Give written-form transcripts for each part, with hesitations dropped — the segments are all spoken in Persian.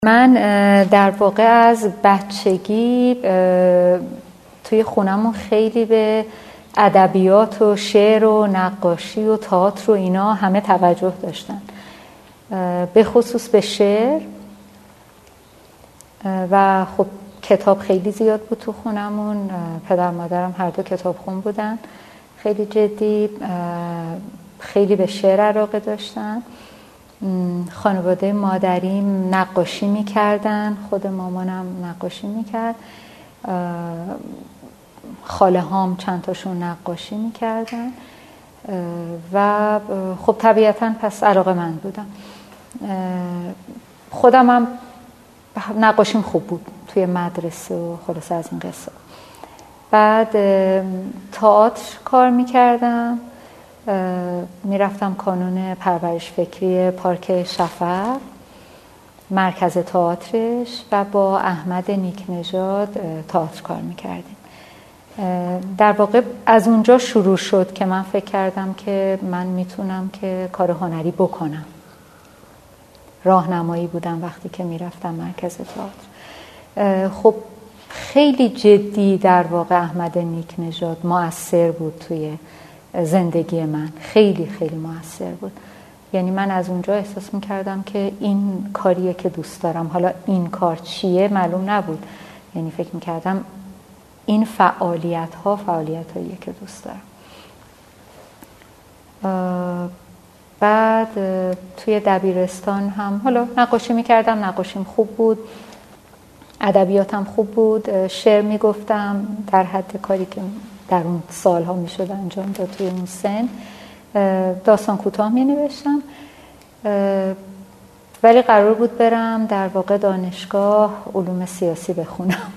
من در واقع از بچگی توی خونمون خیلی به ادبیات و شعر و نقاشی و تئاتر و اینا همه توجه داشتن، به خصوص به شعر. و خب کتاب خیلی زیاد بود تو خونمون. پدر مادرم هر دو کتابخون بودن، خیلی جدی، خیلی به شعر علاقه داشتن. خانواده مادریم نقاشی میکردن، خود مامانم نقاشی میکرد، خاله هام چند تاشون نقاشی میکردن و خب طبیعتاً پس علاقه من بودم. خودم هم نقاشیم خوب بود توی مدرسه و خلاص از این قصه. بعد تئاتر کار میکردم، میرفتم کانون پرورش فکری پارک شفق، مرکز تئاترش، و با احمد نیکنژاد تئاتر کار میکردیم. در واقع از اونجا شروع شد که من فکر کردم که من میتونم که کار هنری بکنم. راهنمایی بودم وقتی که میرفتم مرکز تئاتر. خب خیلی جدی در واقع احمد نیکنژاد مؤثر بود توی زندگی من، خیلی خیلی مؤثر بود. یعنی من از اونجا احساس میکردم که این کاریه که دوست دارم. حالا این کار چیه معلوم نبود، یعنی فکر میکردم این فعالیت‌هاییه که دوست دارم. بعد توی دبیرستان هم حالا نقاشی میکردم، نقاشیم خوب بود، ادبیاتم خوب بود، شعر میگفتم در حد کاری که در اون سالها میشد انجام داد توی اون سن. داستان کوتاه می نوشتم، ولی قرار بود برم در واقع دانشگاه علوم سیاسی بخونم.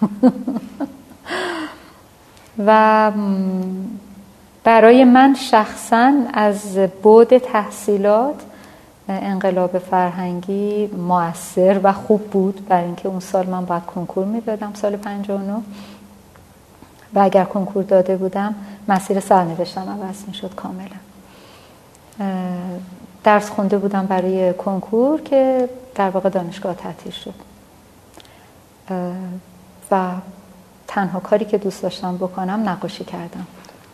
و برای من شخصاً از بعد تحصیلات انقلاب فرهنگی مؤثر و خوب بود، برای اینکه اون سال من باید کنکور میدادم، سال 59، و اگر کنکور داده بودم مسیر سرنوشتم عوض میشد کاملا. درس خونده بودم برای کنکور که در واقع دانشگاه تعطیل شد و تنها کاری که دوست داشتم بکنم نقاشی کردم.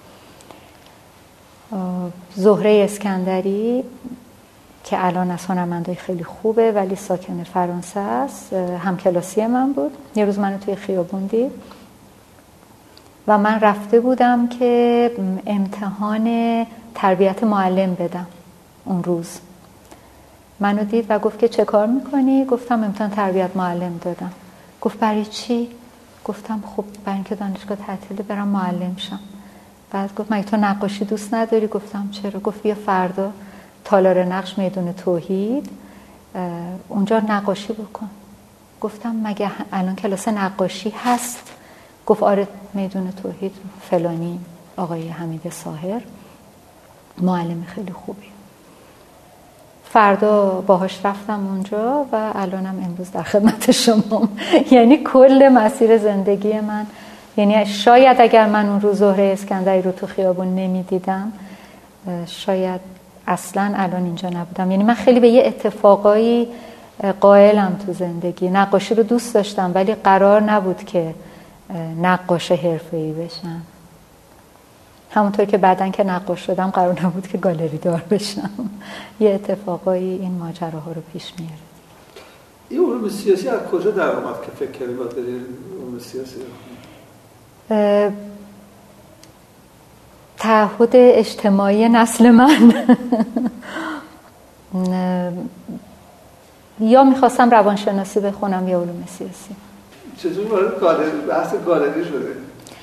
زهره اسکندری که الان از هنرمندای خیلی خوبه ولی ساکن فرانسه است، همکلاسی من بود. یه روز منو توی خیابون دید و من رفته بودم که امتحان تربیت معلم بدم. اون روز منو دید و گفت که چه کار میکنی؟ گفتم امتحان تربیت معلم دادم. گفت برای چی؟ گفتم خب برای اینکه دانشگاه تعطیله برم معلم شم. بعد گفت مگه تو نقاشی دوست نداری؟ گفتم چرا؟ گفت بیا فردا تالار نقش میدون توحید اونجا نقاشی بکن. گفتم مگه الان کلاس نقاشی هست؟ گفت آره میدون توحید فلانی آقای حمید ساهر معلم خیلی خوبی. فردا باهاش رفتم اونجا و الانم امروز در خدمت شما. یعنی کل مسیر زندگی من، یعنی شاید اگر من اون روز زهره اسکندری رو تو خیابون نمیدیدم شاید اصلا الان اینجا نبودم. یعنی من خیلی به یه اتفاقایی قائلم تو زندگی. نقاشی رو دوست داشتم ولی قرار نبود که نقاش حرفه‌ای بشم. همونطور که بعدن که نقاش شدم قرار نبود که گالری دار بشم. یه اتفاقایی این ماجراها رو پیش میاره. این علوم سیاسی از کجا در اومد که فکر کردی باید بری علوم سیاسی رو؟ تعهد اجتماعی نسل من. یا میخواستم روانشناسی بخونم یا علوم سیاسی. چطور وارد بحث گالری شده؟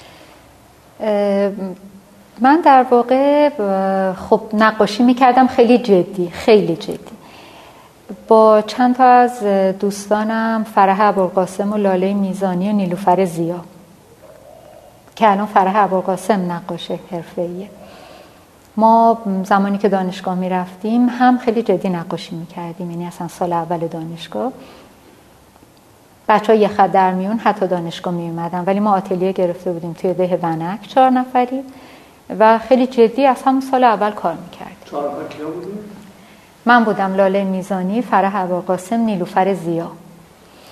من در واقع خب نقاشی میکردم خیلی جدی با چند تا از دوستانم، فرح ابوالقاسم و لاله میزانی و نیلوفر زیا، که الان فرح ابوالقاسم نقاش حرفه‌ایه. ما زمانی که دانشگاه میرفتیم هم خیلی جدی نقاشی میکردیم، یعنی اصلا سال اول دانشگاه بچه‌ها یه خط در میون حتی دانشگاه میومدن، ولی ما آتلیه گرفته بودیم توی ده ونک 4 نفری و خیلی جدی از همون سال اول کار میکردیم. 4 نفر کیا بودیم؟ من بودم، لاله میزانی، فرح ابوالقاسم، نیلوفر زیا.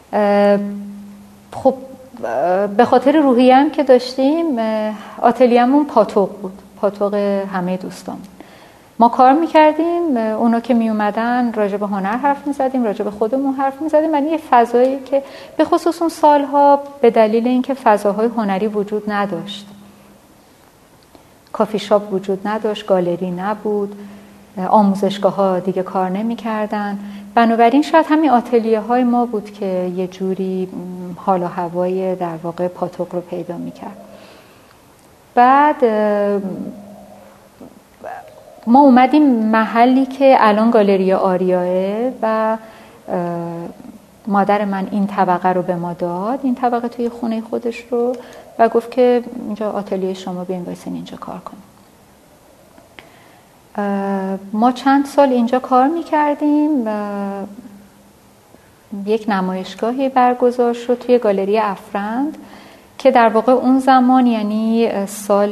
خب به خاطر روحیه‌ام که داشتیم، آتلیه‌مون پاتوق بود، پاتوق همه دوستان. ما کار میکردیم، اونا که میومدن راجع به هنر حرف میزدیم، راجع به خودمون حرف میزدیم. من یه فضایی که به خصوص اون سالها به دلیل اینکه فضاهای هنری وجود نداشت، کافی شاپ وجود نداشت، گالری نبود، آموزشگاه ها دیگه کار نمیکردن، بنابراین شاید همین آتلیه های ما بود که یه جوری حال و هوای در واقع پاتوق رو پیدا میکرد. بعد ما اومدیم محلی که الان گالری آریاه و مادر من این طبقه رو به ما داد، این طبقه توی خونه خودش رو، و گفت که اینجا آتلیه شما، بیاین وایسین اینجا کار کنیم. ما چند سال اینجا کار میکردیم. یک نمایشگاهی برگزار شد توی گالری افرند که در واقع اون زمان یعنی سال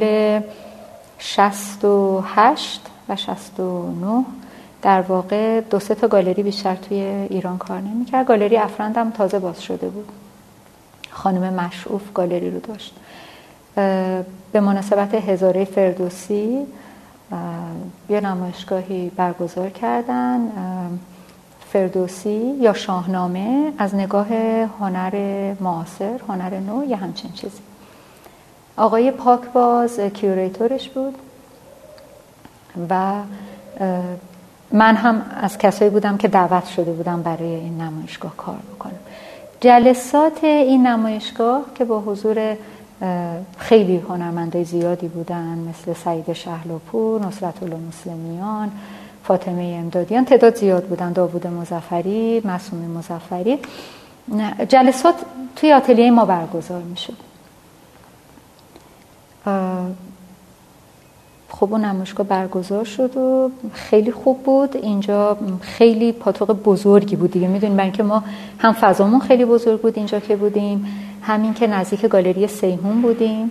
68 و 69 در واقع 2-3 تا گالری بیشتر توی ایران کار نمی‌کرد. گالری افرند هم تازه باز شده بود. خانم مشعوف گالری رو داشت. به مناسبت هزاره فردوسی یه نمایشگاهی برگزار کردن، فردوسی یا شاهنامه از نگاه هنر معاصر، هنر نو، یه همچین چیزی. آقای پاکباز کیوریتورش بود و من هم از کسایی بودم که دعوت شده بودم برای این نمایشگاه کار بکنم. جلسات این نمایشگاه که با حضور خیلی هنرمندای زیادی بودن، مثل سعید شهلاپور، نصرت الله مسلمیان، فاطمه امدادیان، تعداد زیاد بودن، داوود مظفری، معصومه مظفری. جلسات توی آتلیه ما برگزار میشد. خب اون نمایشگاه برگزار شد و خیلی خوب بود. اینجا خیلی پاتوق بزرگی بود دیگه، میدونیم، برای اینکه ما هم فضامون خیلی بزرگ بود اینجا که بودیم، همین که نزدیک گالری سیهون بودیم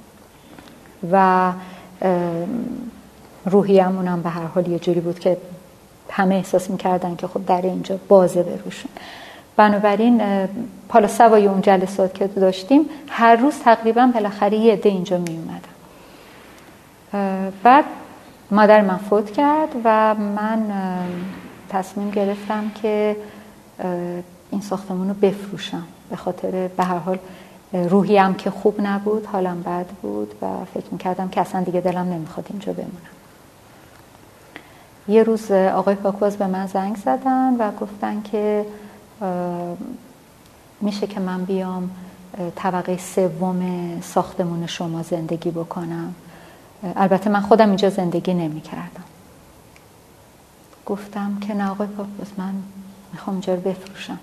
و روحیه‌مون هم به هر حال یه جوری بود که همه احساس می‌کردن که خب در اینجا بازه بروشون. بنابراین حالا سوای اون جلسات که داشتیم، هر روز تقریبا بالاخره یه عده اینجا میومدن. بعد مادر من فوت کرد و من تصمیم گرفتم که این ساختمون رو بفروشم، به خاطر به هر حال روحیم که خوب نبود، حالم بد بود و فکر میکردم که اصلا دیگه دلم نمیخواد اینجا بمونم. یه روز آقای پاکباز به من زنگ زدن و گفتن که میشه که من بیام طبقه 3 ساختمون شما زندگی بکنم. البته من خودم اینجا زندگی نمی کردم. گفتم که نه آقای پاکباز، من میخوام اینجا رو بفروشم.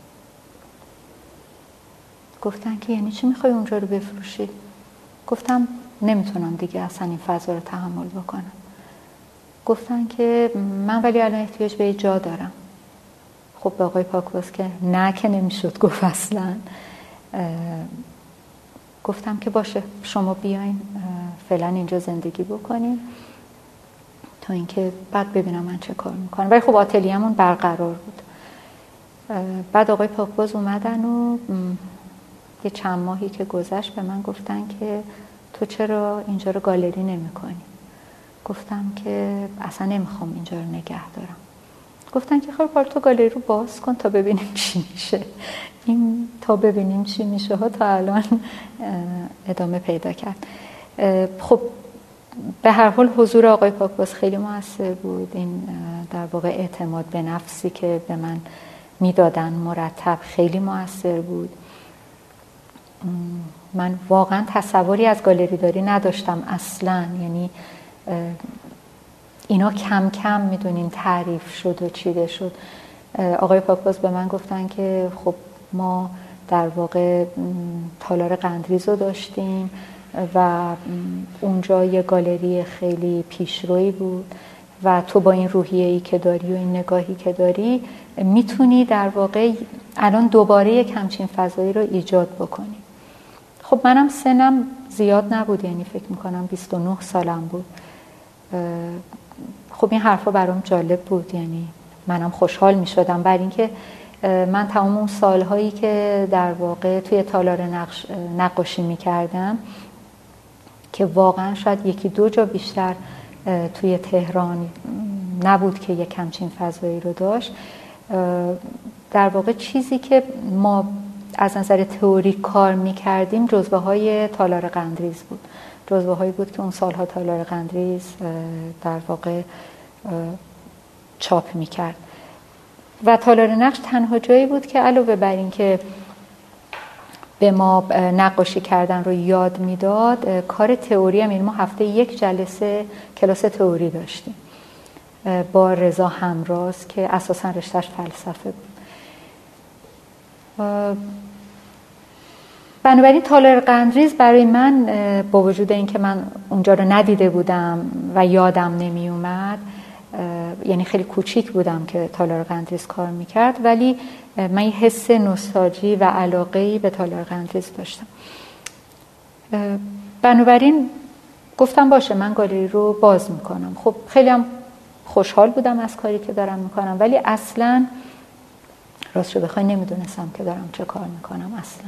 گفتن که یعنی چی میخوای اونجا رو بفروشی؟ گفتم نمیتونم دیگه اصلا این فضا رو تحمل بکنم. گفتن که من ولی الان احتیاج به جا دارم. خب به آقای پاکباز که نه که نمیشد گفت اصلا. گفتم که باشه، شما بیاین فعلا اینجا زندگی بکنین تا اینکه بعد ببینم من چه کار میکنم. ولی خب آتلیه‌مون برقرار بود. بعد آقای پاکباز اومدن و یه چند ماهی که گذشت به من گفتن که تو چرا اینجا رو گالری نمی‌کنی؟ گفتم که اصلا نمیخوام اینجا رو نگه دارم. گفتن که خب تو گالری رو باز کن تا ببینیم چی میشه. این تا ببینیم چی میشه ها تا الان ادامه پیدا کرد. خب به هر حال حضور آقای پاکباز خیلی موثر بود. این در واقع اعتماد به نفسی که به من میدادن مرتب خیلی موثر بود. من واقعا تصوری از گالری داری نداشتم اصلا، یعنی اینا کم کم میدونین تعریف شد و چیده شد. آقای پاکباز به من گفتن که خب ما در واقع تالار قندریز رو داشتیم و اونجا یه گالری خیلی پیشرویی بود و تو با این روحیه‌ای که داری و این نگاهی که داری میتونی در واقع الان دوباره یک همچین فضایی رو ایجاد بکنی. خب منم سنم زیاد نبود، یعنی فکر میکنم 29 سالم بود. خب این حرفا برام جالب بود، یعنی منم خوشحال میشدم بر اینکه من تمام اون سالهایی که در واقع توی تالار نقاشی میکردم که واقعا شاید یکی دو جا بیشتر توی تهران نبود که یک همچین فضایی رو داشت، در واقع چیزی که ما از نظر تئوری کار میکردیم جزوه های تالار قندریز بود. جزوه هایی بود که اون سالها تالار قندریز در واقع چاپ میکرد و تالار نقش تنها جایی بود که علاوه بر این که به ما نقاشی کردن رو یاد میداد، کار تئوری هم، یعنی ما هفته یک جلسه کلاس تئوری داشتیم با رضا همراز که اساسا رشتهش فلسفه بود. بنابراین تالار قندریز برای من با وجود اینکه من اونجا رو ندیده بودم و یادم نمی اومد، یعنی خیلی کوچیک بودم که تالار قندریز کار میکرد، ولی من یه حس نوستالژی و علاقه‌ای به تالار قندریز داشتم. بنابراین گفتم باشه من گالری رو باز میکنم. خب خیلی هم خوشحال بودم از کاری که دارم میکنم، ولی اصلا راستش بخوای نمیدونستم که دارم چه کار میکنم. اصلا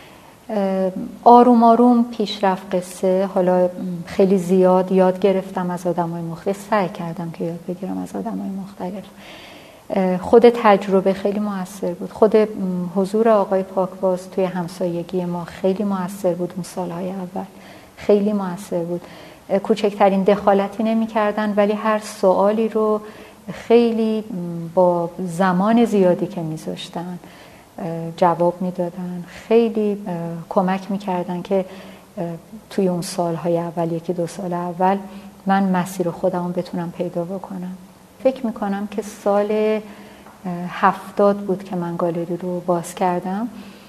آروم آروم پیش رفت قصه. حالا خیلی زیاد یاد گرفتم از آدمای مختلف، سعی کردم که یاد بگیرم از آدمای مختلف. خود تجربه خیلی موثر بود. خود حضور آقای پاکباز توی همسایگی ما خیلی موثر بود. اون سالهای اول خیلی موثر بود. کوچکترین دخالتی نمی کردن، ولی هر سوالی رو خیلی با زمان زیادی که می ذاشتن جواب می دادن. خیلی کمک می کردن که توی اون سالهای اول، یکی دو سال اول، من مسیر خودم بتونم پیدا بکنم. فکر می کنم که سال 70 بود که من گالری رو باز کردم.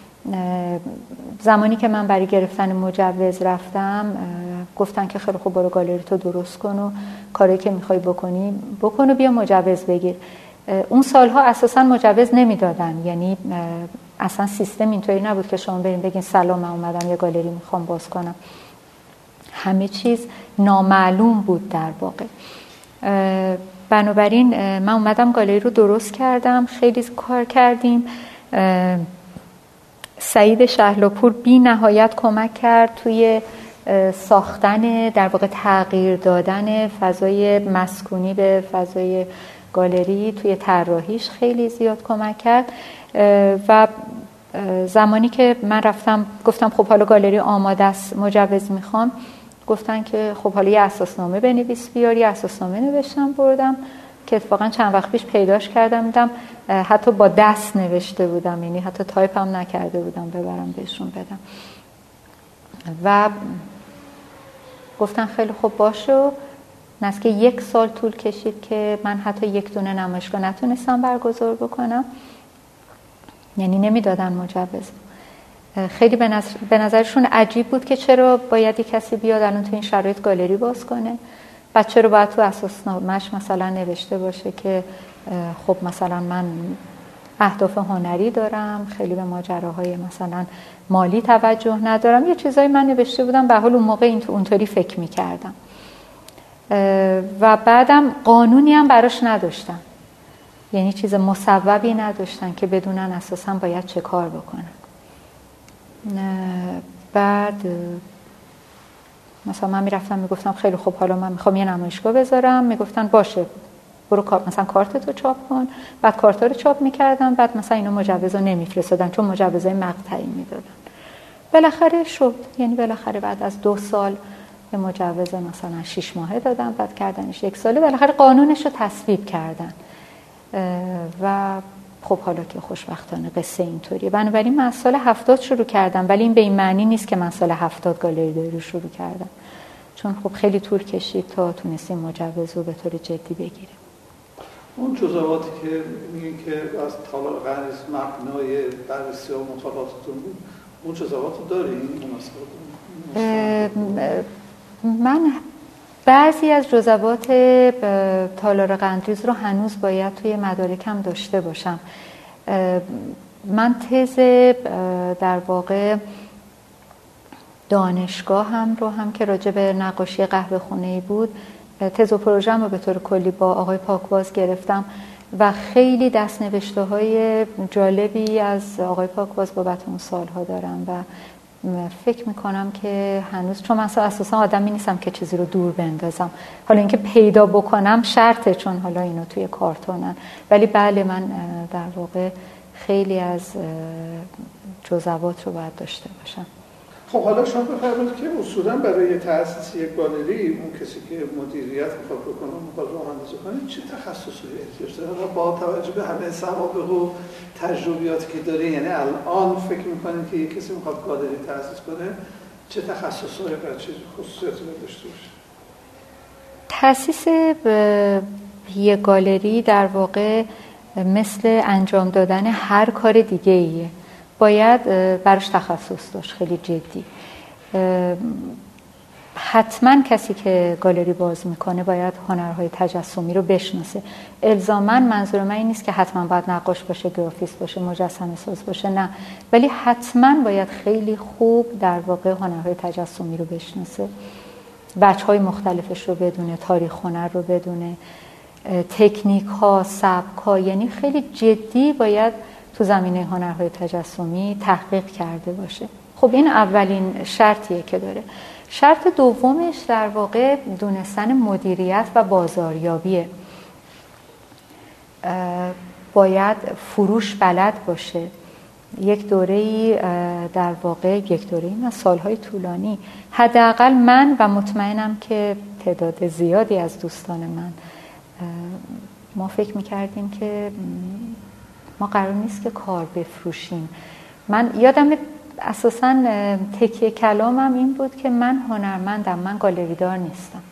زمانی که من برای گرفتن مجوز رفتم، گفتن که خیلی خوب برو گالری تو درست کن و کاری که میخوای بکنی بکن و بیا مجوز بگیر. اون سالها اساسا مجوز نمیدادن، یعنی اصلا سیستم اینطوری نبود که شما برین بگین سلام من اومدم یه گالری میخوام باز کنم. همه چیز نامعلوم بود در واقع. بنابراین من اومدم گالری رو درست کردم. خیلی کار کردیم. سعید شهلاپور بی نهایت کمک کرد توی ساختن، در واقع تغییر دادن فضای مسکونی به فضای گالری. توی طراحیش خیلی زیاد کمک کرد و زمانی که من رفتم گفتم خب حالا گالری آماده است، مجوز میخوام، گفتن که خب حالا یه اساسنامه بنویس بیار. یه اساسنامه نوشتم بردم که اتفاقا چند وقت پیش پیداش کردم، دیدم حتی با دست نوشته بودم، یعنی حتی تایپ هم نکرده بودم ببرم بهشون بدم. و گفتن خیلی خوب باشه. نزدیک 1 سال طول کشید که من حتی یک دونه نمایشگاه نتونستم برگزار بکنم، یعنی نمیدادن مجوز. خیلی به نظرشون عجیب بود که چرا باید یک کسی بیاد الان تو این شرایط گالری باز کنه، بعد چرا باید تو اساسنامه‌اش مثلا نوشته باشه که خب مثلا من اهداف هنری دارم، خیلی به ماجراهای مثلا مالی توجه ندارم. یه چیزایی من نوشته بودم، به حال اون موقع اونطوری فکر می‌کردم و بعدم قانونی هم براش نداشتن، یعنی چیز مصوبی نداشتن که بدونن اساسا باید چه کار بکنن. بعد مثلا من میرفتم میگفتم خیلی خوب حالا من میخوام یه نمایشگاه بذارم، میگفتن باشه برو مثلا کارتتو چاپ کن. بعد کارتا رو چاپ میکردم، بعد مثلا اینا مجوز رو نمیفرستادن چون مجوزهای مقطعی میدادن. بالاخره شد، یعنی بالاخره بعد از 2 سال به مجوز مثلا 6 ماهه دادن، بعد کردنش 1 ساله، بالاخره قانونش رو تصویب کردن و خب حالا که خوشبختانه قصه اینطوریه. بنابراین من از سال 70 شروع کردم، ولی این به این معنی نیست که من سال 70 گالری رو شروع کردم، چون خب خیلی طول کشید تا تونستیم مجوز رو به طور جدی بگیریم. اون جزئیاتی که میگین که از تالار قندریز مبنای بررسی و مطالعاتتون بود، اون جزئیات رو دارین؟ من بعضی از جزئیات تالار قندریز رو هنوز باید توی مدارکم داشته باشم. من تز در واقع دانشگاه هم رو هم که راجع به نقاشی قهوه خونه‌ای بود، تز و پروژه‌ام رو به طور کلی با آقای پاکباز گرفتم. و خیلی دست‌نوشته‌های جالبی از آقای پاکباز بابت اون سالها دارم و فکر میکنم که هنوز، چون من اساسا آدمی نیستم که چیزی رو دور بندازم، حالا اینکه پیدا بکنم شرطه، چون حالا اینو توی کارتونن، ولی بله من در واقع خیلی از جزوات رو باید داشته باشم. خب حالا شما بفرمایید که اصولا برای تأسیس یک گالری اون کسی که مدیریت میخواد بکنه، میخواد راه‌اندازی کنه، چه تخصصی احتیاج داره؟ با توجه به همه سوابق و تجربیاتی که داره، یعنی الان فکر میکنید که یک کسی میخواد گالری تأسیس کنه چه تخصصی و چه خصوصیاتی داشته باشه؟ تأسیس یک گالری در واقع مثل انجام دادن هر کار دیگه ایه، باید براش تخصص داشت، خیلی جدی. حتما کسی که گالری باز میکنه باید هنرهای تجسمی رو بشناسه. الزاماً منظور من این نیست که حتما باید نقاش باشه، گرافیست باشه، مجسمه ساز باشه، نه، ولی حتما باید خیلی خوب در واقع هنرهای تجسمی رو بشناسه، بچهای مختلفش رو بدونه، تاریخ هنر رو بدونه، تکنیک ها، سبک ها، یعنی خیلی جدی باید تو زمینه هنرهای تجسمی تحقیق کرده باشه. خب این اولین شرطیه که داره. شرط دومش در واقع دونستن مدیریت و بازاریابیه. باید فروش بلد باشه. یک دوره‌ای در واقع از سالهای طولانی، حداقل من و مطمئنم که تعداد زیادی از دوستان من، ما فکر می‌کردیم که ما قرار نیست که کار بفروشیم. من یادم اساساً تکیه کلامم این بود که من هنرمندم، من گالری دار نیستم.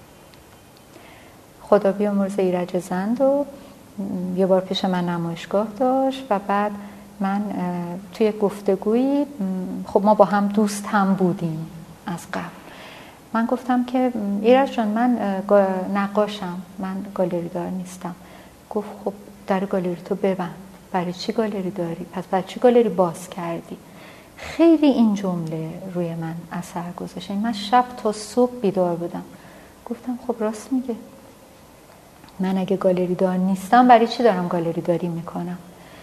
خدا بیامرز ایرج زند و یه بار پیش من نمایشگاه داشت و بعد من توی گفتگویی، خب ما با هم دوست هم بودیم از قبل، من گفتم که ایرج جان من نقاشم، من گالری دار نیستم. گفت خب در گالری تو ببند. برای چی گالری داری؟ پس برای چی گالری باز کردی؟ خیلی این جمله روی من اثر گذاشت. من شب تا صبح بیدار بودم. گفتم خب راست میگه، من اگه گالری دار نیستم برای چی دارم گالری داری میکنم؟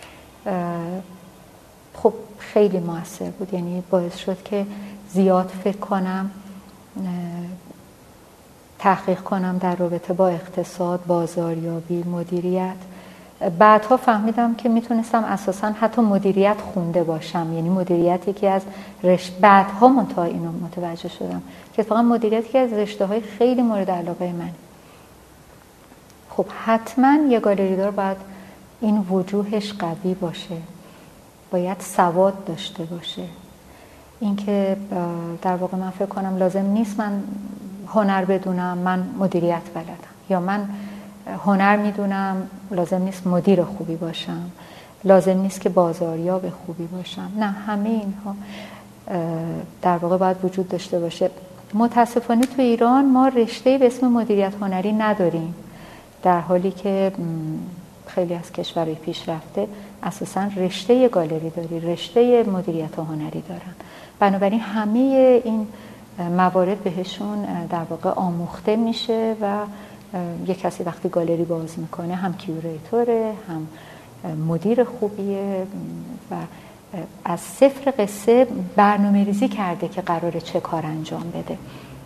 خب خیلی موثر بود، یعنی باعث شد که زیاد فکر کنم، تحقیق کنم در رابطه با اقتصاد، بازاریابی، مدیریت. بعدها فهمیدم که میتونستم اساساً حتی مدیریت خونده باشم، یعنی مدیریت یکی از بعدها منتها اینو متوجه شدم که اتفاقا مدیریت یکی از رشته‌های خیلی مورد علاقه من. خب حتما یه گالری دار باید این وجوهش قوی باشه، باید سواد داشته باشه. اینکه در واقع من فکر کنم لازم نیست من هنر بدونم من مدیریت بلدم، یا من هنر میدونم لازم نیست مدیر خوبی باشم، لازم نیست که بازاریاب خوبی باشم، نه، همه اینها در واقع باید وجود داشته باشه. متاسفانه تو ایران ما رشته به اسم مدیریت هنری نداریم، در حالی که خیلی از کشورهای پیشرفته اساساً رشته گالری داری، رشته مدیریت هنری دارن. بنابراین همه این موارد بهشون در واقع آموخته میشه و یک کسی وقتی گالری باز میکنه هم کیوریتوره، هم مدیر خوبیه و از صفر قصه برنامه ریزی کرده که قراره چه کار انجام بده.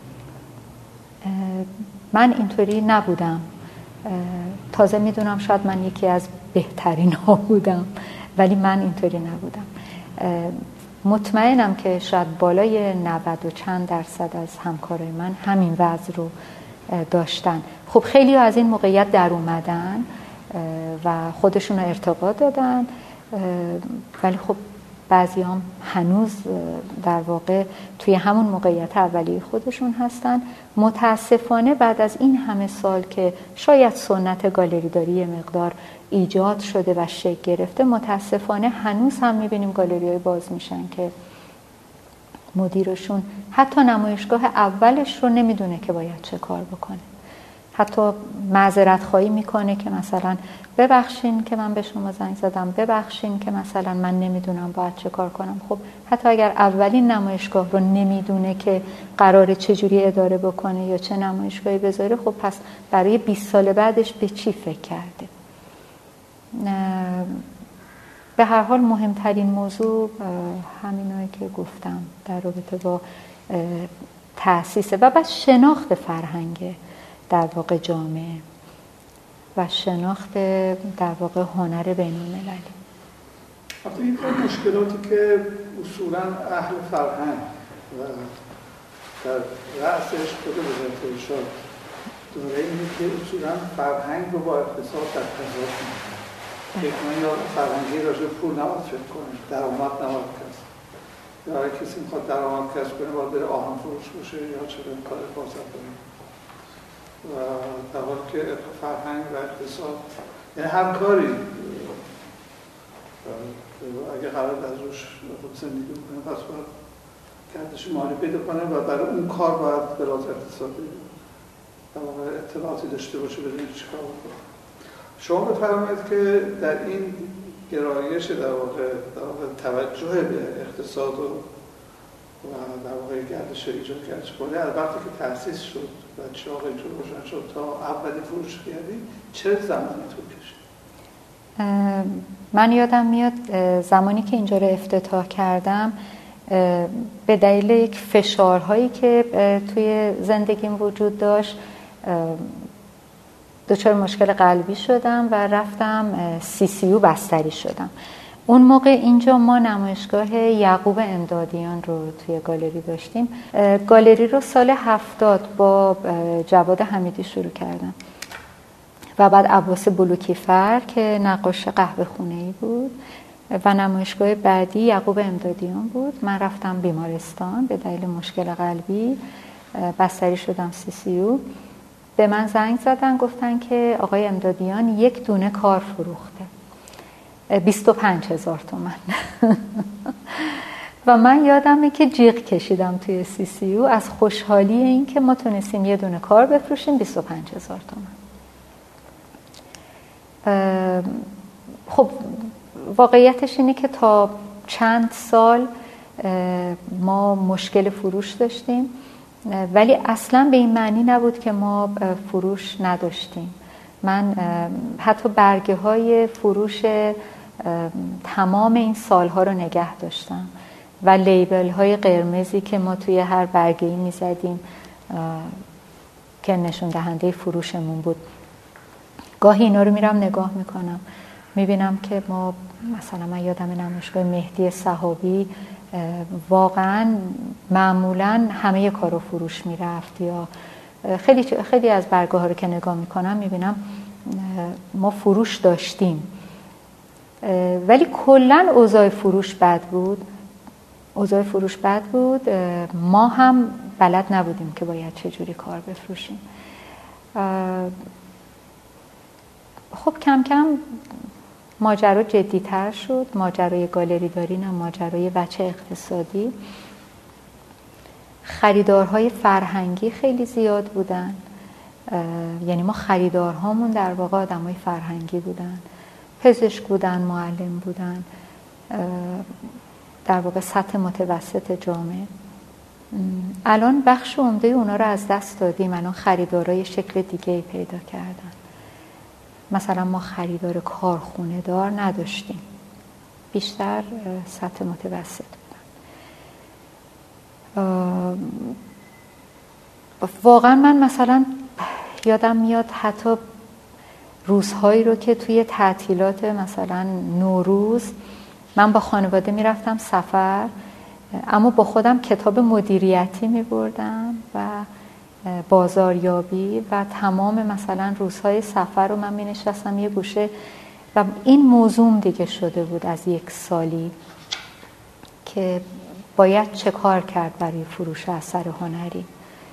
من اینطوری نبودم، تازه میدونم شاید من یکی از بهترین ها بودم، ولی من اینطوری نبودم. مطمئنم که شاید بالای 90 و چند درصد از همکارای من همین وضع رو داشتن. خب خیلی از این موقعیت در اومدن و خودشون رو ارتقا دادن، ولی خب بعضی هم هنوز در واقع توی همون موقعیت اولیه خودشون هستن. متاسفانه بعد از این همه سال که شاید سنت گالری داری مقدار ایجاد شده و شکل گرفته، متاسفانه هنوز هم میبینیم گالری‌های باز میشن که مدیرشون حتی نمایشگاه اولش رو نمیدونه که باید چه کار بکنه، حتی معذرت خواهی میکنه که مثلا ببخشین که من به شما زنگ زدم، ببخشین که مثلا من نمیدونم باید چه کار کنم. خب حتی اگر اولین نمایشگاه رو نمیدونه که قراره چجوری اداره بکنه یا چه نمایشگاهی بذاره، خب پس برای 20 سال بعدش به چی فکر کرده؟ به هر حال مهمترین موضوع همینایی که گفتم در رابطه با تأسیس و بعد شناخت فرهنگ در واقع جامعه و شناخت در واقع هنر بین‌المللی. البته این مشکلاتی که اصولاً اهل فرهنگ و در رأسش خود وزارت ارشاد داره اینه که اصولاً فرهنگ رو با اقتصاد در تضاد می‌کنه. یک یا فرهنگی راجع به پول نباید فکر کنه، درآمد نباید کسب. یا اگه کسی میخواد درآمد کسب کنه باید بره آهن فروش باشه یا چه کار بازار کنه. و در حالی که فرهنگ و اقتصاد یعنی هر کاری اگه قرار از روش زندگی کنه پس باید گردش مالی پیدا کنه و برای اون کار باید به لحاظ اقتصادی در واقع اطلاعاتی داشته باشه بدون چیکار بکنه. شما بفرمایید که در این گرایش در واقع توجه به اقتصاد و در واقع گردش ایجاد گردش مالی از وقتی که تأسیس شد و چراغ اینطور روشن شد تا اولین فروشگری چه زمانی طول کشید؟ من یادم میاد زمانی که اینجا رو افتتاح کردم به دلیل یک فشارهایی که توی زندگیم وجود داشت دچار مشکل قلبی شدم و رفتم CCU بستری شدم. اون موقع اینجا ما نمایشگاه یعقوب امدادیان رو توی گالری داشتیم. گالری رو سال 70 با جواد حمیدی شروع کردم و بعد عباس بلوکیفر که نقاش قهوه خونه‌ای بود و نمایشگاه بعدی یعقوب امدادیان بود. من رفتم بیمارستان به دلیل مشکل قلبی، بستری شدم CCU. به من زنگ زدن گفتن که آقای امدادیان یک دونه کار فروخته 25,000 تومان. و من یادمه که جیغ کشیدم توی CCU از خوشحالی این که ما تونستیم یه دونه کار بفروشیم 25,000 تومان. خب واقعیتش اینه که تا چند سال ما مشکل فروش داشتیم ولی اصلا به این معنی نبود که ما فروش نداشتیم. من حتی برگه های فروش تمام این سالها رو نگه داشتم و لیبل های قرمزی که ما توی هر برگه‌ای می‌زدیم که نشون دهنده فروشمون بود. گاهی اینا رو میرم نگاه میکنم میبینم که ما مثلا من یادم نمایشگاه مهدی صحابی واقعا معمولا همه کارو فروش میرفت یا خیلی از برگه ها رو که نگاه میکنم میبینم ما فروش داشتیم ولی کلا اوضاع فروش بد بود. ما هم بلد نبودیم که باید چجوری کار بفروشیم. خب کم کم ماجرا جدی‌تر شد، ماجرای گالری داری نه ماجرای وجه اقتصادی. خریدارهای فرهنگی خیلی زیاد بودن، یعنی ما خریدارهامون در واقع آدمای فرهنگی بودن، پزشک بودن، معلم بودن، در واقع سطح متوسط جامعه. الان بخش عمده اونا رو از دست دادیم، الان خریدارای شکل دیگه‌ای پیدا کردن. مثلا ما خریدار کارخونه دار نداشتیم، بیشتر سطح متوسط بودن. واقعا من مثلا یادم میاد حتی روزهایی رو که توی تعطیلات مثلا نوروز من با خانواده میرفتم سفر، اما با خودم کتاب مدیریتی میبردم و بازاریابی و تمام مثلا روزهای سفر رو من مینشستم یه گوشه و این موضوع دیگه شده بود از یک سالی که باید چه کار کرد برای فروش اثر هنری.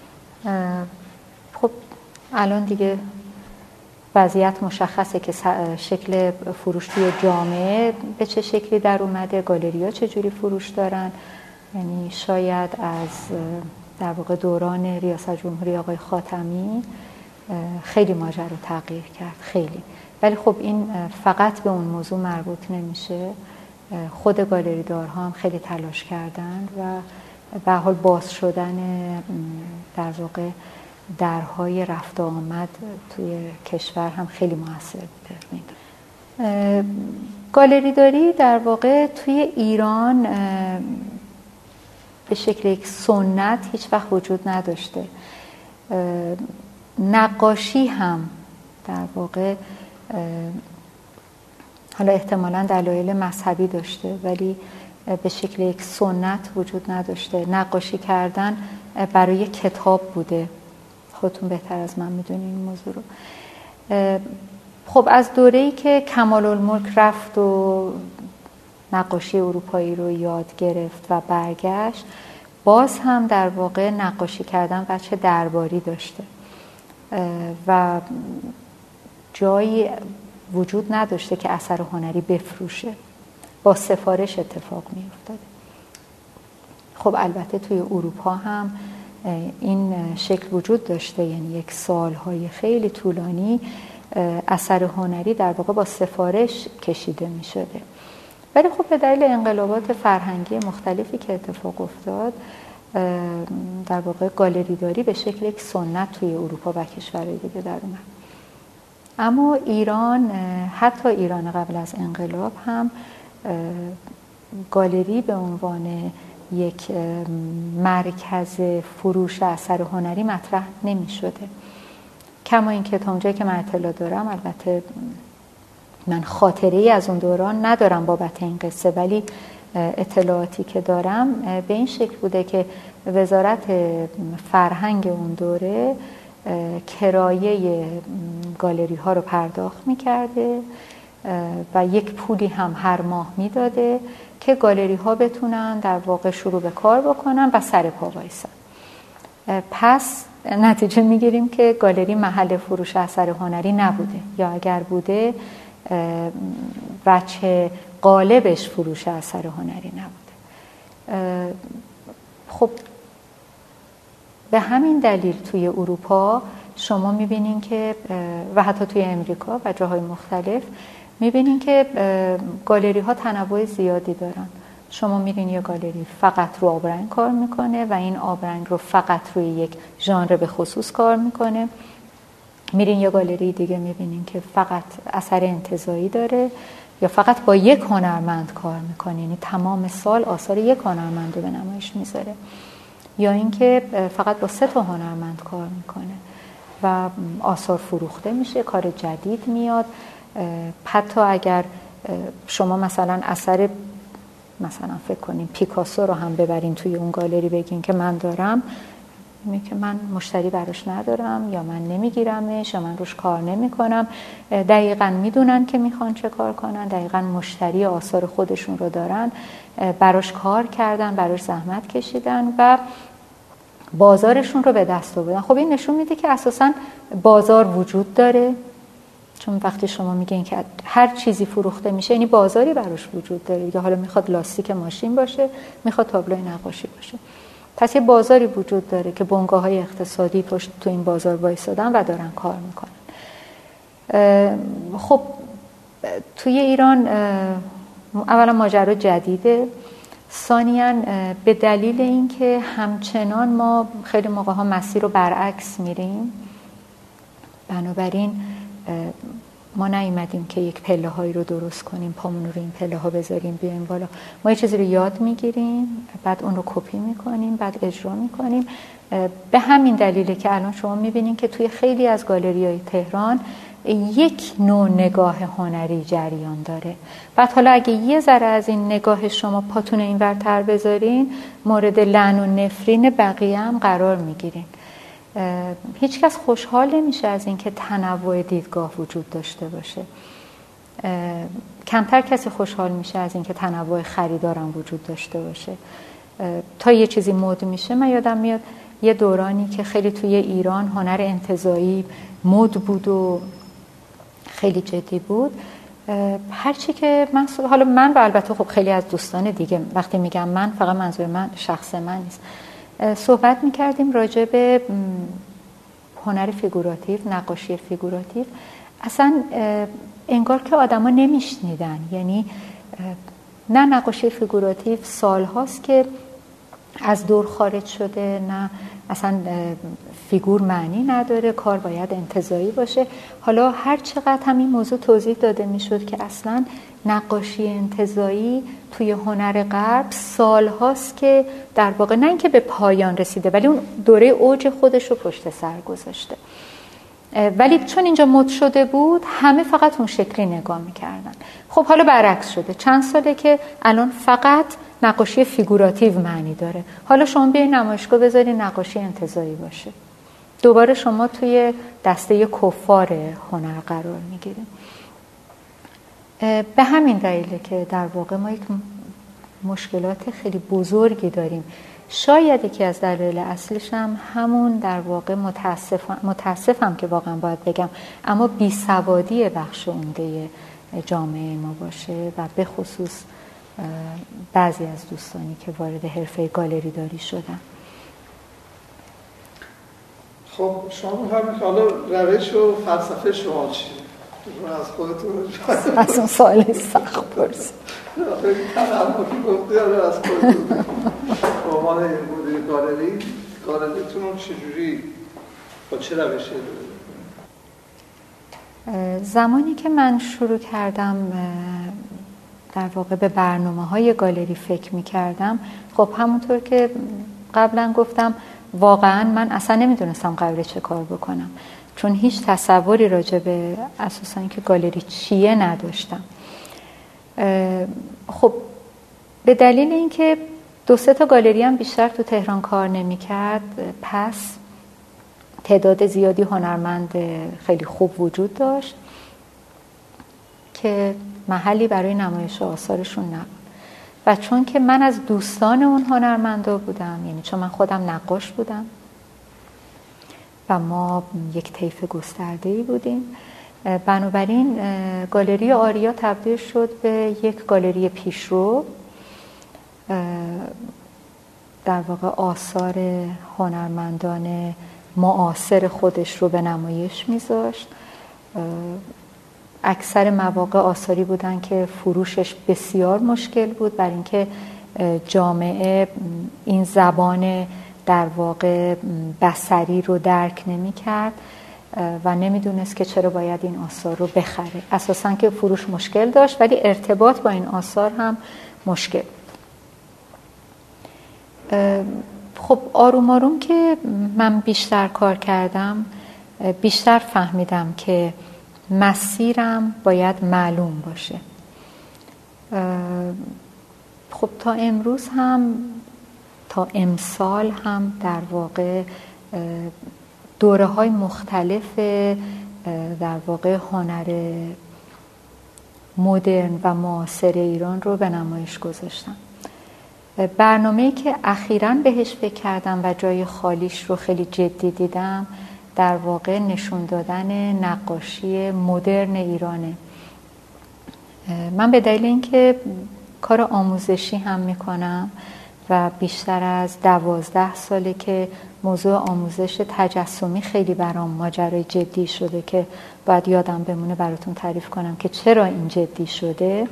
خب الان دیگه وضعیت مشخصه که شکل فروش توی جامعه به چه شکلی در اومده، گالری‌ها چجوری فروش دارن. یعنی شاید از در واقع دوران ریاست جمهوری آقای خاتمی خیلی ماجرا تغییر کرد، خیلی. ولی خب این فقط به اون موضوع مربوط نمیشه. خود گالری دارها هم خیلی تلاش کردن و به حال باز شدن در واقع درهای رفت و آمد توی کشور هم خیلی موثر بوده. گالری داری در واقع توی ایران به شکل یک سنت هیچ وقت وجود نداشته. نقاشی هم در واقع حالا احتمالاً دلایل مذهبی داشته ولی به شکل یک سنت وجود نداشته. نقاشی کردن برای کتاب بوده. خودتون بهتر از من میدونین این موضوع رو. خب از دوره‌ای که کمال‌الملک رفت و نقاشی اروپایی رو یاد گرفت و برگشت، باز هم در واقع نقاشی کردن بچه درباری داشته و جایی وجود نداشته که اثر هنری بفروشه. با سفارش اتفاق می افتاده. خب البته توی اروپا هم این شکل وجود داشته، یعنی یک سالهای خیلی طولانی اثر هنری در واقع با سفارش کشیده می شده. ولی خب به دلیل انقلابات فرهنگی مختلفی که اتفاق افتاد، در واقع گالری داری به شکل یک سنت توی اروپا و کشورهای دیگه در اومد. اما ایران، حتی ایران قبل از انقلاب هم گالری به عنوان یک مرکز فروش اثر هنری مطرح نمی شده. کما اینکه تا اونجایی که من اطلاع دارم، البته من خاطره‌ای از اون دوران ندارم بابت این قصه، ولی اطلاعاتی که دارم به این شکل بوده که وزارت فرهنگ اون دوره کرایه گالری ها رو پرداخت می‌کرده و یک پولی هم هر ماه میداده که گالری ها بتونن در واقع شروع به کار بکنن و سر پا وایسن. پس نتیجه میگیریم که گالری محل فروش اثر هنری نبوده، یا اگر بوده وجه غالبش فروش اثر هنری نبوده. خب به همین دلیل توی اروپا شما میبینین که و حتی توی امریکا و جاهای مختلف میبینین که گالری ها تنوع زیادی دارن. شما میرین یه گالری فقط رو آبرنگ کار میکنه و این آبرنگ رو فقط روی یک ژانر به خصوص کار میکنه. میرین یه گالری دیگه میبینین که فقط اثر انتزاعی داره یا فقط با یک هنرمند کار میکنه، یعنی تمام سال آثار یک هنرمند رو به نمایش میذاره، یا اینکه فقط با 3 هنرمند کار میکنه و آثار فروخته میشه، کار جدید میاد. حتی اگر شما مثلا اثر فکر کنین پیکاسو رو هم ببرین توی اون گالری بگین که من دارم، میگه من مشتری براش ندارم یا من نمیگیرمش یا من روش کار نمیکنم. دقیقاً میدونن که میخوان چه کار کنن، دقیقاً مشتری آثار خودشون رو دارن، براش کار کردن، براش زحمت کشیدن و بازارشون رو به دست آوردن. خب این نشون میده که اساساً بازار وجود داره، چون وقتی شما میگین که هر چیزی فروخته میشه یعنی بازاری براش وجود داره. یا حالا میخواد لاستیک ماشین باشه، میخواد تابلوی نقاشی باشه، پس یه بازاری وجود داره که بنگاه‌های اقتصادی پشت تو این بازار وایسادن و دارن کار میکنن. خب توی ایران اولا ماجرا جدیده، ثانیاً به دلیل اینکه همچنان ما خیلی موقع‌ها مسیر رو برعکس میریم، بنابراین ما نیومدیم که یک پله هایی رو درست کنیم، پامون رو این پله ها بذاریم بیایم بالا. ما یه چیزی رو یاد میگیریم، بعد اون رو کپی میکنیم، بعد اجرا میکنیم. به همین دلیله که الان شما میبینین که توی خیلی از گالری‌های تهران یک نوع نگاه هنری جریان داره. بعد حالا اگه یه ذره از این نگاه شما پاتون این ورتر بذارین، مورد لعن و نفرین بقیه هم قرار میگیرین. هیچ کس خوشحال نمیشه از اینکه تنوع دیدگاه وجود داشته باشه. کمتر کسی خوشحال میشه از اینکه تنوع خریدارم وجود داشته باشه. تا یه چیزی مد میشه، من یادم میاد یه دورانی که خیلی توی ایران هنر انتزاعی مد بود و خیلی جدی بود. هرچی که حالا من و البته خب خیلی از دوستان دیگه، وقتی میگم من فقط منظور من شخص من نیست، صحبت میکردیم راجع به هنر فیگوراتیو، نقاشی فیگوراتیو. اصلا انگار که آدما نمیشنیدن، یعنی نه نقاشی فیگوراتیو سال هاست که از دور خارج شده، نه اصلا فیگور معنی نداره، کار باید انتزاعی باشه. حالا هر چقدر همین موضوع توضیح داده میشد که اصلا نقاشی انتزاعی توی هنر غرب سال هاست که در واقع نه اینکه به پایان رسیده، ولی اون دوره اوج خودش رو پشت سر گذاشته. ولی چون اینجا مد شده بود همه فقط اون شکلی نگاه میکردن. خب حالا برعکس شده، چند ساله که الان فقط نقاشی فیگوراتیو معنی داره. حالا شما بیاین نمایشگاه بذاری نقاشی انتزاعی باشه، دوباره شما توی دسته کفار هنر قرار میگیریم. به همین دلیله که در واقع ما یک مشکلات خیلی بزرگی داریم. شاید یکی از دلایل اصلش هم همون در واقع متاسفم که واقعا باید بگم، اما بیسوادی بخش عمده جامعه ما باشه و به خصوص بعضی از دوستانی که وارد حرفه گالری داری شدن. خب شما می‌فرمایید که حالا روش و فلسفه شما چیه؟ از خودتون از اون سوال سخت پرسید. خیلی تنمکی گفتی از خودتون به عنوان مدیر گالریتون رو چجوری با چه روشی زمانی که من شروع کردم در واقع به برنامه‌های گالری فکر می‌کردم، خب همونطور که قبلا گفتم واقعا من اصلا نمیدونستم قراره چه کار بکنم، چون هیچ تصوری راجع به اساساً که گالری چیه نداشتم. خب به دلیل اینکه 2-3 تا گالری هم بیشتر تو تهران کار نمی‌کرد، پس تعداد زیادی هنرمند خیلی خوب وجود داشت که محلی برای نمایش آثارشون نبود. و چون که من از دوستان اون هنرمندا بودم، یعنی چون من خودم نقاش بودم و ما یک طیف گسترده‌ای بودیم، بنابراین گالری آریا تبدیل شد به یک گالری پیشرو، در واقع آثار هنرمندان معاصر خودش رو به نمایش میذاشت. اکثر مواقع آثاری بودن که فروشش بسیار مشکل بود، برای اینکه جامعه این زبان در واقع بصری رو درک نمی‌کرد و نمیدونست که چرا باید این آثار رو بخره. اساساً که فروش مشکل داشت ولی ارتباط با این آثار هم مشکل. خب آروم آروم که من بیشتر کار کردم بیشتر فهمیدم که مسیرم باید معلوم باشه. خب تا امروز هم، تا امسال هم در واقع دوره‌های مختلف در واقع هنر مدرن و معاصر ایران رو به نمایش گذاشتم. برنامه‌ای که اخیراً بهش فکر کردم و جای خالیش رو خیلی جدی دیدم، در واقع نشون دادن نقاشی مدرن ایرانه. من به دلیل اینکه کار آموزشی هم میکنم و بیشتر از 12 ساله که موضوع آموزش تجسمی خیلی برام ماجرای جدی شده که باید یادم بمونه براتون تعریف کنم که چرا این جدی شده.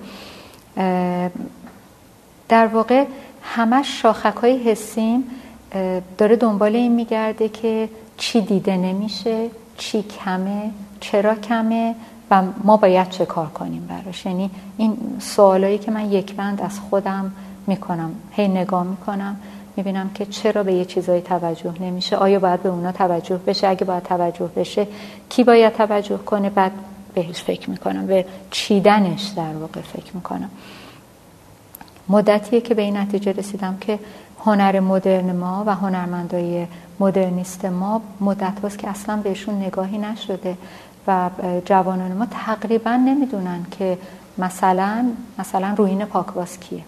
در واقع همش شاخک‌های حسیم داره دنبال این میگرده که چی دیده نمیشه، چی کمه، چرا کمه و ما باید چه کار کنیم براش. یعنی این سوالایی که من یک بند از خودم میکنم، هی نگاه میکنم میبینم که چرا به یه چیزایی توجه نمیشه، آیا باید به اونا توجه بشه، اگه باید توجه بشه کی باید توجه کنه، بعد بهش فکر میکنم، به چیدنش در واقع فکر میکنم. مدتیه که به این نتیجه رسیدم که هنر مدرن ما و هنرمندای مدرنیست ما مدت هاست که اصلا بهشون نگاهی نشده و جوانان ما تقریبا نمیدونن که مثلا رویین پاکباز کیه.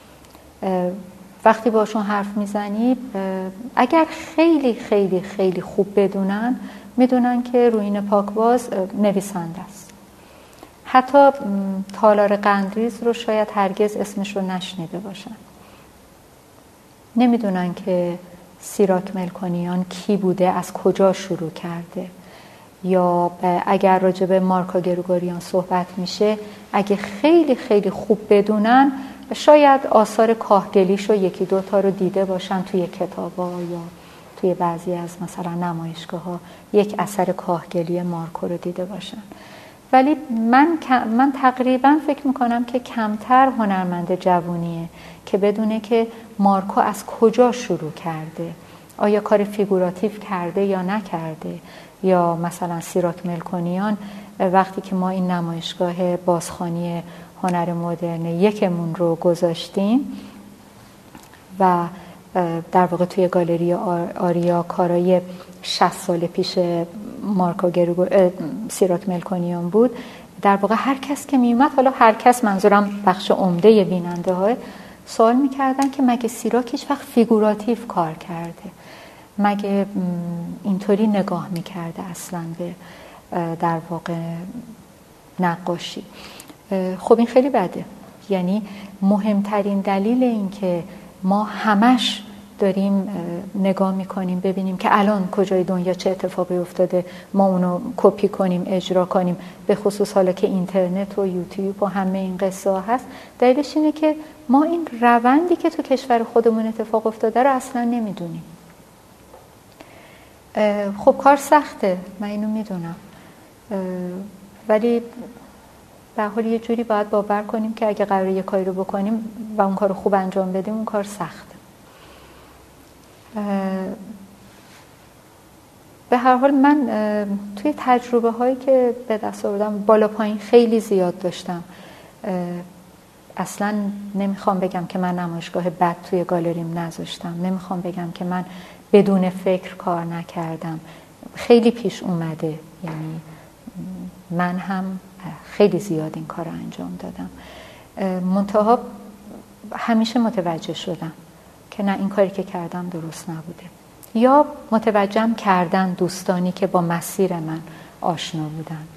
وقتی باشون حرف میزنی اگر خیلی خیلی خیلی خوب بدونن، میدونن که رویین پاکباز نویسنده است. حتی تالار قندریز رو شاید هرگز اسمش رو نشنیده باشن. نمیدونن که سیراک ملکونیان کی بوده، از کجا شروع کرده، یا اگر راجع به مارکا گریگوریان صحبت میشه اگه خیلی خیلی خوب بدونن شاید آثار کاهگلیش رو 1-2 تا رو دیده باشن توی کتابا یا توی بعضی از مثلا نمایشگاه‌ها یک اثر کاهگلی مارکو رو دیده باشن. ولی من تقریبا فکر میکنم که کمتر هنرمند جوونیه که بدونه که مارکو از کجا شروع کرده، آیا کار فیگوراتیو کرده یا نکرده، یا مثلا سیراک ملکونیان وقتی که ما این نمایشگاه بازخوانی هنر مدرن یکمون رو گذاشتیم و در واقع توی گالری آریا کارای 60 سال پیش مارکو سیراک ملکونیان بود، در واقع هر کس که می اومد، حالا هر کس منظورم بخش عمده بیننده ها، سوال میکردن که مگه سیراک هیچ وقت فیگوراتیو کار کرده، مگه اینطوری نگاه میکرده اصلا به در واقع نقاشی. خب این خیلی بده. یعنی مهمترین دلیل این که ما همش داریم نگاه میکنیم ببینیم که الان کجای دنیا چه اتفاقی افتاده، ما اونو کپی کنیم، اجرا کنیم، به خصوص حالا که اینترنت و یوتیوب و همه این قصه ها هست، دلیلش اینه که ما این روندی که تو کشور خودمون اتفاق افتاده رو اصلا نمیدونیم. خب کار سخته، من اینو میدونم، ولی به حال یه جوری باید باور کنیم که اگه قراره یه کاری رو بکنیم و اون کار رو خوب انجام بدیم، اون کار سخته. به هر حال من توی تجربه هایی که به دست آوردم بالا پایین خیلی زیاد داشتم. اصلا نمیخوام بگم که من نمایشگاه بد توی گالریم نذاشتم، نمیخوام بگم که من بدون فکر کار نکردم، خیلی پیش اومده، یعنی من هم خیلی زیاد این کار رو انجام دادم. منتها همیشه متوجه شدم که نه، این کاری که کردم درست نبوده، یا متوجهم کردن دوستانی که با مسیر من آشنا بودن.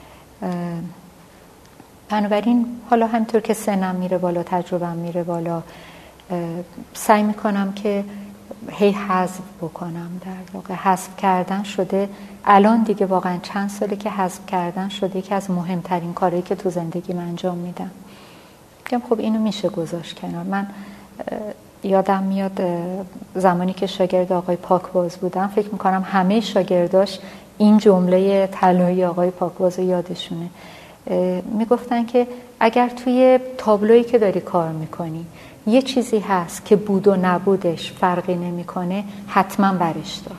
بنابراین حالا همینطور که سنم میره بالا، تجربم میره بالا، سعی میکنم که هی حذف بکنم. در واقع حذف کردن شده الان دیگه واقعا چند ساله که حذف کردن شده یکی از مهمترین کارهایی که تو زندگیم انجام میدم. میگم خب اینو میشه گذاشت کنار. من یادم میاد زمانی که شاگرد آقای پاکباز بودم، فکر میکنم همه شاگرداش این جمله طلایی آقای پاکباز رو یادشونه. میگفتن که اگر توی تابلویی که داری کار میکنی یه چیزی هست که بود و نبودش فرقی نمیکنه، حتما برش دار.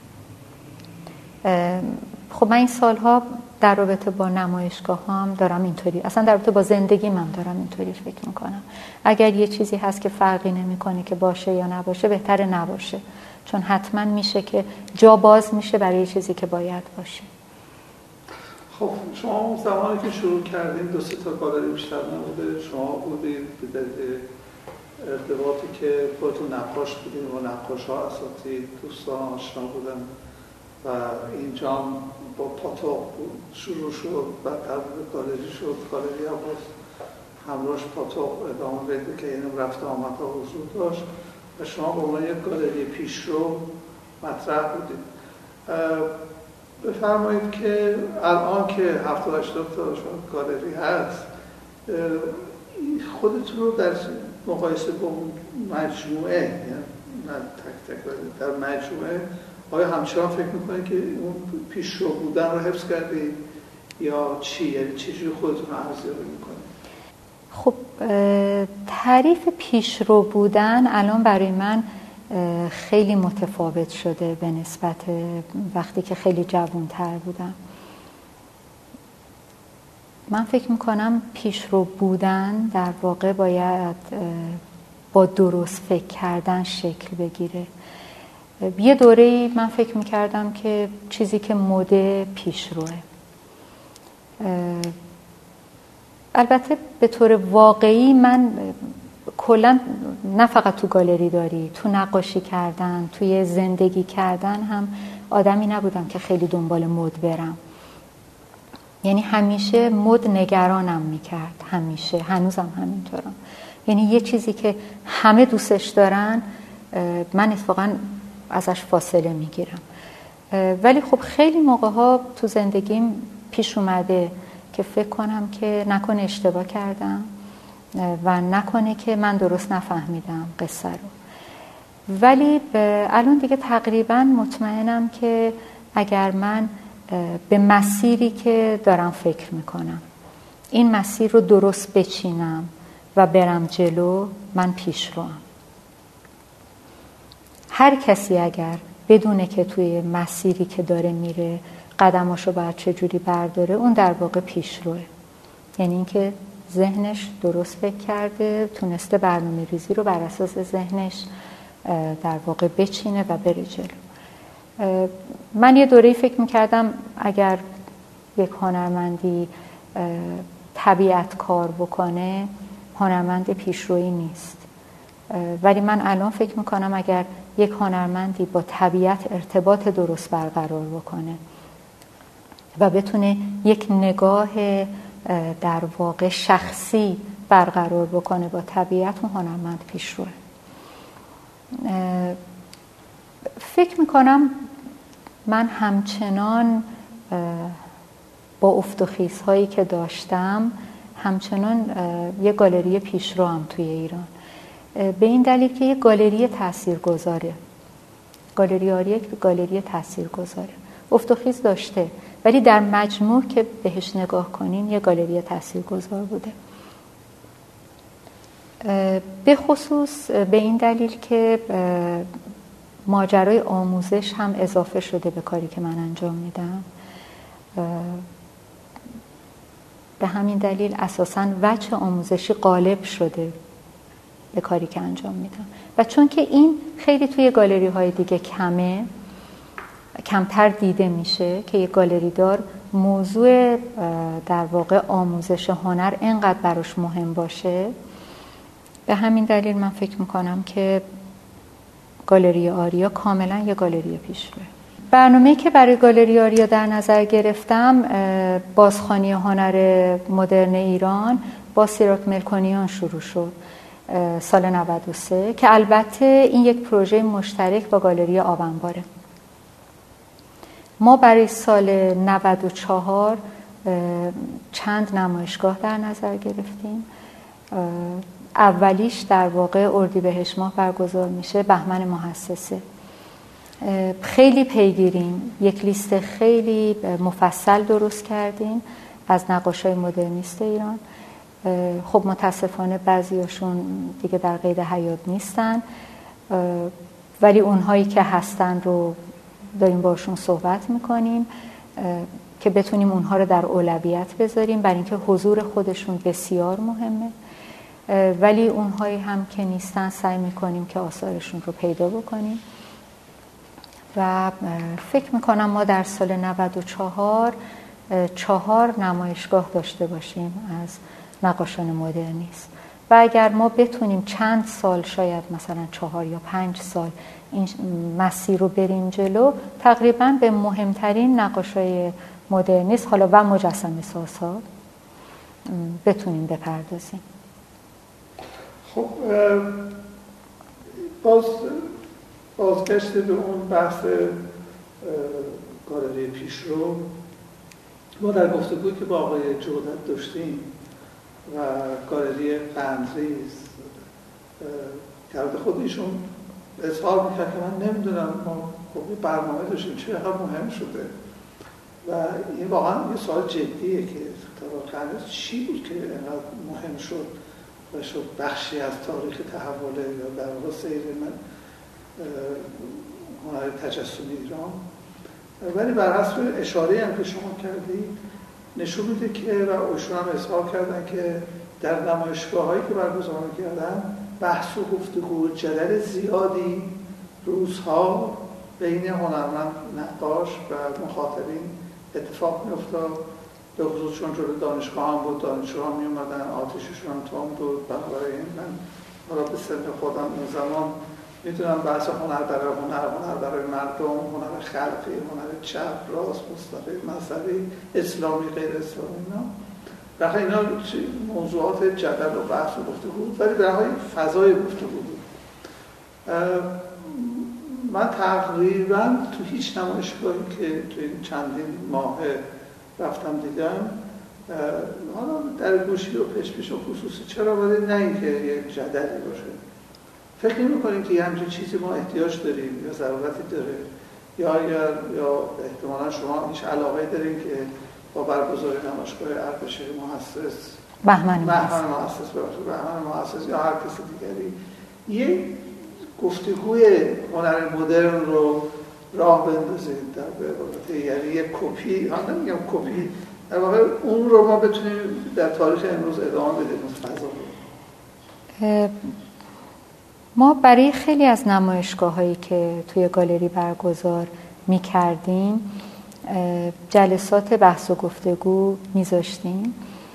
خب من این سالها در رابطه با نمایشگاه هم دارم اینطوری، اصلا در رابطه با زندگی من دارم اینطوری فکر میکنم. اگر یه چیزی هست که فرقی نمیکنه که باشه یا نباشه، بهتره نباشه، چون حتما میشه که جا باز میشه برای چیزی که باید باشه. خب شما زمانی که شروع کردین 2-3 تا گالری بیشتر نبوده، شما بودید به ارتباطی که خودتون نقاش بودین و نقاش‌ها اساتید دوستان آشنا بودن و اینجا با پاتوق شروع شد، بعد تبدیل گالری شد، گالری هم باز همراهش پاتوق ادامه پیدا که این رفت آمدها حضور داشت و شما به عنوان یک گالری پیشرو مطرح بودید. بفرمایید که الان که 70-80 تا گالری هست، خودتون رو در مقایسه با مجموعه، یعنی نه تک تک در مجموعه، آیا همچنان فکر میکنید که اون پیشرو بودن رو حفظ کردید یا چی؟ یعنی چجوری خودتون رو ارزیابی میکنید؟ خب تعریف پیشرو بودن الان برای من خیلی متفاوت شده به نسبت وقتی که خیلی جوان‌تر بودم. من فکر میکنم پیشرو بودن در واقع باید با درست فکر کردن شکل بگیره. یه دوره‌ای من فکر میکردم که چیزی که مده پیشروه. البته به طور واقعی من کلا نه فقط تو گالری داری، تو نقاشی کردن، توی زندگی کردن هم آدمی نبودم که خیلی دنبال مد برم. یعنی همیشه مد نگرانم میکرد، همیشه، هنوزم همینطورم. یعنی یه چیزی که همه دوستش دارن من اتفاقا ازش فاصله میگیرم. ولی خب خیلی موقع‌ها تو زندگیم پیش اومده که فکر کنم که نکنه اشتباه کردم و نکنه که من درست نفهمیدم قصه رو. ولی الان دیگه تقریبا مطمئنم که اگر من به مسیری که دارم فکر میکنم این مسیر رو درست بچینم و برم جلو، من پیش روم. هر کسی اگر بدونه که توی مسیری که داره میره قدماشو باید چجوری برداره، اون در واقع پیش روه. یعنی اینکه ذهنش درست فکر کرده، تونسته برنامه ریزی رو بر اساس ذهنش در واقع بچینه و بره جلو. من یه دوره‌ای فکر میکردم اگر یک هنرمندی طبیعت کار بکنه، هنرمند پیشرویی نیست. ولی من الان فکر میکنم اگر یک هنرمندی با طبیعت ارتباط درست برقرار بکنه و بتونه یک نگاه در واقع شخصی برقرار بکنه با طبیعت، اون هنرمند پیشروه. فکر میکنم من همچنان با افت و خیزهایی که داشتم همچنان یه گالری پیشرو هم توی ایران، به این دلیل که یه گالری تاثیرگذاره. گالری آریا یک گالری تاثیرگذاره، افت و خیز داشته ولی در مجموع که بهش نگاه کنین یه گالری تاثیرگذار بوده. به خصوص به این دلیل که ماجرای آموزش هم اضافه شده به کاری که من انجام میدم. به همین دلیل اساساً وجه آموزشی غالب شده به کاری که انجام میدم و چون که این خیلی توی گالری های دیگه کمتر دیده میشه که یک گالری دار موضوع در واقع آموزش هنر اینقدر براش مهم باشه، به همین دلیل من فکر میکنم که گالری آریا کاملا یه گالری پیشروه. برنامه‌ای که برای گالری آریا در نظر گرفتم بازخوانی هنر مدرن ایران با سیراک ملکونیان شروع شد سال 93 که البته این یک پروژه مشترک با گالری آونباره. ما برای سال 94 چند نمایشگاه در نظر گرفتیم. اولیش در واقع اردیبهشت ماه برگزار میشه، بهمن محسسه. خیلی پیگیریم، یک لیست خیلی مفصل درست کردیم از نقاشای مدرنیست ایران. خب متاسفانه بعضیاشون دیگه در قید حیات نیستن، ولی اونهایی که هستن رو داریم باشون صحبت میکنیم که بتونیم اونها رو در اولویت بذاریم، برای اینکه حضور خودشون بسیار مهمه. ولی اونهایی هم که نیستن سعی میکنیم که آثارشون رو پیدا بکنیم و فکر میکنم ما در سال 94 4 نمایشگاه داشته باشیم از نقاشان مدرنیست و اگر ما بتونیم چند سال، شاید مثلا 4 یا 5 سال این مسیر رو بریم جلو، تقریبا به مهمترین نقاشای مدرنیست حالا و مجسمه سازها بتونیم بپردازیم. خب بازگشت به اون بحث گالری پیشرو، ما در گفتگویی که با آقای جودت داشتیم و گالری قندریز کرده خود ایشون اظهار میکرد که من نمیدونم ما خب برنامه داشتیم چقدر مهم شده و این واقعا یه سوال جدیه که اختراع قندریز چی بود که اینقدر مهم شد و شد بخشی از تاریخ تحوله یا در واقع سیر من هنر تجسمی ایران. ولی بر حسب اشاره‌ای هم که شما کردید نشون میده که و ایشون هم اظهار کردن که در نمایشگاه‌هایی که برگزار کردن بحث و گفتگو جدل زیادی روزها بین هنرمند نقاش و مخاطبین اتفاق می‌افتاد. به خصوص چون جلوی دانشگاه هم بود، دانشجوها می اومدن، آتششون هم تند بود. بنابراین من حالا به سن خودم اون زمان میتونم بحث هنر برای مردم، هنر خلقی، هنر چپ، راست، مستقل، مذهبی، اسلامی، غیر اسلامی، اینا اینا موضوعات جدل و بحث و گفتگو بود، ولی در حال فضای گفتگو بود. من تقریبا تو هیچ نمایشگاهی که تو این چندین ماه رفتم دیدم، حالا در گوشی و پیش و خصوصی چرا، ولی نه اینکه یک جدلی باشه. فکر نمی‌کنیم که یه همچین چیزی ما احتیاج داریم یا ضرورتی داره، یا احتمالا شما هیچ علاقه دارین که با برگزاری نمایشگاه اردشیر محسس بهمن محسس یا هر کسی دیگری یه گفتگوی هنر مدرن رو راه بندازید در واقع، یعنی یک کپی، من نمیگم کپی، در واقع اون رو ما بتونیم در تاریخ امروز ادامه بدیم فضا رو. ما برای خیلی از نمایشگاه‌هایی که توی گالری برگزار می‌کردیم جلسات بحث و گفتگو می‌ذاشتیم.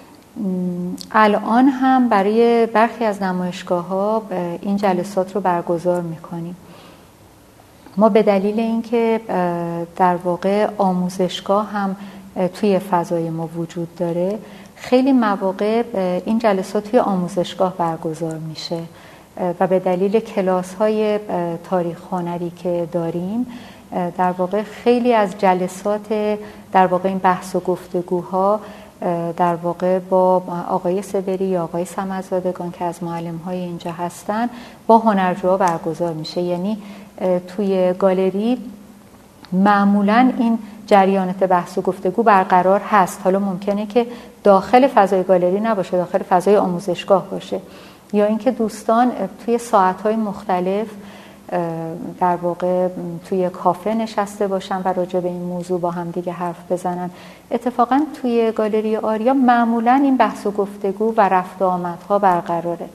الان هم برای برخی از نمایشگاه‌ها این جلسات رو برگزار می‌کنیم. ما به دلیل اینکه در واقع آموزشگاه هم توی فضای ما وجود داره، خیلی مواقع این جلسات توی آموزشگاه برگزار میشه و به دلیل کلاس‌های تاریخ هنری که داریم در واقع خیلی از جلسات در واقع این بحث و گفتگوها در واقع با آقای سبری یا آقای صمدزادگان که از معلم‌های اینجا هستن با هنرجوها برگزار میشه. یعنی توی گالری معمولاً این جریانات بحث و گفتگو برقرار هست. حالا ممکنه که داخل فضای گالری نباشه، داخل فضای آموزشگاه باشه، یا اینکه دوستان توی ساعت‌های مختلف در واقع توی کافه نشسته باشن و راجع به این موضوع با هم دیگه حرف بزنن. اتفاقا توی گالری آریا معمولاً این بحث و گفتگو و رفت و آمدها برقراره.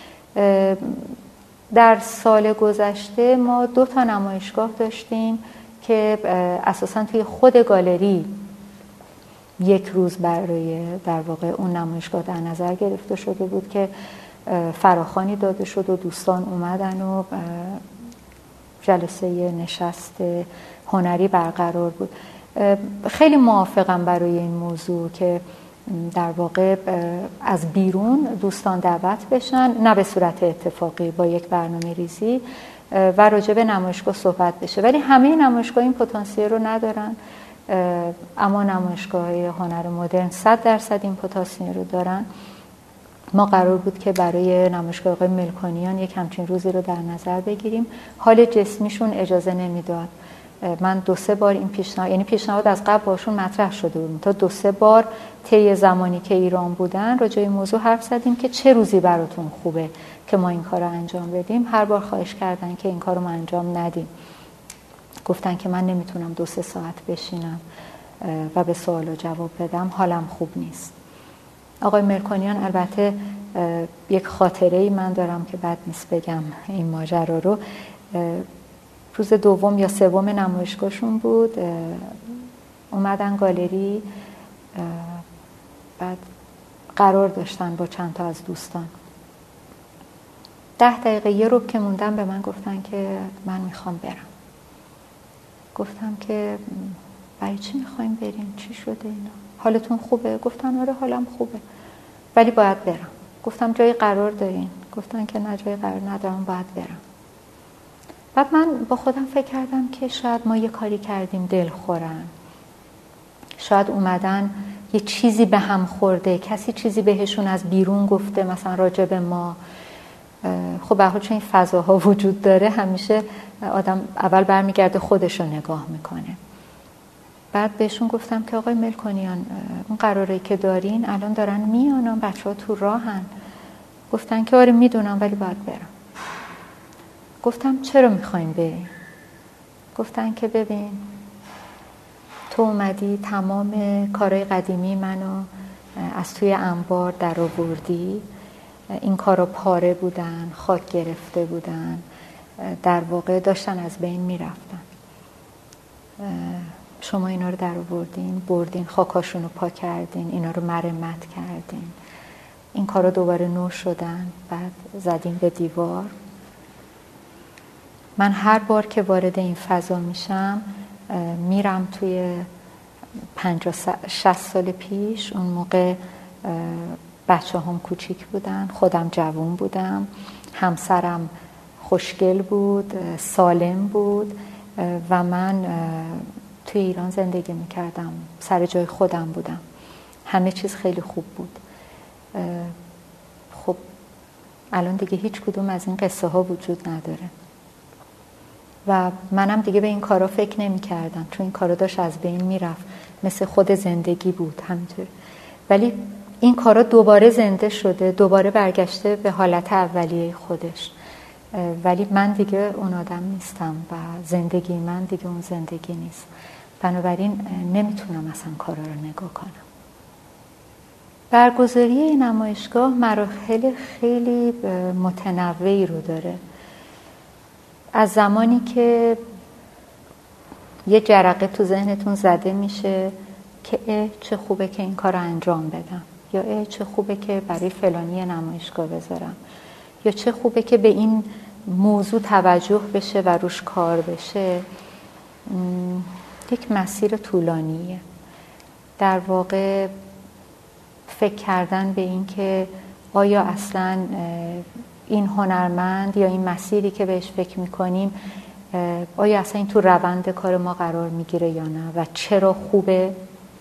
در سال گذشته ما 2 نمایشگاه داشتیم که اساساً توی خود گالری یک روز برای در واقع اون نمایشگاه در نظر گرفته شده بود که فراخوانی داده شد و دوستان اومدن و جلسه نشست هنری برقرار بود. خیلی موافقم برای این موضوع که در واقع از بیرون دوستان دعوت بشن، نه به صورت اتفاقی، با یک برنامه ریزی و راجع به نمایشگاه صحبت بشه. ولی همه نمایشگاه این پتانسیل رو ندارن، اما نمایشگاه‌های هنر مدرن 100% این پتانسیل رو دارن. ما قرار بود که برای نمایشگاه آقای ملکانیان یک همچین روزی رو در نظر بگیریم. حال جسمیشون اجازه نمیداد. من 2-3 بار این پیشنهاد، یعنی پیشنهاد از قبل باشون مطرح شده بود، تا 2-3 بار طی زمانی که ایران بودن راجع به این موضوع حرف زدیم که چه روزی براتون خوبه که ما این کار رو انجام بدیم. هر بار خواهش کردن که این کار رو ما انجام ندیم. گفتن که من نمیتونم 2-3 ساعت بشینم و به سوالا جواب بدم، حالم خوب نیست. آقای ملکانیان البته یک خاطره‌ای من دارم که بد نیست بگم این ماجرا رو. روز 2 یا 3 نمایشگاهشون بود، اومدن گالری، بعد قرار داشتن با چند تا از دوستان. 10 دقیقه یه رو که موندن به من گفتن که من میخوام برم. گفتم که برای چی میخوایم بریم؟ چی شده اینا؟ حالتون خوبه؟ گفتن آره حالم خوبه ولی باید برم. گفتم جای قرار دارین؟ گفتن که نه جای قرار ندارم، باید برم. بعد من با خودم فکر کردم که شاید ما یه کاری کردیم دل خورن، شاید اومدن یه چیزی به هم خورده، کسی چیزی بهشون از بیرون گفته مثلا راجع به ما. خب به هر حال چون این فضاها وجود داره همیشه آدم اول برمیگرده خودش رو نگاه میکنه. بعد بهشون گفتم که آقای ملکانیان اون قراری که دارین الان دارن میان، بچه‌ها تو راهن. گفتن که آره میدونم ولی باید برم. گفتم چرا میخواین بریم؟ گفتن که ببین تو اومدی تمام کارهای قدیمی منو از توی انبار در آوردی، این کارا پاره بودن، خاک گرفته بودن، در واقع داشتن از بین میرفتن. شما اینا رو در آوردین، بردین، خاکاشون رو پاک کردین، اینا رو مرمت کردین، این کارا دوباره نو شدن، بعد زدین به دیوار. من هر بار که وارد این فضا میشم میرم توی 50-60 سال پیش. اون موقع بچه هم کوچیک بودن، خودم جوان بودم، همسرم خوشگل بود، سالم بود و من توی ایران زندگی میکردم، سر جای خودم بودم، همه چیز خیلی خوب بود. خب الان دیگه هیچ کدوم از این قصه ها وجود نداره و منم دیگه به این کارا فکر نمی کردم، چون این کارا داشت از بین می رفت، مثل خود زندگی بود همینطور. ولی این کارا دوباره زنده شده، دوباره برگشته به حالت اولیه خودش، ولی من دیگه اون آدم نیستم و زندگی من دیگه اون زندگی نیست. بنابراین نمیتونم اصلا کارا رو نگاه کنم. برگزاری این نمایشگاه مراحل خیلی متنوعی رو داره. از زمانی که یه جرقه تو ذهنتون زده میشه که چه خوبه که این کار رو انجام بدم، یا چه خوبه که برای فلانی نمایشگاه بذارم، یا چه خوبه که به این موضوع توجه بشه و روش کار بشه، یک مسیر طولانیه. در واقع فکر کردن به این که آیا اصلاً این هنرمند یا این مسیری که بهش فکر میکنیم آیا اصلا این تو روند کار ما قرار میگیره یا نه و چرا خوبه.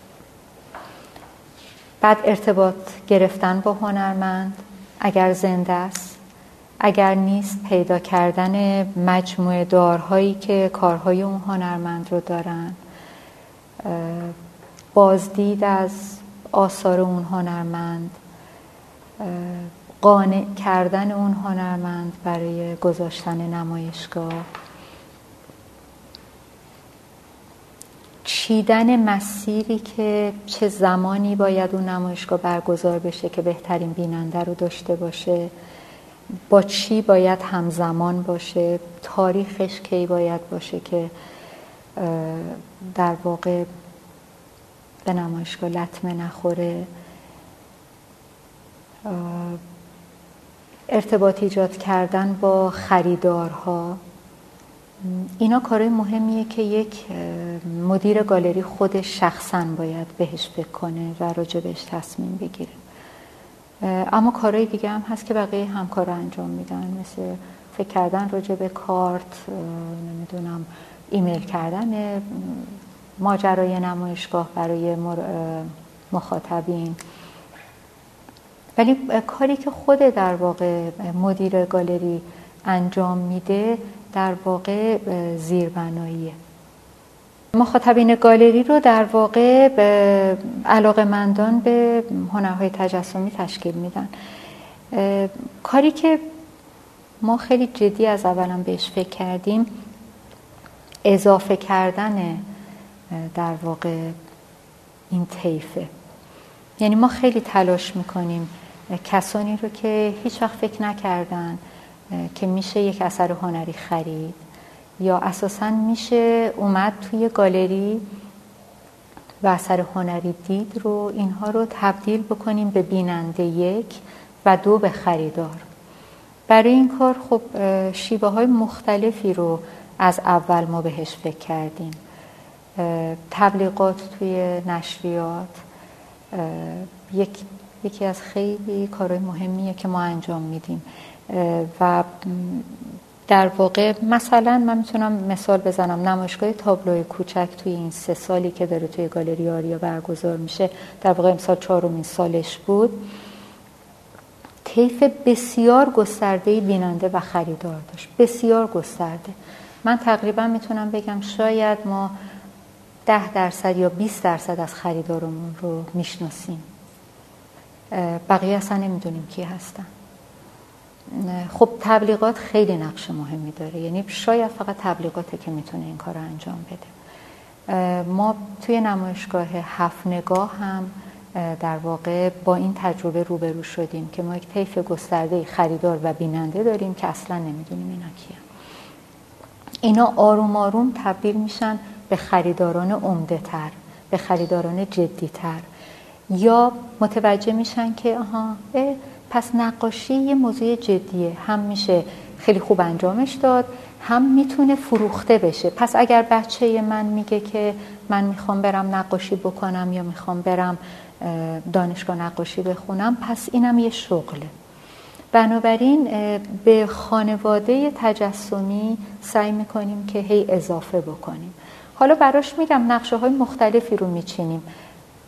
بعد ارتباط گرفتن با هنرمند، اگر زنده است، اگر نیست پیدا کردن مجموعه دارهایی که کارهای اون هنرمند رو دارن، بازدید از آثار اون هنرمند، قانع کردن اون هنرمند برای گذاشتن نمایشگاه، چیدن مسیری که چه زمانی باید اون نمایشگاه برگزار بشه که بهترین بیننده رو داشته باشه، با چی باید همزمان باشه، تاریخش کی باید باشه که در واقع به نمایشگاه لطمه نخوره، ارتباط ایجاد کردن با خریدارها. اینا کارهای مهمیه که یک مدیر گالری خودش شخصاً باید بهش فکر کنه و راجع بهش تصمیم بگیره. اما کارهای دیگه هم هست که بقیه همکارا انجام میدن، مثل فکر کردن راجع به کارت، نمیدونم ایمیل کردن ماجرای نمایشگاه برای مخاطبین. ولی کاری که خود در واقع مدیر گالری انجام میده در واقع زیربناییه. مخاطبین گالری رو در واقع علاقه‌مندان به هنرهای تجسمی تشکیل میدن. کاری که ما خیلی جدی از اولم بهش فکر کردیم اضافه کردن در واقع این طیفه. یعنی ما خیلی تلاش میکنیم کسانی رو که هیچ وقت فکر نکردن که میشه یک اثر هنری خرید یا اساساً میشه اومد توی گالری و اثر هنری دید رو، اینها رو تبدیل بکنیم به بیننده 1 و 2 به خریدار. برای این کار خب شیوه های مختلفی رو از اول ما بهش فکر کردیم. تبلیغات توی نشریات یکی از خیلی کارهای مهمیه که ما انجام میدیم و در واقع مثلا من میتونم مثال بزنم. نمایشگاه تابلوی کوچک توی این 3 سالی که داره توی گالری آریا برگزار میشه، در واقع امسال 4مین سالش بود، طیف بسیار گسترده بیننده و خریدار داشت، بسیار گسترده. من تقریبا میتونم بگم شاید ما 10% یا 20% از خریدارمون رو میشناسیم، بقیه اصلا نمیدونیم کی هستن. خب تبلیغات خیلی نقش مهمی داره، یعنی شاید فقط تبلیغاته که میتونه این کار رو انجام بده. ما توی نمایشگاه 7 نگاه هم در واقع با این تجربه روبرو شدیم که ما یک طیف گسترده خریدار و بیننده داریم که اصلا نمیدونیم اینا کیه. اینا آروم آروم تبدیل میشن به خریداران عمده تر، به خریداران جدی تر، یا متوجه میشن که پس نقاشی یه موضوع جدیه، هم میشه خیلی خوب انجامش داد، هم میتونه فروخته بشه. پس اگر بچه من میگه که من میخوام برم نقاشی بکنم یا میخوام برم دانشگاه نقاشی بخونم، پس اینم یه شغله. بنابراین به خانواده تجسمی سعی میکنیم که هی اضافه بکنیم. حالا براش میگم نقشه های مختلفی رو میچینیم.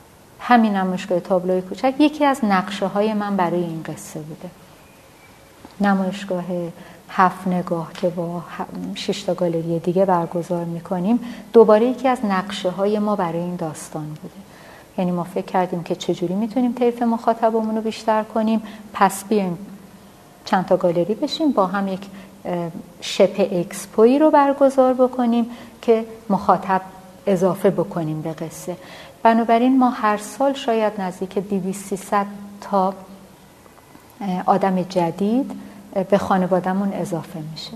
همین نمایشگاه تابلوی کوچک یکی از نقشه های من برای این قصه بوده. نمایشگاه 7 نگاه که با 6 تا گالری دیگه برگزار میکنیم دوباره یکی از نقشه های ما برای این داستان بوده. یعنی ما فکر کردیم که چجوری میتونیم طیف مخاطبمون رو بیشتر کنیم، پس بیایم چند تا گالری بشیم با هم یک شبه اکسپویی رو برگزار بکنیم که مخاطب اضافه بکنیم به قصه. بنابراین ما هر سال شاید نزدیک 200-300 تا آدم جدید به خانوادهمون اضافه میشه.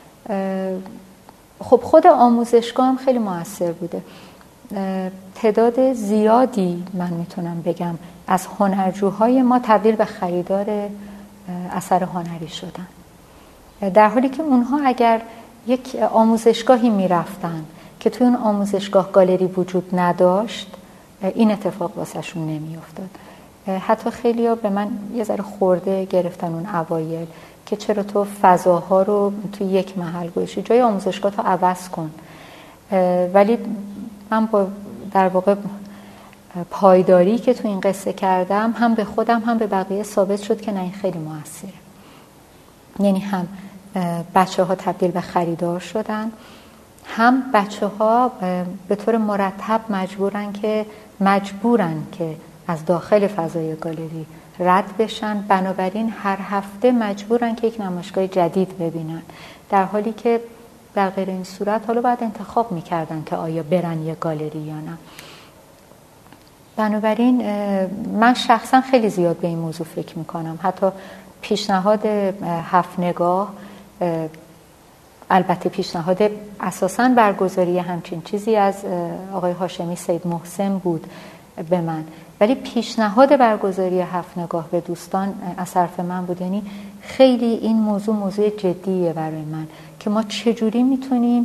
خب خود آموزشگاه هم خیلی موثر بوده. تعداد زیادی من میتونم بگم از هنرجوهای ما تبدیل به خریدار اثر هنری شدن، در حالی که اونها اگر یک آموزشگاهی میرفتن که توی اون آموزشگاه گالری وجود نداشت این اتفاق واسهشون نمیافتاد. حتی خیلی‌ها به من یه ذره خورده گرفتن اون اوایل که چرا تو فضاها رو توی یک محل گذاشتی، جای آموزشگاه تو عوض کن. ولی من با در واقع پایداری که تو این قصه کردم هم به خودم هم به بقیه ثابت شد که نه این خیلی موثره. یعنی هم بچه ها تبدیل به خریدار شدن، هم بچه ها به طور مرتب مجبورن که از داخل فضای گالری رد بشن، بنابراین هر هفته مجبورن که یک نمایشگاه جدید ببینن، در حالی که در غیر این صورت حالا باید انتخاب میکردن که آیا برن یه گالری یا نه. بنابراین من شخصا خیلی زیاد به این موضوع فکر میکنم. حتی پیشنهاد 7 نگاه، البته پیشنهاد اساساً برگزاری همچین چیزی از آقای هاشمی سید محسن بود به من، ولی پیشنهاد برگزاری 7 نگاه به دوستان از طرف من بود. یعنی خیلی این موضوع جدیه برای من که ما چجوری میتونیم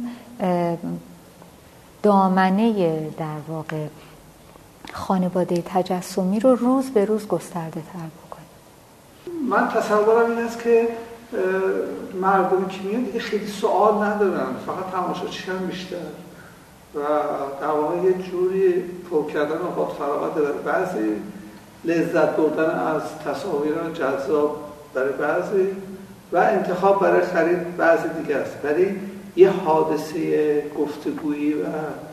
دامنه در واقع خانواده تجسمی رو روز به روز گسترده تر بکنیم. من تصورم این است که مردم که میان دیگه خیلی سوال ندارن، فقط تماشاچی هم بیشتر و در واقع یه جوری پر کردن اوقات فراغت برای بعضی، لذت بردن از تصاویر جذاب برای بعضی و انتخاب برای خرید بعضی دیگه است. ولی یه حادثه گفتگویی و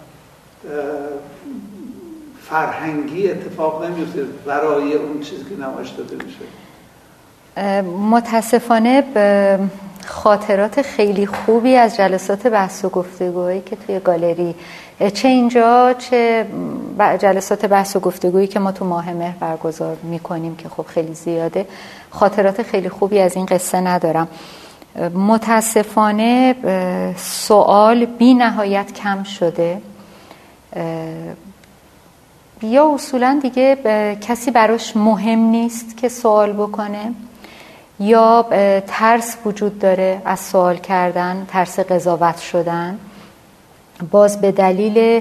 فرهنگی اتفاق نمیفته برای اون چیزی که نمایش داده میشه. متاسفانه به خاطرات خیلی خوبی از جلسات بحث و گفتگویی که توی گالری چه اینجا چه جلسات بحث و گفتگویی که ما تو ماه مهر برگزار میکنیم که خب خیلی زیاده، خاطرات خیلی خوبی از این قصه ندارم. متاسفانه سوال بی نهایت کم شده، یا اصولا دیگه کسی براش مهم نیست که سوال بکنه، یا ترس وجود داره از سوال کردن، ترس قضاوت شدن، باز به دلیل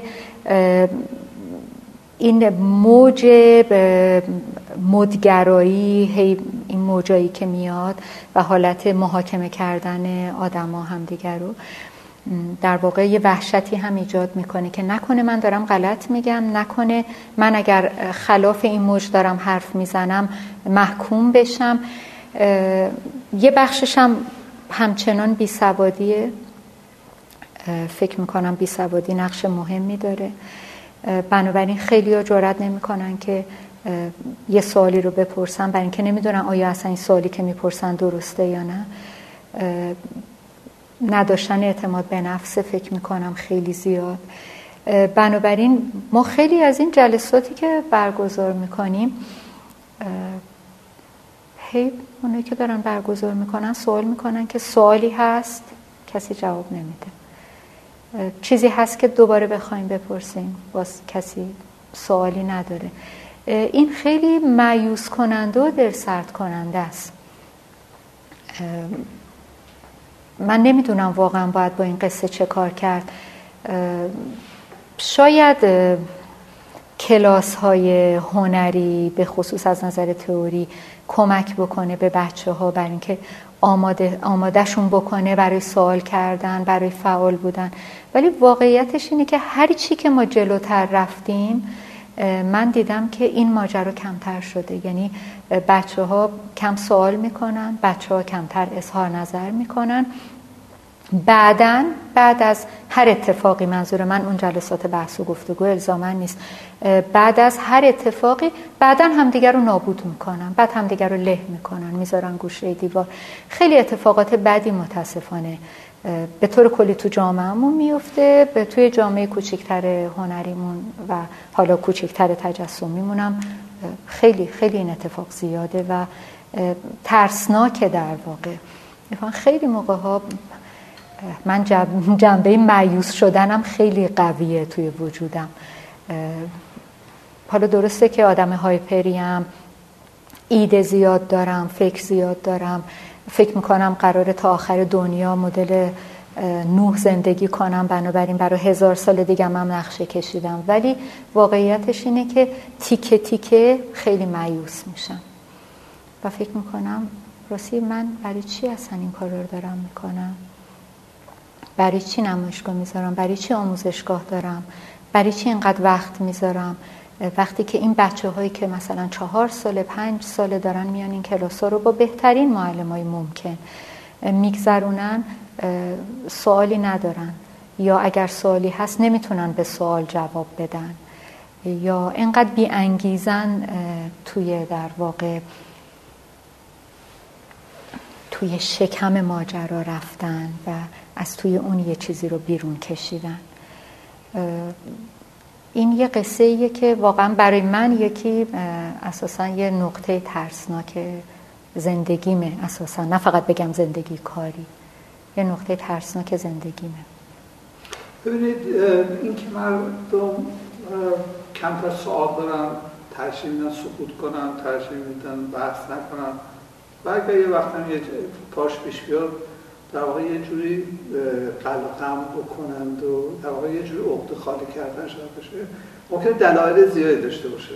این موج مدگرایی، این موجایی که میاد و حالت محاکمه کردن آدم ها هم دیگر رو در واقع یه وحشتی هم ایجاد میکنه که نکنه من دارم غلط میگم، نکنه من اگر خلاف این موج دارم حرف میزنم محکوم بشم. یه بخشش هم همچنان بیسوادیه. فکر میکنم بیسوادی نقش مهمی داره، بنابراین خیلی ها جرئت نمیکنن که یه سوالی رو بپرسن، برای اینکه نمیدونن آیا اصلا این سوالی که میپرسن درسته یا نه. نداشتن اعتماد به نفس فکر میکنم خیلی زیاد. بنابراین ما خیلی از این جلساتی که برگزار میکنیم اونایی که دارن برگزار میکنن سوال میکنن که سوالی هست، کسی جواب نمیده. چیزی هست که دوباره بخوایم بپرسیم، باز کسی سوالی نداره. این خیلی مایوس کننده و دلسرد کننده است. من نمیدونم واقعا باید با این قصه چه کار کرد. شاید کلاس های هنری به خصوص از نظر تئوری کمک بکنه به بچه ها برای اینکه آمادهشون بکنه برای سوال کردن، برای فعال بودن. ولی واقعیتش اینه که هر چی که ما جلوتر رفتیم من دیدم که این ماجرا کمتر شده. یعنی بچه‌ها کم سوال میکنن، بچه‌ها کمتر اظهار نظر میکنن. بعد از هر اتفاقی، منظور من اون جلسات بحث و گفتگو الزاما نیست، بعد از هر اتفاقی بعداً همدیگر رو نابود میکنن، بعد همدیگر رو له میکنن، میذارن گوشه دیوار. خیلی اتفاقات بدی متاسفانه به طور کلی تو جامعهمون میفته. توی جامعه کوچکتر هنریمون و حالا کوچکتر تجسمیمون هم خیلی خیلی این اتفاق زیاده و ترسناکه در واقع. خیلی موقع ها من جنبه مایوس شدنم خیلی قویه توی وجودم. حالا درسته که آدم هایپریم، ایده زیاد دارم، فکر زیاد دارم، فکر میکنم قراره تا آخر دنیا مدل نوح زندگی کنم، بنابراین برای 1000 سال دیگه هم نقشه کشیدم. ولی واقعیتش اینه که تیکه تیکه خیلی مایوس میشم و فکر میکنم راستی من برای چی اصلا این کار رو دارم میکنم؟ برای چی نمایشگاه میذارم؟ برای چی آموزشگاه دارم؟ برای چی اینقدر وقت میذارم؟ وقتی که این بچه‌هایی که مثلا 4 سال 5 سال دارن میان این کلاس‌ها رو با بهترین معلمای ممکن میگذرونن، سوالی ندارن، یا اگر سوالی هست نمیتونن به سوال جواب بدن، یا اینقدر بی انگیزن توی در واقع توی شکم ماجرا رفتن و از توی اون یه چیزی رو بیرون کشیدن. این یه قصه ایه که واقعا برای من یکی اساسا یه نقطه ترسناک زندگیمه، اساسا نه فقط بگم زندگی کاری، یه نقطه ترسناک زندگیمه. ببینید این که مردم کمتر سوال دارن، ترجیح میدن سکوت کنن، ترجیح میدن بحث نکنن و اگر یه وقت هم یه پاش پیش بیاد در واقع یه جوری قلقم بکنند و در واقع یه جوری عقده خالی کردن شاید بشه، ممکنه دلایل زیادی داشته باشه.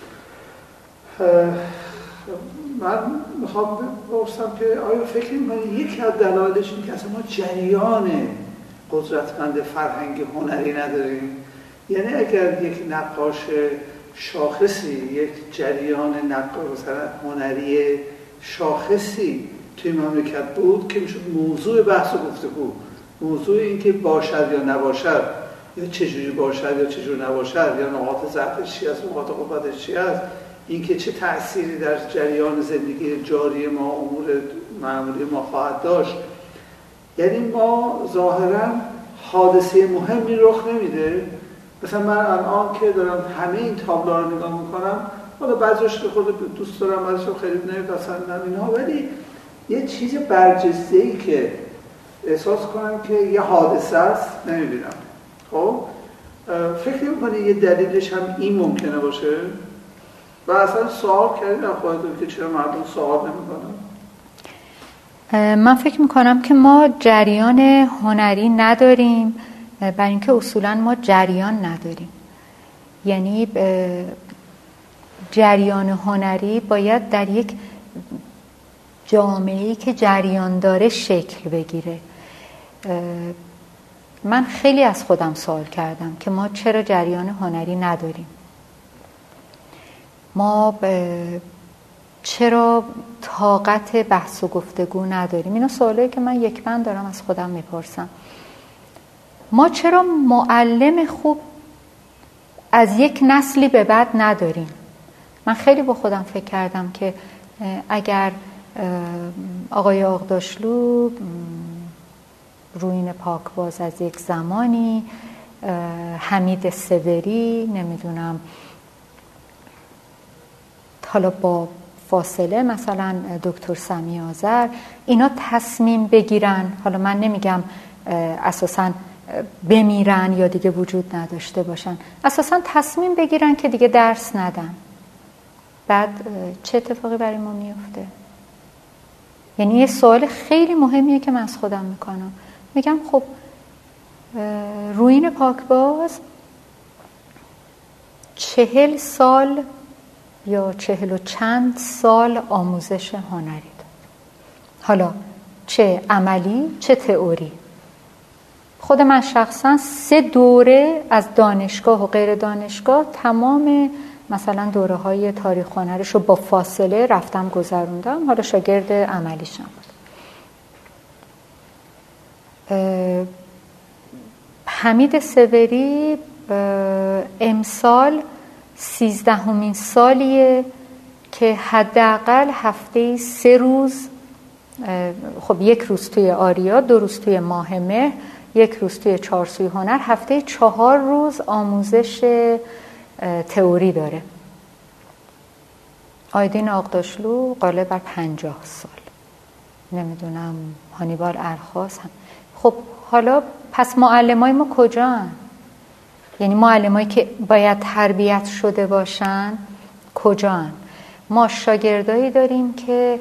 من میخوام بپرسم که آیا فکر می‌کنید یکی از دلایلش این که اصلا ما جریان قدرتمند فرهنگ هنری نداریم؟ یعنی اگر یک نقاش شاخصی، یک جریان نقاش هنری شاخصی توی مملکت بود که میشد موضوع بحث و گفتگو، موضوع این که باشد یا نباشد، یا چجوری باشد یا چجوری نباشد، یا نقاط ضعفش چی است، نقاط قوتش چی است، این که چه تأثیری در جریان زندگی جاری ما، امور معمولی ما خواهد داشت. یعنی ما ظاهراً حادثه مهمی رخ نمیده. مثلا من الان که دارم همه این تابلوها رو نگاه میکنم، حالا بعضیش که خود دوست دارم، بعضیش خیلی نمیپسندم اینها، ولی یه چیز برجسته‌ای که احساس کنم که یه حادثه است نمیبینم. خب فکر نمی‌کنی یه دلیلش هم این ممکنه باشه؟ و اصلا سوال کردید خودتون که چرا مردم سوال نمی‌کنن؟ من فکر میکنم که ما جریان هنری نداریم، برای اینکه اصولا ما جریان نداریم. یعنی جریان هنری باید در یک جامعه‌ای که جریان داره شکل بگیره. من خیلی از خودم سوال کردم که ما چرا جریان هنری نداریم، ما چرا طاقت بحث و گفتگو نداریم. اینا سوالایی که من یک بند دارم از خودم میپرسم. ما چرا معلم خوب از یک نسلی به بعد نداریم. من خیلی با خودم فکر کردم که اگر آقای آغداشلو، رویین پاکباز از یک زمانی، حمید سوری، نمیدونم حالا با فاصله مثلا دکتر سمی آذر، اینا تصمیم بگیرن، حالا من نمیگم اساساً بمیرن یا دیگه وجود نداشته باشن، اساساً تصمیم بگیرن که دیگه درس ندن، بعد چه اتفاقی برای ما میفته؟ یعنی یه سوال خیلی مهمیه که من از خودم میکنم. میگم خب رویین پاکباز 40 سال یا 40 و چند سال آموزش هنری داد، حالا چه عملی چه تئوری. خب خود من شخصا 3 دوره از دانشگاه و غیر دانشگاه تمام مثلا دوره های تاریخ هنرش رو با فاصله رفتم گذروندم. حالا شاگرد عملیشم بود. حمید سوری امسال 13مین سالیه که حداقل هفته‌ای 3 روز، خب 1 روز توی آریا، 2 روز توی ماه مهر، 1 روز توی چارسوی هنر، هفته 4 روز آموزش تئوری داره. آیدین آقداشلو غالب بر 50 سال، نمیدونم هانیبال ارخاص هم. خب حالا پس معلمای ما کجان؟ یعنی معلمایی که باید تربیت شده باشن کجان؟ ما شاگردایی داریم که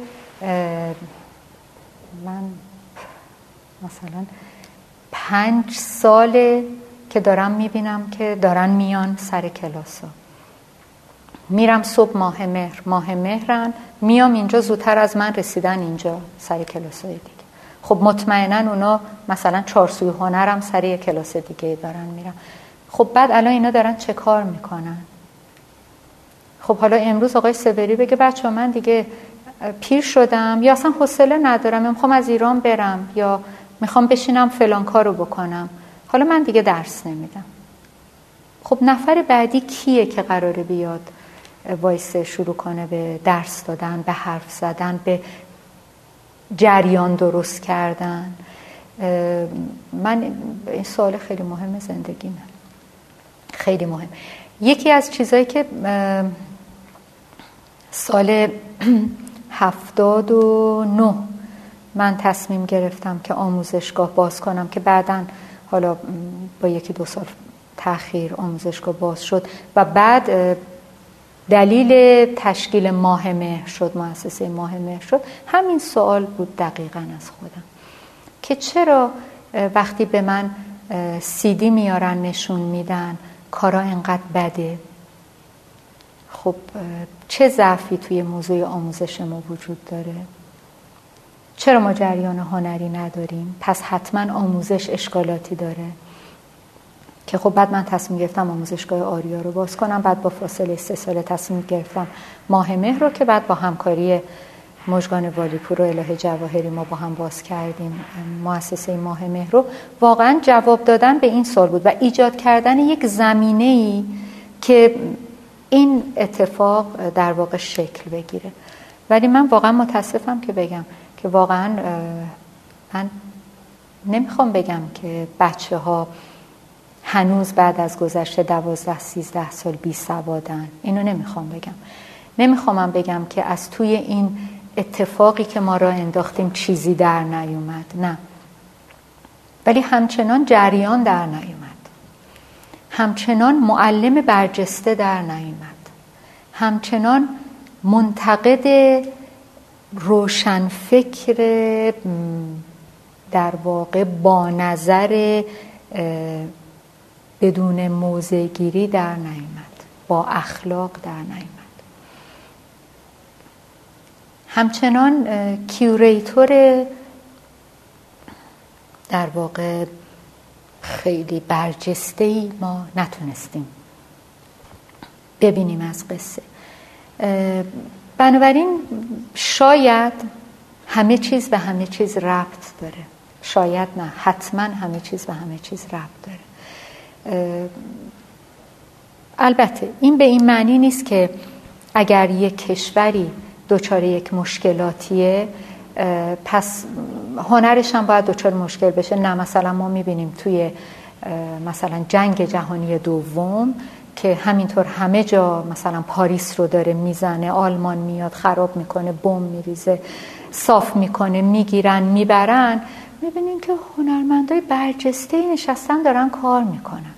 من مثلا 5 ساله که دارم میبینم که دارن میان سر کلاسا. میرم صبح ماه مهرن، میام اینجا زودتر از من رسیدن اینجا سر کلاسای دیگه. خب مطمئنن اونا مثلا چارسوی هنرم سر یه کلاس دیگه دارن میرن. خب بعد الان اینا دارن چه کار میکنن؟ خب حالا امروز آقای سوری بگه بچه من دیگه پیر شدم یا اصلا حوصله ندارم، میخوام از ایران برم یا میخوام بشینم فلان کارو بکنم، حالا من دیگه درس نمیدم. خب نفر بعدی کیه که قراره بیاد وایسه شروع کنه به درس دادن، به حرف زدن، به جریان درست کردن؟ من این سوال خیلی مهم زندگیمه، خیلی مهم. یکی از چیزایی که سال 79 من تصمیم گرفتم که آموزشگاه باز کنم که بعداً حالا با 1-2 سال تأخیر آموزشگاه باز شد و بعد دلیل تشکیل ماه مهر شد، مؤسسه ماه مهر شد، همین سوال بود دقیقاً از خودم که چرا وقتی به من CD میارن نشون میدن کارا اینقدر بده؟ خب چه ضعفی توی موضوع آموزش ما وجود داره؟ چرا ما جریان هنری نداریم؟ پس حتما آموزش اشکالاتی داره که خب بعد من تصمیم گرفتم آموزشگاه آریا رو باز کنم. بعد با فاصله 3 سال تصمیم گرفتم ماه مهر رو که بعد با همکاری مژگان والیپور و الهه جواهری ما با هم باز کردیم مؤسسه ماه مهر رو. واقعا جواب دادن به این سوال بود و ایجاد کردن یک زمینه‌ای که این اتفاق در واقع شکل بگیره. ولی من واقعا متاسفم که بگم که واقعا من نمیخوام بگم که بچه ها هنوز بعد از گذشته 12-13 سال بی سوادن، اینو نمیخوام بگم. نمیخوام بگم که از توی این اتفاقی که ما را انداختیم چیزی در نیومد، نه، ولی همچنان جریان در نیومد، همچنان معلم برجسته در نیومد، همچنان منتقد روشنفکر در واقع با نظر بدون موضع‌گیری در نیامد، با اخلاق در نیامد. همچنان کیوریتور در واقع خیلی برجسته‌ای ما نتونستیم ببینیم از قصه. بنابراین شاید همه چیز به همه چیز ربط داره، شاید نه، حتما همه چیز به همه چیز ربط داره. البته این به این معنی نیست که اگر یک کشوری دچار یک مشکلاتیه پس هنرش هم باید دچار مشکل بشه. نه، مثلا ما میبینیم توی مثلا جنگ جهانی دوم که همینطور همه جا مثلا پاریس رو داره میزنه، آلمان میاد خراب میکنه، بمب میریزه، صاف میکنه، میگیرن میبرن، میبینیم که هنرمندای برجسته‌ای نشستن دارن کار میکنن.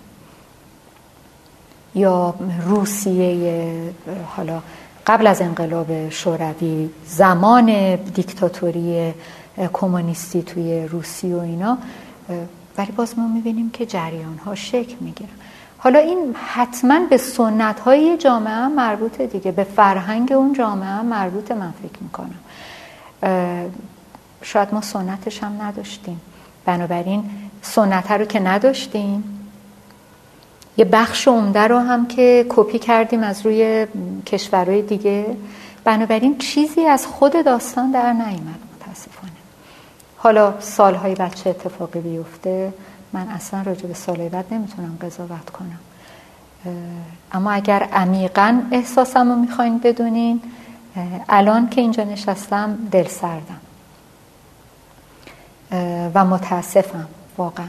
یا روسیه حالا قبل از انقلاب شوروی، زمان دیکتاتوری کمونیستی توی روسیه و اینا، ولی باز ما میبینیم که جریان ها شکل میگیرن. حالا این حتما به سنت های جامعه هم مربوطه دیگه، به فرهنگ اون جامعه هم مربوطه. من فکر میکنم شاید ما سنتش هم نداشتیم، بنابراین سنت رو که نداشتیم، یه بخش عمده رو هم که کپی کردیم از روی کشورهای دیگه، بنابراین چیزی از خود داستان در نیامد متاسفانه. حالا سالهای بعد چه اتفاقی بیفته من اصلا راجع به سالهای بعد نمیتونم قضاوت کنم، اما اگر عمیقاً احساسم رو میخواین بدونین، الان که اینجا نشستم دل سردم و متاسفم واقعاً.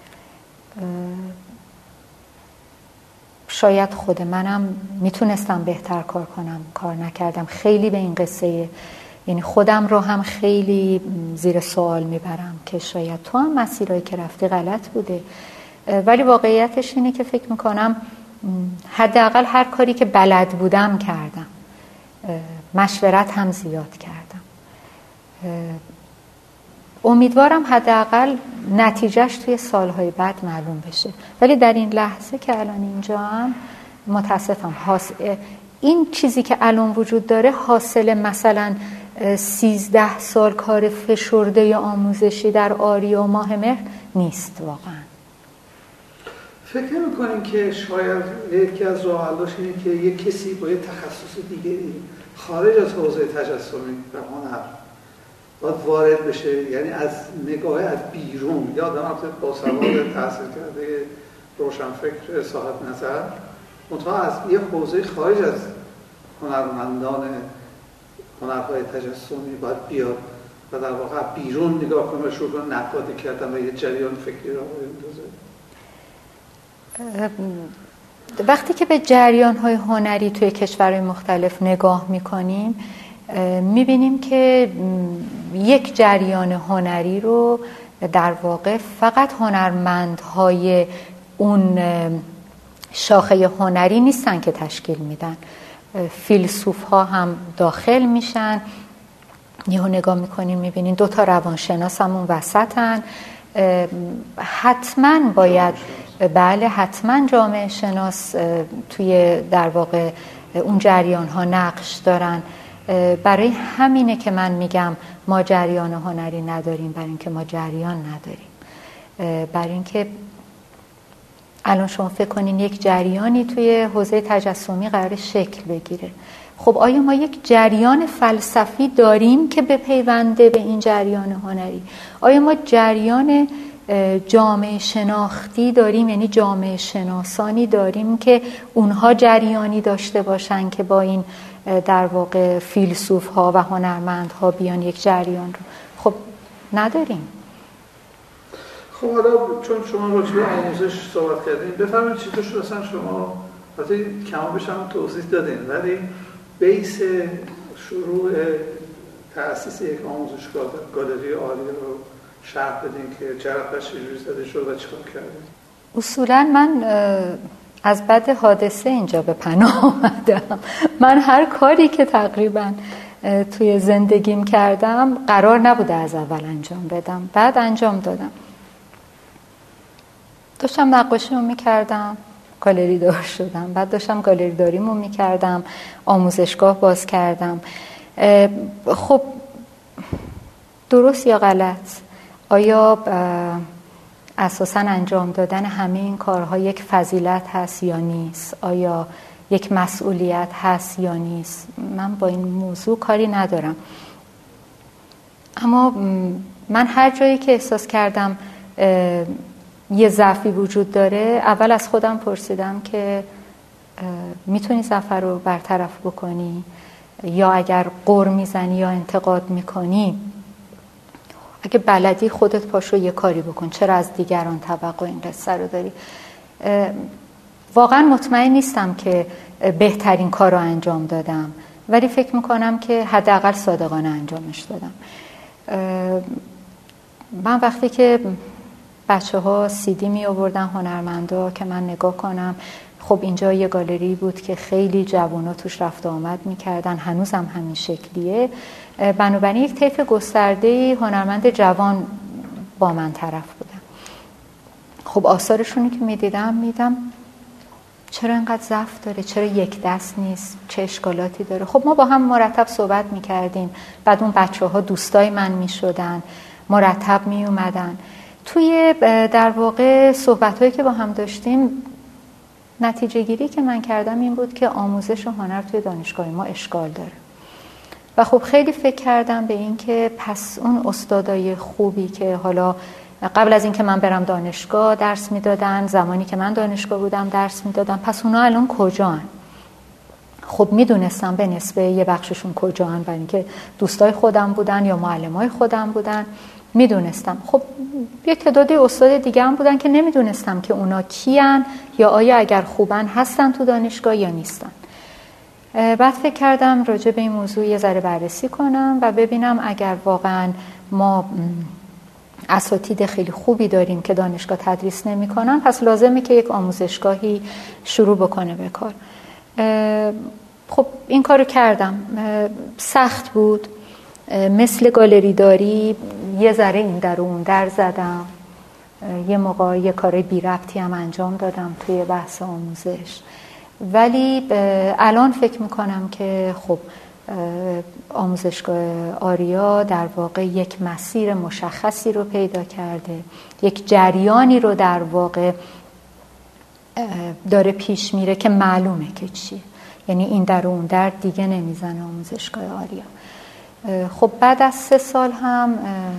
شاید خود منم میتونستم بهتر کار کنم، کار نکردم. خیلی به این قصه، یعنی خودم رو هم خیلی زیر سوال میبرم که شاید تو هم مسیرهایی که رفتی غلط بوده، ولی واقعیتش اینه که فکر میکنم حداقل هر کاری که بلد بودم کردم، مشورت هم زیاد کردم. امیدوارم حداقل نتیجهش توی سالهای بعد معلوم بشه، ولی در این لحظه که الان اینجا هم متاسفم. این چیزی که الان وجود داره حاصل مثلا 13 سال کار فشرده یا آموزشی در آریا و ماه مهر نیست واقعا. فکر می‌کنیم که شاید یکی از راه حلاش اینه که یک کسی با یه تخصص دیگری خارج از حوزه تجسمی و هنر باید وارد بشه، یعنی از نگاه از بیرون، یا آدم با سواد تحصیل کرده روشنفکر صاحب نظر منتها از یه حوزه خارج از هنرمندان هنرهای تجسمی باید بیاد و در واقع بیرون نگاه کنه و شروع کنه نقادی کردن و یه جریان فکری را بندازه. وقتی که به جریان‌های هنری توی کشورهای مختلف نگاه می‌کنیم، می‌بینیم که یک جریان هنری رو در واقع فقط هنرمندهای اون شاخه هنری نیستن که تشکیل میدن، فیلسوف‌ها هم داخل میشن. یهو نگاه می‌کنیم می‌بینیم 2 تا روانشناس هم اون وسطن. حتما باید، بله حتما جامعه شناس توی در واقع اون جریان ها نقش دارن. برای همینه که من میگم ما جریان هنری نداریم، برای اینکه ما جریان نداریم. برای اینکه الان شما فکر کنین یک جریانی توی حوزه تجسمی قرار شکل بگیره، خب آیا ما یک جریان فلسفی داریم که بپیونده به این جریان هنری؟ آیا ما جریان جامعه شناختی داریم، یعنی جامعه شناسانی داریم که اونها جریانی داشته باشن که با این در واقع فیلسوف ها و هنرمند ها بیان یک جریان رو؟ خب نداریم. خب حالا چون شما راجع به آموزش صحبت کردین، بفرمایید چطور شد اصلا شما البته کما بیش هم توضیح دادین، ولی بیس شروع تأسیس یک آموزشگاه گالری آریا رو شرح بدین که جرقه‌اش چجوری زده شد و چیکار کردین؟ اصولا من از بعد حادثه اینجا به پناه آمدم. من هر کاری که تقریبا توی زندگیم کردم قرار نبوده از اول انجام بدم، بعد انجام دادم. داشتم نقاشیمو میکردم، گالری دار شدم، بعد داشتم گالری داریمو میکردم، آموزشگاه باز کردم. خب درست یا غلط، آیا اساساً انجام دادن همه این کارها یک فضیلت هست یا نیست؟ آیا یک مسئولیت هست یا نیست؟ من با این موضوع کاری ندارم، اما من هر جایی که احساس کردم یه ضعفی وجود داره، اول از خودم پرسیدم که میتونی ضعف رو برطرف بکنی، یا اگر غر میزنی یا انتقاد میکنی، اگه بلدی خودت پاشو یه کاری بکن، چرا از دیگران توقع این قصه رو داری؟ واقعا مطمئن نیستم که بهترین کار رو انجام دادم، ولی فکر میکنم که حداقل صادقانه انجامش دادم. من وقتی که بچه ها CD می آوردن هنرمندا که من نگاه کنم، خب اینجا یه گالری بود که خیلی جوانا توش رفت و آمد میکردن، هنوزم همین شکلیه. بنابراین یک طیف گسترده هنرمند جوان با من طرف بودن. خب آثارشونی که میدیدم چرا اینقدر ضعف داره، چرا یک دست نیست، چه اشکالاتی داره. خب ما با هم مرتب صحبت میکردیم، بعد اون بچه ها دوستای من میشدن، مرتب میومدن. توی در واقع صحبت‌هایی که با هم داشتیم، نتیجه گیری که من کردم این بود که آموزش و هنر توی دانشگاه ما اشکال داره و خب خیلی فکر کردم به این که پس اون استادای خوبی که حالا قبل از اینکه من برم دانشگاه درس میدادن، زمانی که من دانشگاه بودم درس میدادن، پس اونا الان کجان؟ خب میدونستم به نسبه یه بخششون کجان، برای اینکه دوستای خودم بودن یا معلمای خودم بودن، میدونستم. خب یه تعدادی استاد دیگه هم بودن که نمیدونستم که اونا کیان یا آیا اگر خوبن هستن تو دانشگاه یا نیستن. بعد فکر کردم راجع به این موضوع یه ذره بررسی کنم و ببینم اگر واقعا ما اساتید خیلی خوبی داریم که دانشگاه تدریس نمی‌کنن، پس لازمه که یک آموزشگاهی شروع بکنه به کار. خب این کارو کردم. سخت بود، مثل گالری داری یه ذره این در اون در زدم، یه موقع یه کار بی ربطی هم انجام دادم توی بحث آموزش، ولی الان فکر میکنم که خب آموزشگاه آریا در واقع یک مسیر مشخصی رو پیدا کرده، یک جریانی رو در واقع داره پیش میره که معلومه که چیه. یعنی این در اون در دیگه نمیزنه آموزشگاه آریا. خب بعد از 3 سال هم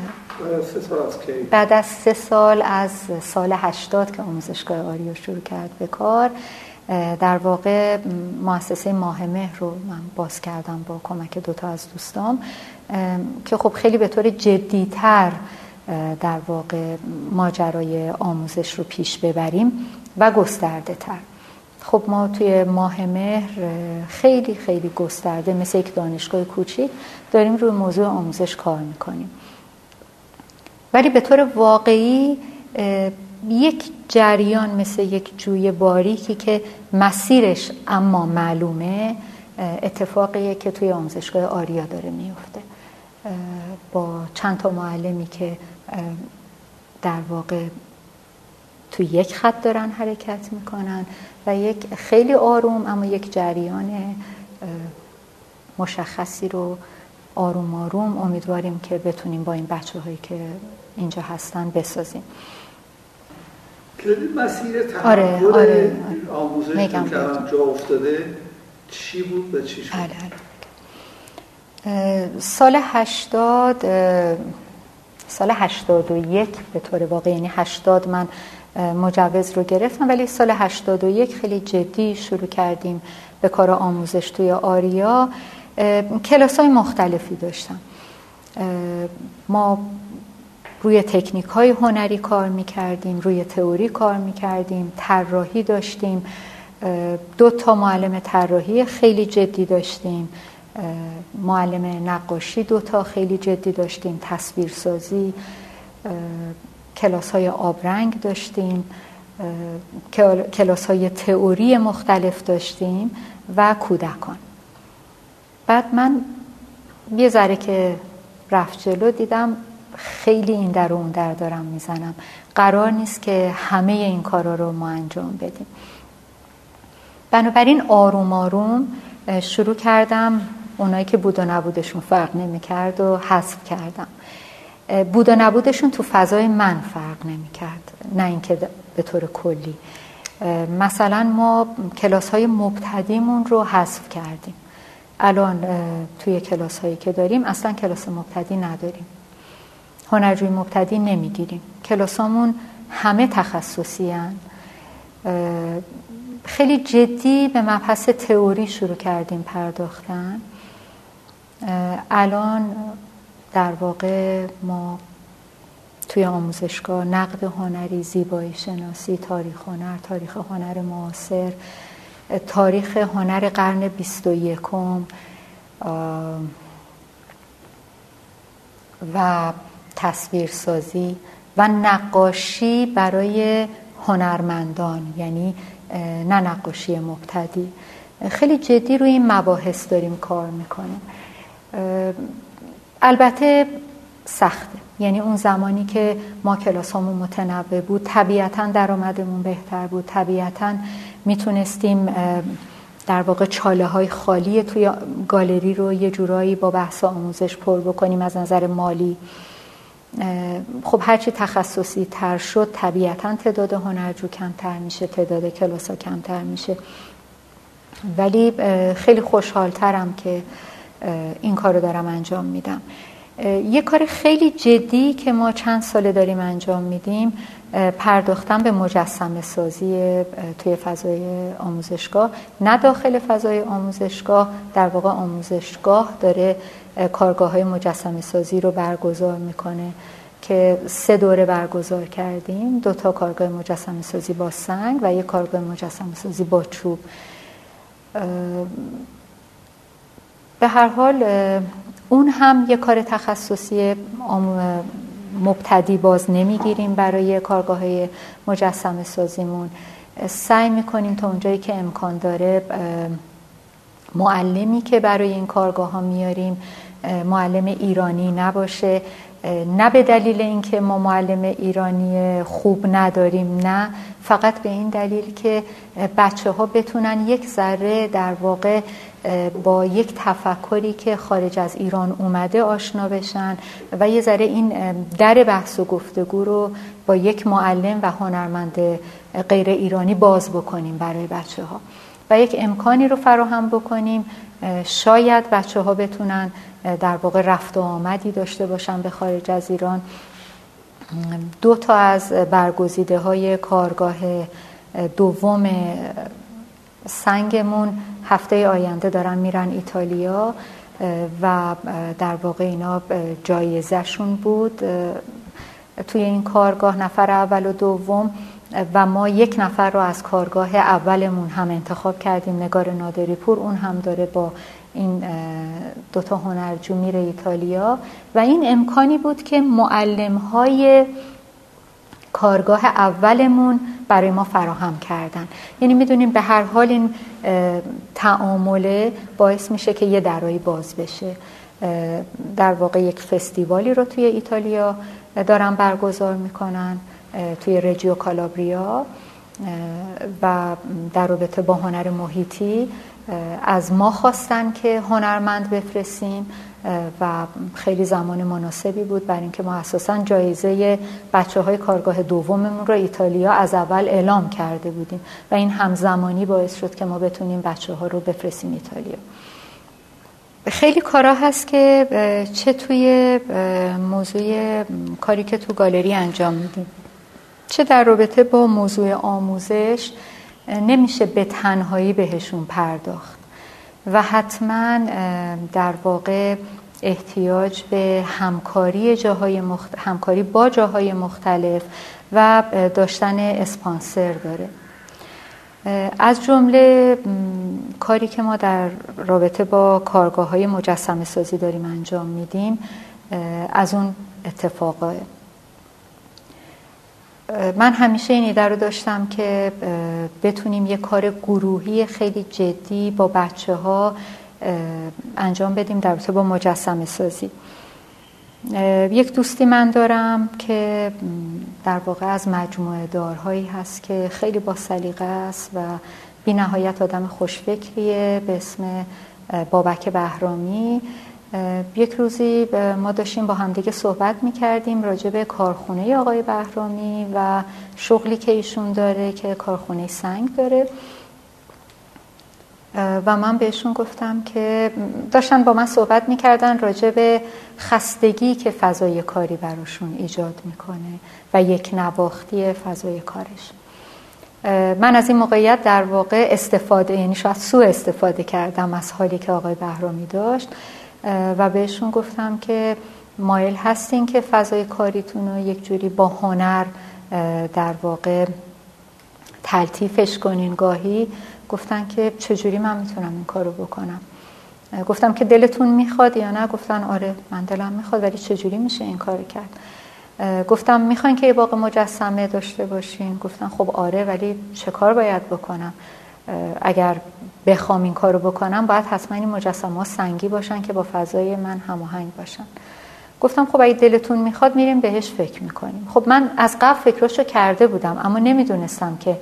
بعد از 3 سال از سال 80 که آموزشگاه آریا شروع کرد به کار، در واقع مؤسسه ماه مهر رو من باز کردم با کمک 2 تا از دوستام که خب خیلی به طور جدی‌تر در واقع ماجرای آموزش رو پیش ببریم و گسترده تر. خب ما توی ماه مهر خیلی خیلی گسترده مثل یک دانشگاه کوچیک داریم روی موضوع آموزش کار میکنیم، ولی به طور واقعی یک جریان مثل یک جوی باریکی که مسیرش اما معلومه، اتفاقیه که توی آموزشگاه آریا داره میفته با چند تا معلمی که در واقع توی یک خط دارن حرکت میکنن و یک خیلی آروم اما یک جریان مشخصی رو آروم آروم امیدواریم که بتونیم با این بچه‌هایی که اینجا هستن بسازیم. مسیر تحول آموزش که جا افتاده چی بود و چی شد؟ سال 81 به طور واقعی، یعنی 80 من مجوز رو گرفتم، ولی سال 81 خیلی جدی شروع کردیم به کار آموزش توی آریا. کلاس‌های مختلفی داشتم. ما روی تکنیک‌های هنری کار می‌کردیم، روی تئوری کار می‌کردیم، طراحی داشتیم، 2 تا معلم طراحی خیلی جدی داشتیم، معلم نقاشی 2 تا خیلی جدی داشتیم، تصویرسازی، کلاس‌های آبرنگ داشتیم، کلاس‌های تئوری مختلف داشتیم و کودکان. بعد من یه ذره که رفت جلو دیدم خیلی این در و اون در دارم میزنم، قرار نیست که همه این کارا رو ما انجام بدیم. بنابراین آروم آروم شروع کردم اونایی که بود و نبودشون فرق نمی‌کرد و حذف کردم. بود و نبودشون تو فضای من فرق نمی‌کرد، نه اینکه به طور کلی. مثلا ما کلاس‌های مبتدیمون رو حذف کردیم. الان توی کلاس‌هایی که داریم اصلا کلاس مبتدی نداریم، هنرجوی مبتدی نمیگیریم، کلاسامون همه تخصصی هن. خیلی جدی به مبحث تئوری شروع کردیم پرداختن. الان در واقع ما توی آموزشگاه نقد هنری، زیبایی شناسی، تاریخ هنر، تاریخ هنر معاصر، تاریخ هنر قرن 21 و تصویرسازی و نقاشی برای هنرمندان، یعنی نه نقاشی مبتدی، خیلی جدی روی این مباحث داریم کار میکنیم. البته سخته، یعنی اون زمانی که ما کلاسامون متنوع بود طبیعتاً درآمدمون بهتر بود، طبیعتاً میتونستیم در واقع چاله های خالی توی گالری رو یه جورایی با بحث آموزش پر بکنیم از نظر مالی. خب هرچی تخصصی تر شد طبیعتاً تعداد هنرجو کمتر میشه، تعداد کلاس‌ها کمتر میشه، ولی خیلی خوشحالترم که این کار رو دارم انجام میدم. یه کار خیلی جدی که ما چند ساله داریم انجام میدیم پرداختن به مجسمه سازی توی فضای آموزشگاه، نه داخل فضای آموزشگاه، در واقع آموزشگاه داره کارگاه‌های مجسمه سازی رو برگزار میکنه که 3 دوره برگزار کردیم، 2 تا کارگاه مجسمه سازی با سنگ و 1 کارگاه مجسمه سازی با چوب. به هر حال اون هم یه کار تخصصی مبتدی باز نمیگیریم برای کارگاه‌های مجسمه سازیمون. سعی میکنیم تا اونجایی که امکان داره معلمی که برای این کارگاه ها میاریم معلم ایرانی نباشه، نه به دلیل اینکه ما معلم ایرانی خوب نداریم، نه، فقط به این دلیل که بچه ها بتونن یک ذره در واقع با یک تفکری که خارج از ایران اومده آشنا بشن و یه ذره این در بحث و گفتگو رو با یک معلم و هنرمند غیر ایرانی باز بکنیم برای بچه ها و یک امکانی رو فراهم بکنیم شاید بچه ها بتونن در واقع رفت و آمدی داشته باشن به خارج از ایران. 2 تا از برگزیده های کارگاه دوم سنگمون هفته آینده دارن میرن ایتالیا و در واقع اینا جایزه شون بود توی این کارگاه، نفر اول و دوم، و ما 1 نفر رو از کارگاه اولمون هم انتخاب کردیم، نگار نادری پور، اون هم داره با این 2 تا هنرجو میره ایتالیا و این امکانی بود که معلم‌های کارگاه اولمون برای ما فراهم کردن. یعنی میدونیم به هر حال این تعامله باعث میشه که یه درایی باز بشه. در واقع یک فستیوالی رو توی ایتالیا دارن برگزار میکنن توی رجیو کالابریا و در رابطه با هنر محیطی از ما خواستن که هنرمند بفرستیم و خیلی زمان مناسبی بود برای اینکه ما اساساً جایزه بچه‌های کارگاه دوممون رو ایتالیا از اول اعلام کرده بودیم و این همزمانی باعث شد که ما بتونیم بچه‌ها رو بفرستیم ایتالیا. خیلی کارا هست که چه توی موضوع کاری که تو گالری انجام میدیم چه در رابطه با موضوع آموزش نمیشه به تنهایی بهشون پرداخت و حتما در واقع احتیاج به همکاری با جاهای مختلف و داشتن اسپانسر داره. از جمله کاری که ما در رابطه با کارگاه‌های مجسمه سازی داریم انجام میدیم از اون اتفاقه. من همیشه این ایده رو داشتم که بتونیم یه کار گروهی خیلی جدی با بچه‌ها انجام بدیم در رابطه با مجسمه سازی. یک دوستی من دارم که در واقع از مجموعه دارهایی هست که خیلی با سلیقه است و بی نهایت آدم خوشفکریه به اسم بابک بهرامی. یک روزی ما داشتیم با همدیگه صحبت می‌کردیم راجع به کارخونه آقای بهرامی و شغلی که ایشون داره که کارخونه سنگ داره و من بهشون گفتم که داشتن با من صحبت می‌کردن راجع به خستگی که فضای کاری براشون ایجاد می‌کنه و یک نواختی فضای کارش. من از این موقعیت در واقع یعنی شاید سوء استفاده کردم از حالی که آقای بهرامی داشت و بهشون گفتم که مایل هستین که فضای کاریتون رو یک جوری با هنر در واقع تلطیفش کنین گاهی. گفتن که چجوری من میتونم این کارو بکنم؟ گفتم که دلتون میخواد یا نه؟ گفتن آره من دلم میخواد، ولی چجوری میشه این کارو کرد؟ گفتم میخواین که یه باغ مجسمه داشته باشین؟ گفتن خب آره، ولی چه کار باید بکنم؟ اگر بخوام این کارو بکنم باید حتما این مجسمه‌ها سنگی باشن که با فضای من هماهنگ باشن. گفتم خب اگه دلتون میخواد میریم بهش فکر میکنیم. خب من از قبل فکرشو کرده بودم اما نمیدونستم که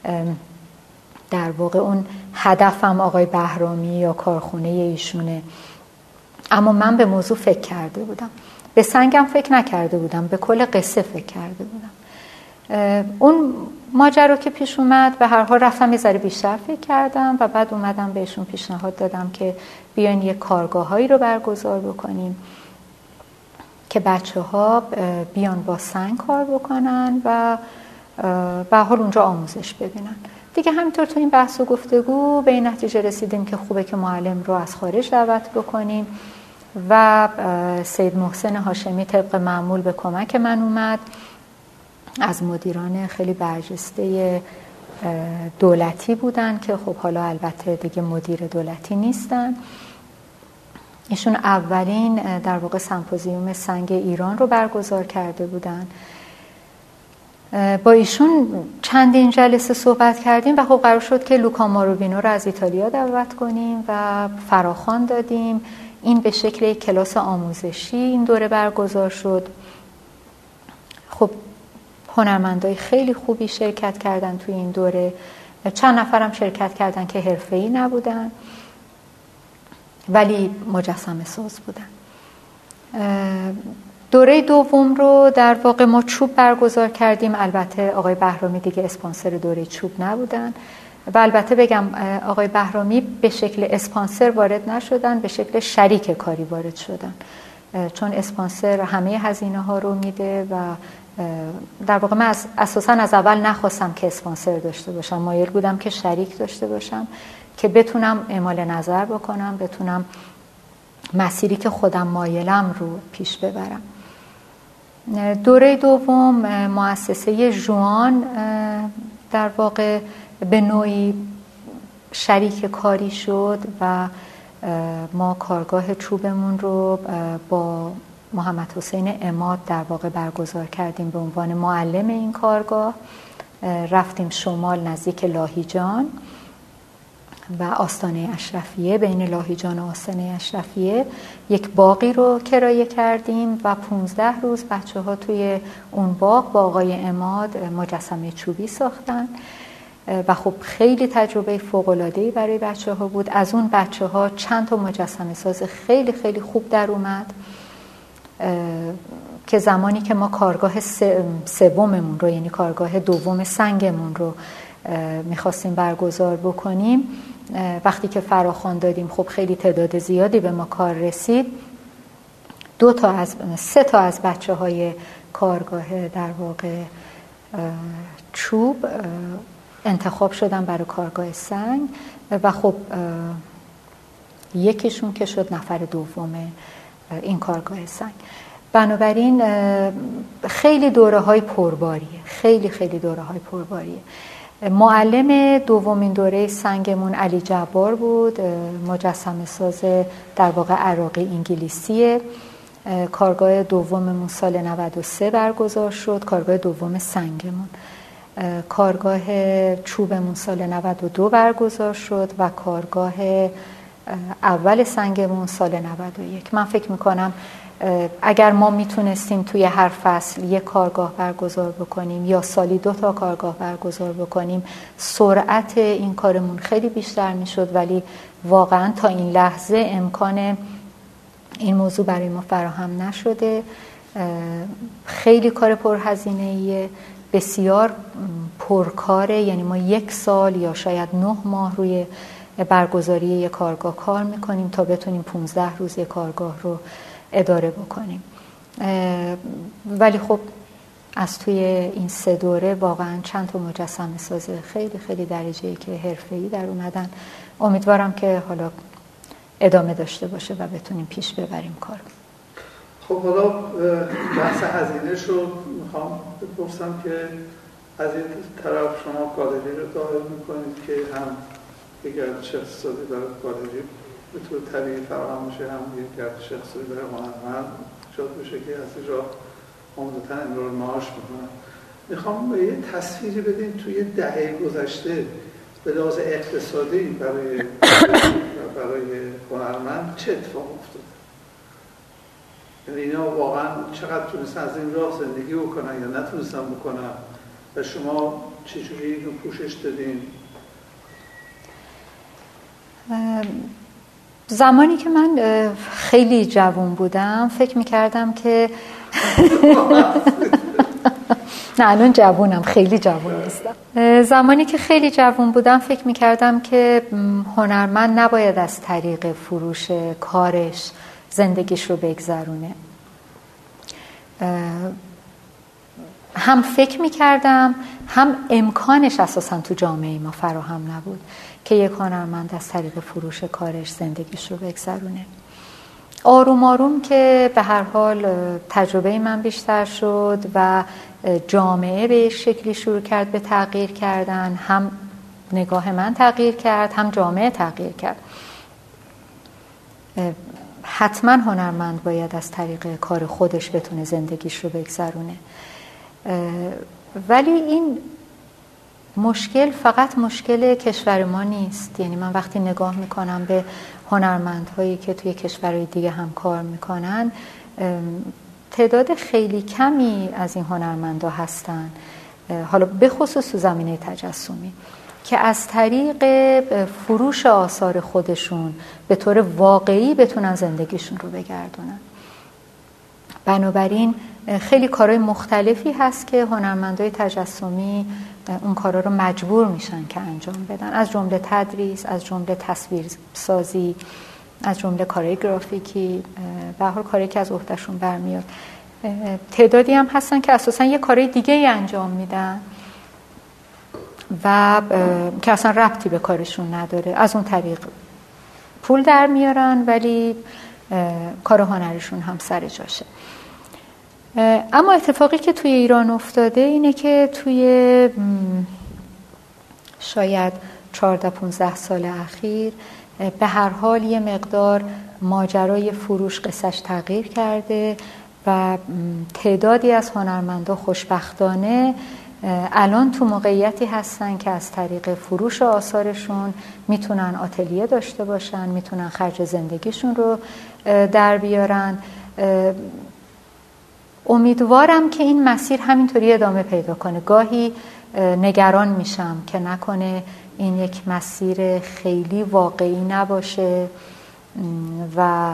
در واقع اون هدفم آقای بهرامی یا کارخونه ایشونه، اما من به موضوع فکر کرده بودم به سنگم فکر نکرده بودم، به کل قصه فکر کرده بودم. اون ماجرا که پیش اومد به هر حال رفتم یه ذره بیشتر فکر کردم و بعد اومدم بهشون پیشنهاد دادم که بیاین یه کارگاهایی رو برگزار بکنیم که بچه‌ها بیان با سنگ کار بکنن و به هر حال اونجا آموزش ببینن. دیگه همینطور تو این بحث و گفتگو به این نتیجه رسیدیم که خوبه که معلم رو از خارج دعوت بکنیم و سید محسن هاشمی طبق معمول به کمک من اومد، از مدیران خیلی برجسته دولتی بودن که خب حالا البته دیگه مدیر دولتی نیستن. ایشون اولین در واقع سمپوزیوم سنگ ایران رو برگزار کرده بودن. با ایشون چندین جلسه صحبت کردیم و خب قرار شد که لوکا ماروبینو رو از ایتالیا دعوت کنیم و فراخوان دادیم. این به شکل یک کلاس آموزشی این دوره برگزار شد. خب هنرمندای خیلی خوبی شرکت کردن توی این دوره، چند نفرم شرکت کردن که حرفه‌ای نبودن ولی مجسمه ساز بودن. دوره دوم رو در واقع ما چوب برگزار کردیم. البته آقای بهرامی دیگه اسپانسر دوره چوب نبودن و البته بگم آقای بهرامی به شکل اسپانسر وارد نشدن، به شکل شریک کاری وارد شدن، چون اسپانسر همه هزینه ها رو میده و در واقع من اساساً از اول نخواستم که اسپانسر داشته باشم، مایل بودم که شریک داشته باشم که بتونم اعمال نظر بکنم، بتونم مسیری که خودم مایلم رو پیش ببرم. دوره دوم مؤسسه ژوان در واقع به نوعی شریک کاری شد و ما کارگاه چوبمون رو با محمد حسین عماد در واقع برگزار کردیم به عنوان معلم این کارگاه. رفتیم شمال نزدیک لاهیجان و آستانه اشرفیه، بین لاهیجان و آستانه اشرفیه یک باغی رو کرایه کردیم و 15 روز بچه‌ها توی اون باغ با آقای عماد مجسمه چوبی ساختن و خب خیلی تجربه فوق‌العاده‌ای برای بچه‌ها بود. از اون بچه‌ها چند تا مجسمه ساز خیلی خیلی خوب در اومد که زمانی که ما کارگاه سوممون رو، یعنی کارگاه دوم سنگمون رو میخواستیم برگزار بکنیم، وقتی که فراخوان دادیم خب خیلی تعداد زیادی به ما کار رسید. 3 تا از بچه‌های کارگاه در واقع چوب انتخاب شدن برای کارگاه سنگ و خب یکیشون که شد نفر دوم این کارگاه سنگ. بنابراین خیلی دوره‌های پرباریه، خیلی دوره‌های پرباریه. معلم دومین دوره سنگمون علی جبار بود، مجسمه ساز در واقع عراقی انگلیسیه. کارگاه دوممون سال 93 برگزار شد، کارگاه دوم سنگمون. کارگاه چوبمون سال 92 برگزار شد و کارگاه اول سنگمون سال 91. من فکر میکنم اگر ما میتونستیم توی هر فصل یک کارگاه برگزار بکنیم یا سالی 2 تا کارگاه برگزار بکنیم، سرعت این کارمون خیلی بیشتر میشد، ولی واقعا تا این لحظه امکان این موضوع برای ما فراهم نشده. خیلی کار پرهزینه‌ایه، بسیار پرکاره، یعنی ما 1 سال یا شاید 9 ماه روی برگزاری یک کارگاه کار میکنیم تا بتونیم 15 روز یک کارگاه رو اداره بکنیم. ولی خب از توی این 3 دوره واقعا چند تا مجسمه ساز خیلی درجه‌ای که حرفه‌ای در اومدن. امیدوارم که حالا ادامه داشته باشه و بتونیم پیش ببریم کار. خب حالا بحث هزینه‌ش رو میخوام بپرسم که از این طرف شما گالری رو دایر میکنید که هم یک گردش اقتصادی برای گالری به طور طبیعی فراهم میشه، هم یک گردش اقتصادی برای هنرمند ایجاد بشه که از اینجا عمدتاً امرار معاش میکنن. میخوام یه تصویری بدین توی دهه گذشته به لحاظ اقتصادی برای هنرمند چه اتفاق افتاده؟ یعنی اینا واقعا چقدر تونستن از این راه زندگی بکنن یا نتونستن بکنن و شما چجوری اینو پوشش دادین؟ زمانی که من خیلی جوان بودم فکر میکردم که نه الان جوانم، خیلی جوان نیستم. زمانی که خیلی جوان بودم فکر میکردم که هنرمند نباید از طریق فروش کارش زندگیش رو بگذرونه. هم فکر میکردم هم امکانش اساساً تو جامعه ما فراهم نبود که یک هنرمند از طریق فروش کارش زندگیش رو بگذرونه. آروم آروم که به هر حال تجربه من بیشتر شد و جامعه به شکلی شروع کرد به تغییر کردن، هم نگاه من تغییر کرد هم جامعه تغییر کرد. حتما هنرمند باید از طریق کار خودش بتونه زندگیش رو بگذرونه، ولی این مشکل فقط مشکل کشور ما نیست. یعنی من وقتی نگاه میکنم به هنرمندهایی که توی کشورهای دیگه هم کار میکنن، تعداد خیلی کمی از این هنرمندا هستن، حالا به خصوص تو زمینه تجسمی، که از طریق فروش آثار خودشون به طور واقعی بتونن زندگیشون رو بگردونن. بنابراین خیلی کارهای مختلفی هست که هنرمندای تجسمی اون کارا رو مجبور میشن که انجام بدن، از جمله تدریس، از جمله تصویرسازی، از جمله کارهای گرافیکی، به هر حال کاری که از عهدهشون برمیاد. تعدادی هم هستن که اساسا یه کارهای دیگه ای انجام میدن و که اصلا ربطی به کارشون نداره، از اون طریق پول در میارن ولی کار هنرشون هم سر جاشه. اما اتفاقی که توی ایران افتاده اینه که توی شاید 14-15 سال اخیر به هر حال یه مقدار ماجرای فروش قصه‌اش تغییر کرده و تعدادی از هنرمندا خوشبختانه الان تو موقعیتی هستن که از طریق فروش آثارشون میتونن آتلیه داشته باشن، میتونن خرج زندگیشون رو در بیارن. امیدوارم که این مسیر همینطوری ادامه پیدا کنه. گاهی نگران میشم که نکنه این یک مسیر خیلی واقعی نباشه و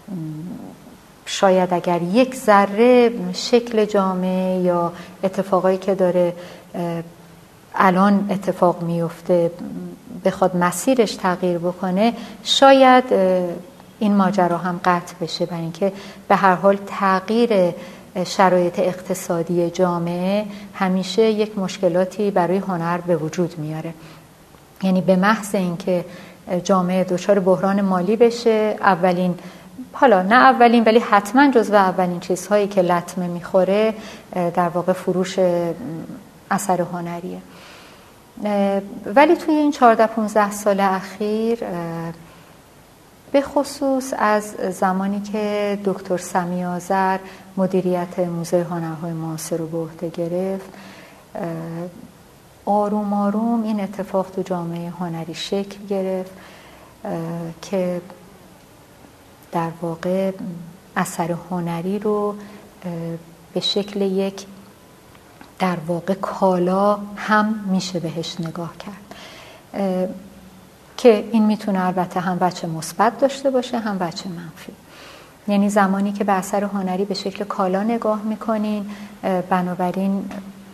شاید اگر یک ذره شکل جامعه یا اتفاقایی که داره الان اتفاق میفته بخواد مسیرش تغییر بکنه، شاید این ماجرا هم قطع بشه، برای اینکه به هر حال تغییر شرایط اقتصادی جامعه همیشه یک مشکلاتی برای هنر به وجود میاره. یعنی به محض اینکه جامعه دچار بحران مالی بشه، اولین، حالا نه اولین ولی حتما جزو اولین چیزهایی که لطمه میخوره در واقع فروش اثر هنریه. ولی توی این 14-15 سال اخیر به خصوص از زمانی که دکتر سمی آذر مدیریت موزه هنرهای معاصر رو به عهده گرفت، آروم آروم این اتفاق تو جامعه هنری شکل گرفت که در واقع اثر هنری رو به شکل یک در واقع کالا هم میشه بهش نگاه کرد که این میتونه البته هم وجه مثبت داشته باشه هم وجه منفی. یعنی زمانی که به اثر هنری به شکل کالا نگاه میکنین، بنابراین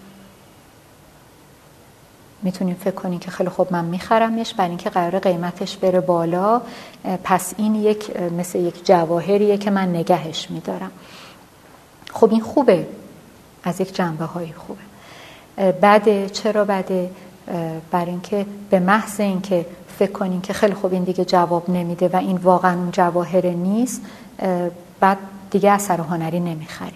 میتونین فکر کنین که خیلی خوب من میخرمش برای اینکه قرار قیمتش بره بالا، پس این یک مثل یک جواهریه که من نگهش میدارم. خب این خوبه، از یک جنبه های خوبه. بده. چرا بده؟ برای اینکه به محض اینکه فکر کنین که خیلی خوب این دیگه جواب نمیده و این واقعا اون جواهر نیست، بعد دیگه اثر هنری نمیخرین.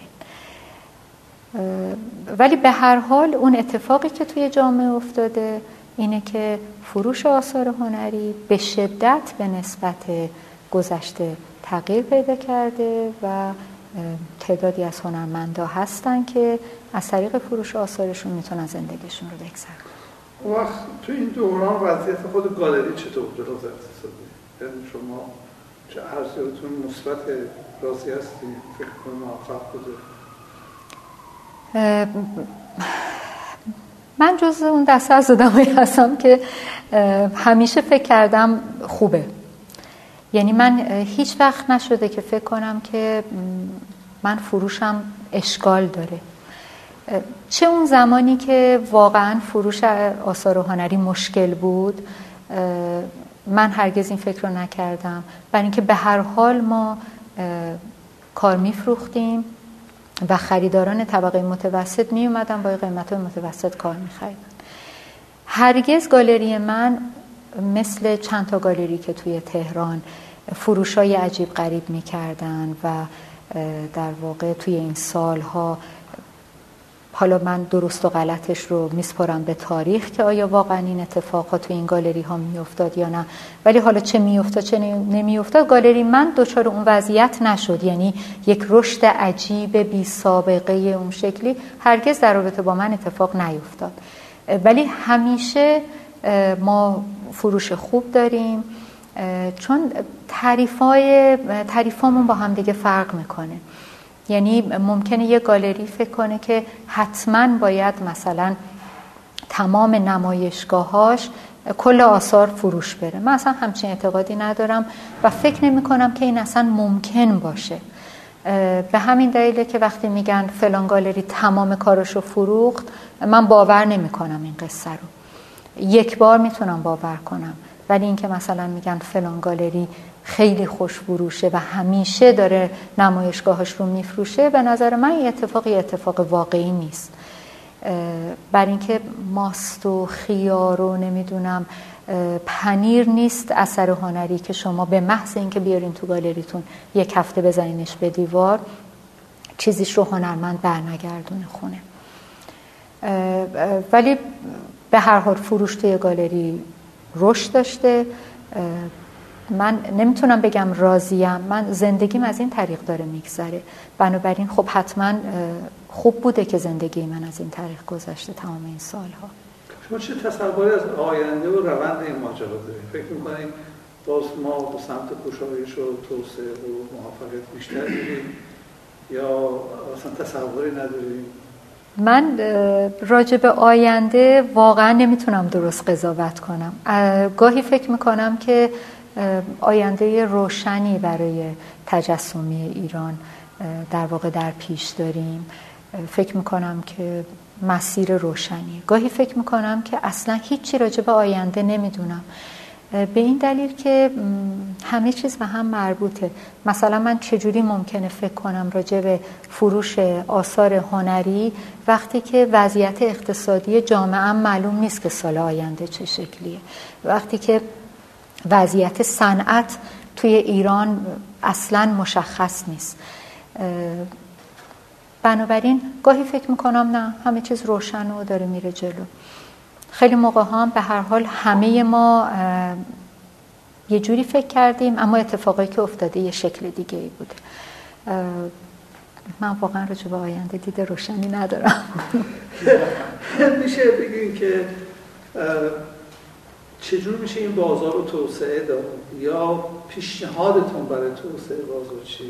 ولی به هر حال اون اتفاقی که توی جامعه افتاده اینه که فروش آثار هنری به شدت به نسبت گذشته تغییر پیدا کرده و تعدادی از هنرمندا هستن که از طریق فروش آثارشون میتونن زندگیشون رو بگذرونن. اون وقت تو این دوران وضعیت خود گالری چطور به نظر رسیده؟ یعنی شما چه ارزیاتون مثبت راضی هستی؟ فکر کنم موفق بوده؟ من جز اون دسته از آدمایی هستم که همیشه فکر کردم خوبه. یعنی من هیچ وقت نشده که فکر کنم که من فروشم اشکال داره. چه اون زمانی که واقعا فروش آثار هنری مشکل بود، من هرگز این فکر رو نکردم، برای اینکه به هر حال ما کار میفروختیم و خریداران طبقه متوسط می اومدن با قیمت‌های متوسط کار می‌خریدن. هرگز گالری من مثل چند تا گالری که توی تهران فروشای عجیب غریب می‌کردن و در واقع توی این سالها، حالا من درست و غلطش رو میسپارم به تاریخ که آیا واقعا این اتفاقات توی این گالری ها میافتاد یا نه، ولی حالا چه میافتاد چه نمیافتاد، گالری من دچار اون وضعیت نشد. یعنی یک رشد عجیب بی سابقه اون شکلی هرگز در رابطه با من اتفاق نیفتاد، ولی همیشه ما فروش خوب داریم، چون تعریفامون با هم دیگه فرق میکنه. یعنی ممکنه یه گالری فکر کنه که حتما باید مثلا تمام نمایشگاهاش کل آثار فروش بره. من اصلا همچین اعتقادی ندارم و فکر نمی کنم که این اصلا ممکن باشه. به همین دلیله که وقتی میگن فلان گالری تمام کارشو فروخت، من باور نمی کنم این قصه رو. یک بار میتونم باور کنم، ولی این که مثلا میگن فلان گالری خیلی خوش فروشه و همیشه داره نمایشگاهش رو میفروشه، به نظر من این اتفاق واقعی نیست. بر اینکه ماست و خیار و نمیدونم پنیر نیست اثر هنری که شما به محض اینکه بیارین تو گالریتون یک هفته بزنینش به دیوار چیزیش رو هنرمند برنگردونه خونه. ولی به هر حال فروش توی گالری رشد داشته. من نمیتونم بگم راضیم، من زندگیم از این طریق داره میگذره، بنابراین خب حتما خوب بوده که زندگی من از این طریق گذشته تمام این سالها. شما چه تصوری از آینده و روند این ماجرا دارید؟ فکر میکنید باز ما به سمت گشایش و توسعه و موفقیت بیشتر میریم یا اصلا تصوری نداریم؟ من راجع به آینده واقعا نمیتونم درست قضاوت کنم. گاهی فکر میکنم که آینده روشنی برای تجسمی ایران در واقع در پیش داریم. فکر میکنم که مسیر روشنی. گاهی فکر میکنم که اصلا هیچی راجع به آینده نمیدونم، به این دلیل که همه چیز به هم مربوطه. مثلا من چجوری ممکنه فکر کنم راجع به فروش آثار هنری وقتی که وضعیت اقتصادی جامعه معلوم نیست که سال آینده چه شکلیه، وقتی که وضعیت صنعت توی ایران اصلاً مشخص نیست. بنابراین گاهی فکر میکنم نه، همه چیز روشن و داره میره جلو. خیلی موقع هم به هر حال همه ما یه جوری فکر کردیم اما اتفاقی که افتاده یه شکل دیگه ای بوده. من واقعا راجع به آینده دید روشنی ندارم. میشه بگیم که چجور میشه این بازار رو توسعه داد یا پیشنهادتون برای توسعه بازار چیه؟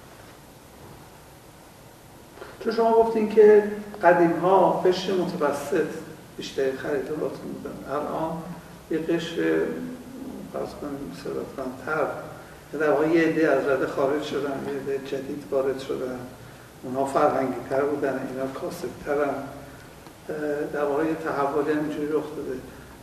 چون شما گفتین که قدیم‌ها قشر متوسط بیشتر خریداراتون بودن، الان یه قشر فرض کنیم ثروتمندتر در واقع یه عده از رده خارج شدن، یه عده جدید وارد شدن، اونها فرهنگی‌تر بودن، اینا کاسب‌ترن، در واقع یه تحولی همینجوری رخ داده.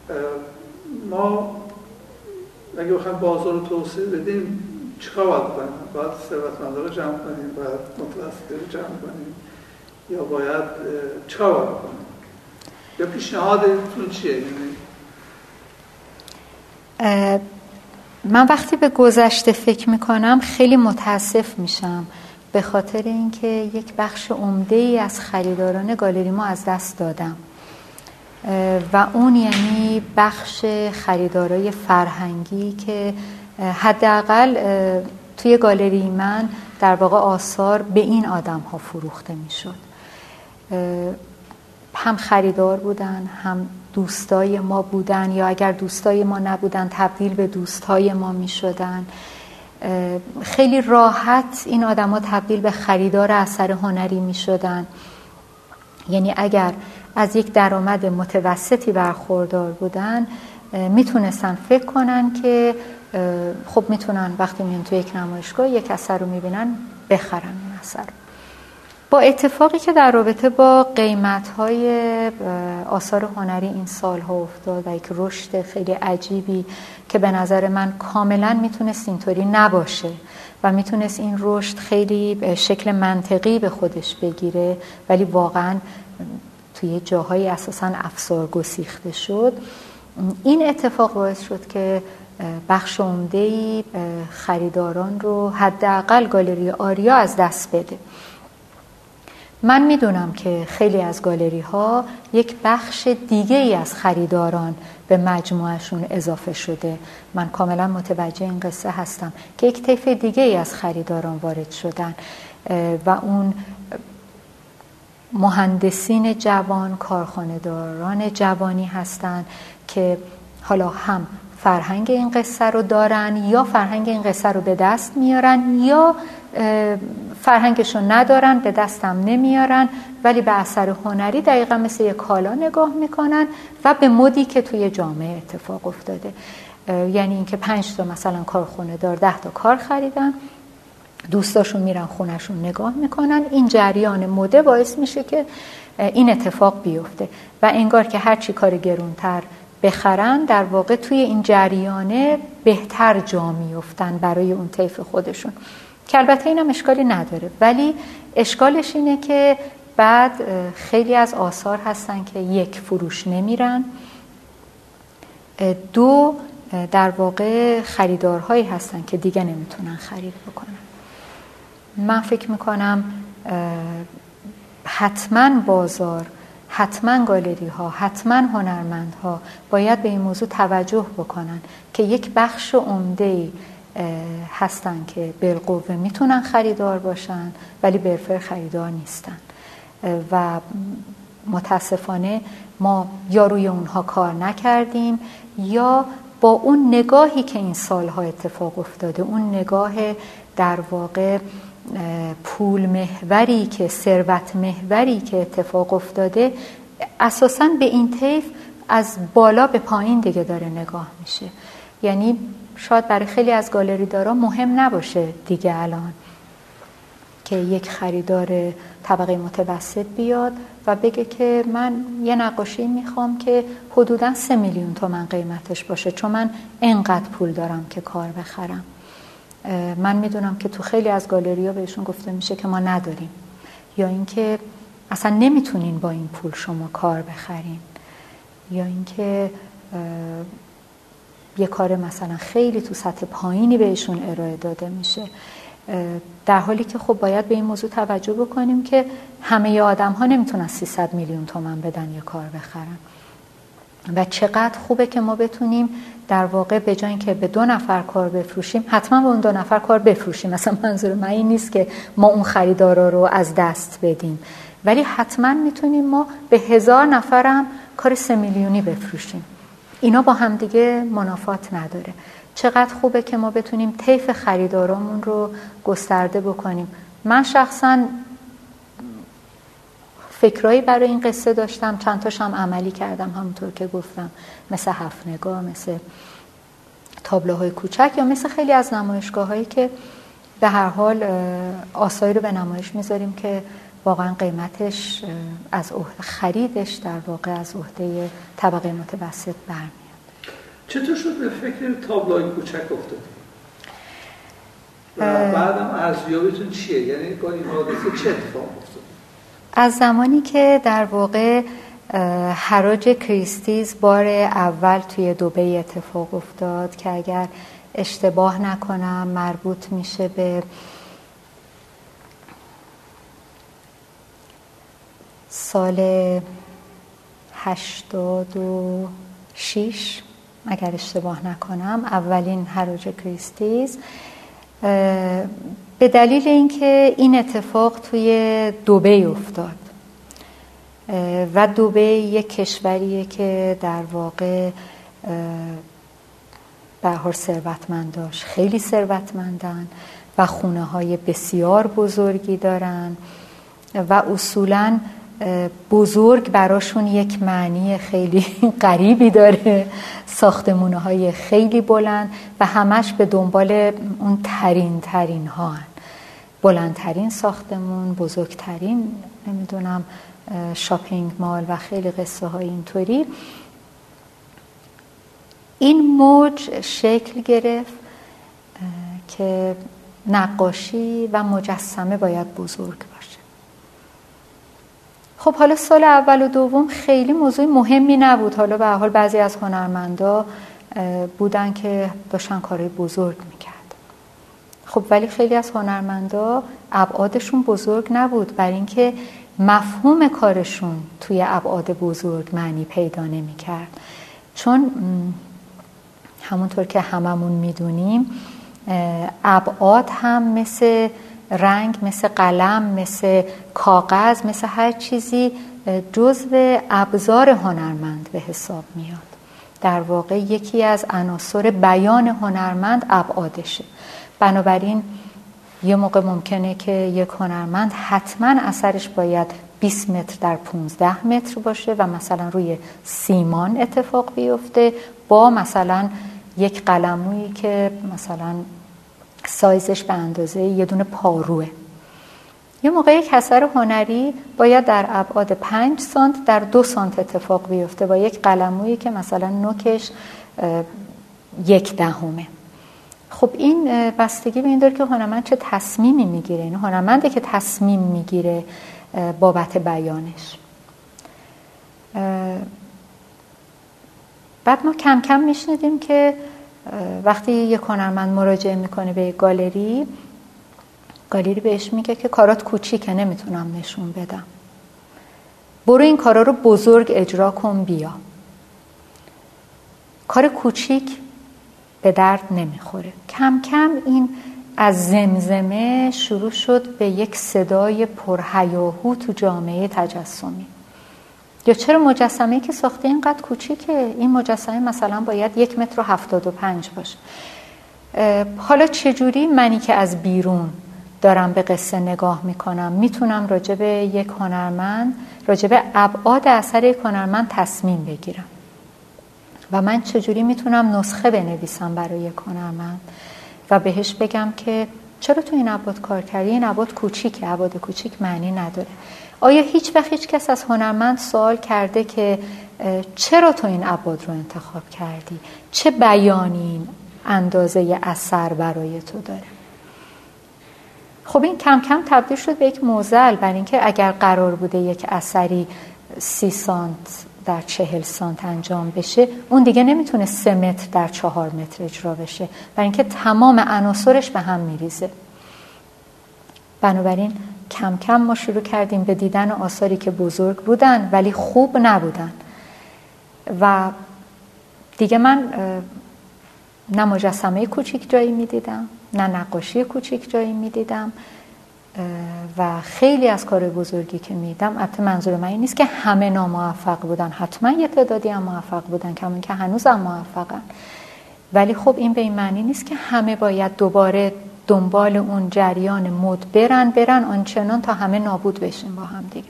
ما اگه بخوایم بازار رو توسعه بدیم چیکار باید کنیم؟ باید ثروتمندا رو جمع کنیم، باید متوسطی رو جمع کنیم یا باید چیکار باید کنیم؟ یا پیشنهادتون چیه؟ من وقتی به گذشته فکر میکنم خیلی متاسف میشم به خاطر اینکه یک بخش عمده‌ای از خریداران گالری ما از دست دادم و اون یعنی بخش خریدارای فرهنگی که حداقل توی گالری من در واقع آثار به این آدم ها فروخته میشد. هم خریدار بودن، هم دوستای ما بودن، یا اگر دوستای ما نبودن تبدیل به دوستای ما می شدن. خیلی راحت این آدم ها تبدیل به خریدار اثر هنری می شدن. یعنی اگر از یک درآمد متوسطی برخوردار بودن میتونستن فکر کنن که خب میتونن وقتی میان تو یک نمایشگاه یک اثر رو میبینن بخرن اون اثر رو. با اتفاقی که در رابطه با قیمت‌های آثار هنری این سال‌ها افتاد و یک رشد خیلی عجیبی که به نظر من کاملا میتونست اینطوری نباشه و میتونست این رشد خیلی شکل منطقی به خودش بگیره، ولی واقعا توی جاهای اساساً افسار گسیخته شد. این اتفاق باعث شد که بخش عمده‌ای خریداران رو حداقل گالری آریا از دست بده. من میدونم که خیلی از گالری ها یک بخش دیگه ای از خریداران به مجموعهشون اضافه شده. من کاملا متوجه این قصه هستم که یک طیف دیگه ای از خریداران وارد شدن و اون مهندسین جوان، کارخانه‌داران جوانی هستن که حالا هم فرهنگ این قصه رو دارن یا فرهنگ این قصه رو به دست میارن یا فرهنگشو ندارن، به دستم نمیارن، ولی به اثر هنری دقیقا مثل یک کالا نگاه میکنن و به مدی که توی جامعه اتفاق افتاده. یعنی اینکه 5 تا مثلا کارخونه دار 10 تا کار خریدن، دوستاشون میرن خونهشون نگاه میکنن، این جریان مده باعث میشه که این اتفاق بیفته و انگار که هرچی کار گرونتر بخرن در واقع توی این جریانه بهتر جا میفتن برای اون طیف خودشون، که البته اینم اشکالی نداره، ولی اشکالش اینه که بعد خیلی از آثار هستن که یک فروش نمیرن، دو در واقع خریدارهایی هستن که دیگه نمیتونن خرید بکنن. من فکر میکنم حتما بازار، حتما گالری ها، حتما هنرمند ها باید به این موضوع توجه بکنن که یک بخش عمده‌ای هستن که بالقوه میتونن خریدار باشن ولی بالفعل خریدار نیستن و متاسفانه ما یا روی اونها کار نکردیم یا با اون نگاهی که این سالها اتفاق افتاده، اون نگاه در واقع پول محوری که ثروت محوری که اتفاق افتاده، اساساً به این طیف از بالا به پایین دیگه داره نگاه میشه. یعنی شاید برای خیلی از گالری دارا مهم نباشه دیگه الان که یک خریدار طبقه متوسط بیاد و بگه که من یه نقاشی میخوام که حدوداً 3 میلیون تومان قیمتش باشه چون من اینقدر پول دارم که کار بخرم. من میدونم که تو خیلی از گالری‌ها بهشون گفته میشه که ما نداریم، یا اینکه اصلا نمیتونین با این پول شما کار بخرین، یا اینکه یه کار مثلا خیلی تو سطح پایینی بهشون ارائه داده میشه، در حالی که خب باید به این موضوع توجه بکنیم که همه آدم ها نمیتونن 300 میلیون تومان بدن یه کار بخرن و چقدر خوبه که ما بتونیم در واقع به جای اینکه به 2 نفر کار بفروشیم حتما به اون 2 نفر کار بفروشیم. مثلا منظور من این نیست که ما اون خریدارا رو از دست بدیم، ولی حتما میتونیم ما به 1000 نفرم کار 3 میلیونی بفروشیم. اینا با هم دیگه منافات نداره. چقدر خوبه که ما بتونیم طیف خریدارامون رو گسترده بکنیم. من شخصاً فکرایی برای این قصه داشتم، چند تاشم عملی کردم همونطور که گفتم، مثل 7 نگاه، مثل تابلوهای کوچک یا مثل خیلی از نمایشگاهایی که به هر حال آثاری رو به نمایش میذاریم که واقعا قیمتش از خریدش در واقع از عهده طبقه متوسط برمیاد. چطور شد به فکر تابلوهای کوچک افتادی؟ و بعدم ارزیابیتون چیه؟ یعنی با این حادثه چه اتفاق افتاد؟ از زمانی که در واقع حراج کریستیز بار اول توی دبی اتفاق افتاد که اگر اشتباه نکنم مربوط میشه به سال 86 اگر اشتباه نکنم، اولین حراج کریستیز، به دلیل اینکه این اتفاق توی دبی افتاد و دبی یک کشوریه که در واقع به هر ثروتمنداش خیلی ثروتمندن و خونه‌های بسیار بزرگی دارن و اصولاً بزرگ براشون یک معنی خیلی غریبی داره، ساختمون‌های خیلی بلند و همش به دنبال اون ترین ها هن. بلندترین ساختمون، بزرگترین نمیدونم شاپینگ مال و خیلی قصه های اینطوری. این موج شکل گرفت که نقاشی و مجسمه باید بزرگ باشه. خب حالا سال اول و دوم خیلی موضوع مهمی نبود. حالا به هر حال بعضی از هنرمندا بودن که داشتن کارهای بزرگ میکرد. خب ولی خیلی از هنرمندا ابعادشون بزرگ نبود، برای اینکه مفهوم کارشون توی ابعاد بزرگ معنی پیدا نمیکرد. چون همونطور که هممون میدونیم ابعاد هم مثل رنگ، مثل قلم، مثل کاغذ، مثل هر چیزی جزو ابزار هنرمند به حساب میاد. در واقع یکی از عناصر بیان هنرمند ابعادشه. بنابراین یه موقع ممکنه که یک هنرمند حتما اثرش باید 20 متر در 15 متر باشه و مثلا روی سیمان اتفاق بیفته با مثلا یک قلمویی که مثلا سایزش به اندازه یه دونه پاروه. یه موقع یک اثر هنری باید در ابعاد 5 سانت در 2 سانت اتفاق بیفته با یک قلمویی که مثلا نوکش 1/10. خب این بستگی به این داره که هنرمند چه تصمیمی میگیره. این هنرمنده که تصمیم میگیره بابت بیانش. بعد ما کم کم میشنیدیم که وقتی یک هنرمند مراجعه میکنه به یک گالری بهش میگه که کارات کوچیکه، نمیتونم نشون بدم، برو این کارا رو بزرگ اجرا کن بیا. کار کوچیک به درد نمیخوره. کم کم این از زمزمه شروع شد به یک صدای پرهیاهو تو جامعه تجسمی. یا چرا مجسمه‌ای که ساخته اینقدر کوچیکه؟ این مجسمه مثلا باید 1.75 باشه. حالا چجوری منی که از بیرون دارم به قصه نگاه میکنم میتونم راجع به یک هنرمند، راجع به ابعاد اثر یک هنرمند تصمیم بگیرم؟ و من چجوری میتونم نسخه بنویسم برای یک هنرمند و بهش بگم که چرا تو این ابعاد کار کردی؟ این ابعاد کوچیکه، ابعاد کوچیک معنی نداره. آیا هیچ کس از هنرمند سوال کرده که چرا تو این ابعاد رو انتخاب کردی؟ چه بیانی این اندازه اثر برای تو داره؟ خب این کم کم تبدیل شد به یک معضل، برای اینکه اگر قرار بوده یک اثری 30 سانت در 40 سانت انجام بشه، اون دیگه نمیتونه 3 متر در 4 متر اجرا بشه، برای اینکه تمام عناصرش به هم میریزه. بنابراین کم کم ما شروع کردیم به دیدن آثاری که بزرگ بودن ولی خوب نبودن و دیگه من نه مجسمه کوچیک جایی میدیدم، نه نقاشی کوچیک جایی میدیدم و خیلی از کار بزرگی که میدم، البته منظور من این نیست که همه ناموفق بودن، حتما یه تعدادی هم موفق بودن، کمون که هنوز هم موفقن، ولی خب این به این معنی نیست که همه باید دوباره دنبال اون جریان مد برن آنچنان تا همه نابود بشیم با هم دیگه.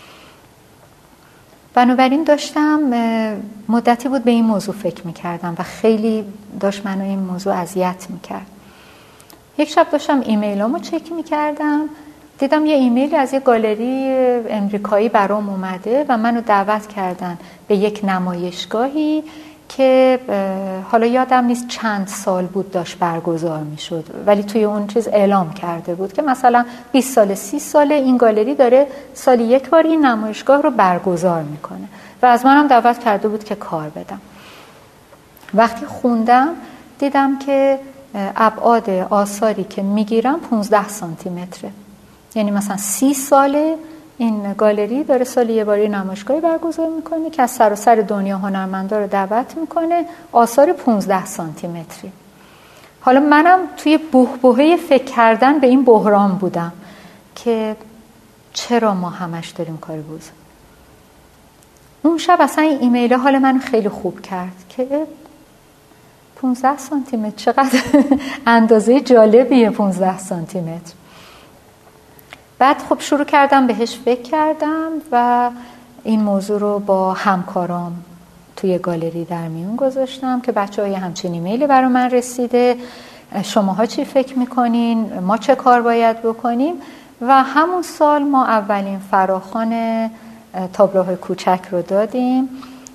بنابراین داشتم مدتی بود به این موضوع فکر میکردم و خیلی داشت منو این موضوع اذیت میکرد. یک شب داشتم ایمیلامو چک میکردم، دیدم یه ایمیل از یه گالری امریکایی برام اومده و منو دعوت کردن به یک نمایشگاهی که حالا یادم نیست چند سال بود داشت برگزار میشد، ولی توی اون چیز اعلام کرده بود که مثلا 20 سال 30 ساله این گالری داره سالی یک بار این نمایشگاه رو برگزار میکنه و از منم دعوت کرده بود که کار بدم. وقتی خوندم دیدم که ابعاد آثاری که میگیرم 15 سانتی متره، یعنی مثلا 30 ساله این گالری داره سالی یه باری نمایشگاهی برگزار میکنه که از سراسر دنیا هنرمندا رو دعوت میکنه، آثار 15 سانتی متری. حالا منم توی بحبوحه فکر کردن به این بحران بودم که چرا ما همش داریم کار بزرگ. اون شب اصلا این ایمیل حال من خیلی خوب کرد که 15 سانتی متر چقدر اندازه جالبیه 15 سانتی متر. بعد خب شروع کردم بهش فکر کردم و این موضوع رو با همکارام توی گالری در میون گذاشتم که بچه‌ها همچین ایمیلی برای من رسیده، شماها چی فکر میکنین، ما چه کار باید بکنیم. و همون سال ما اولین فراخوان تابلوهای کوچک رو دادیم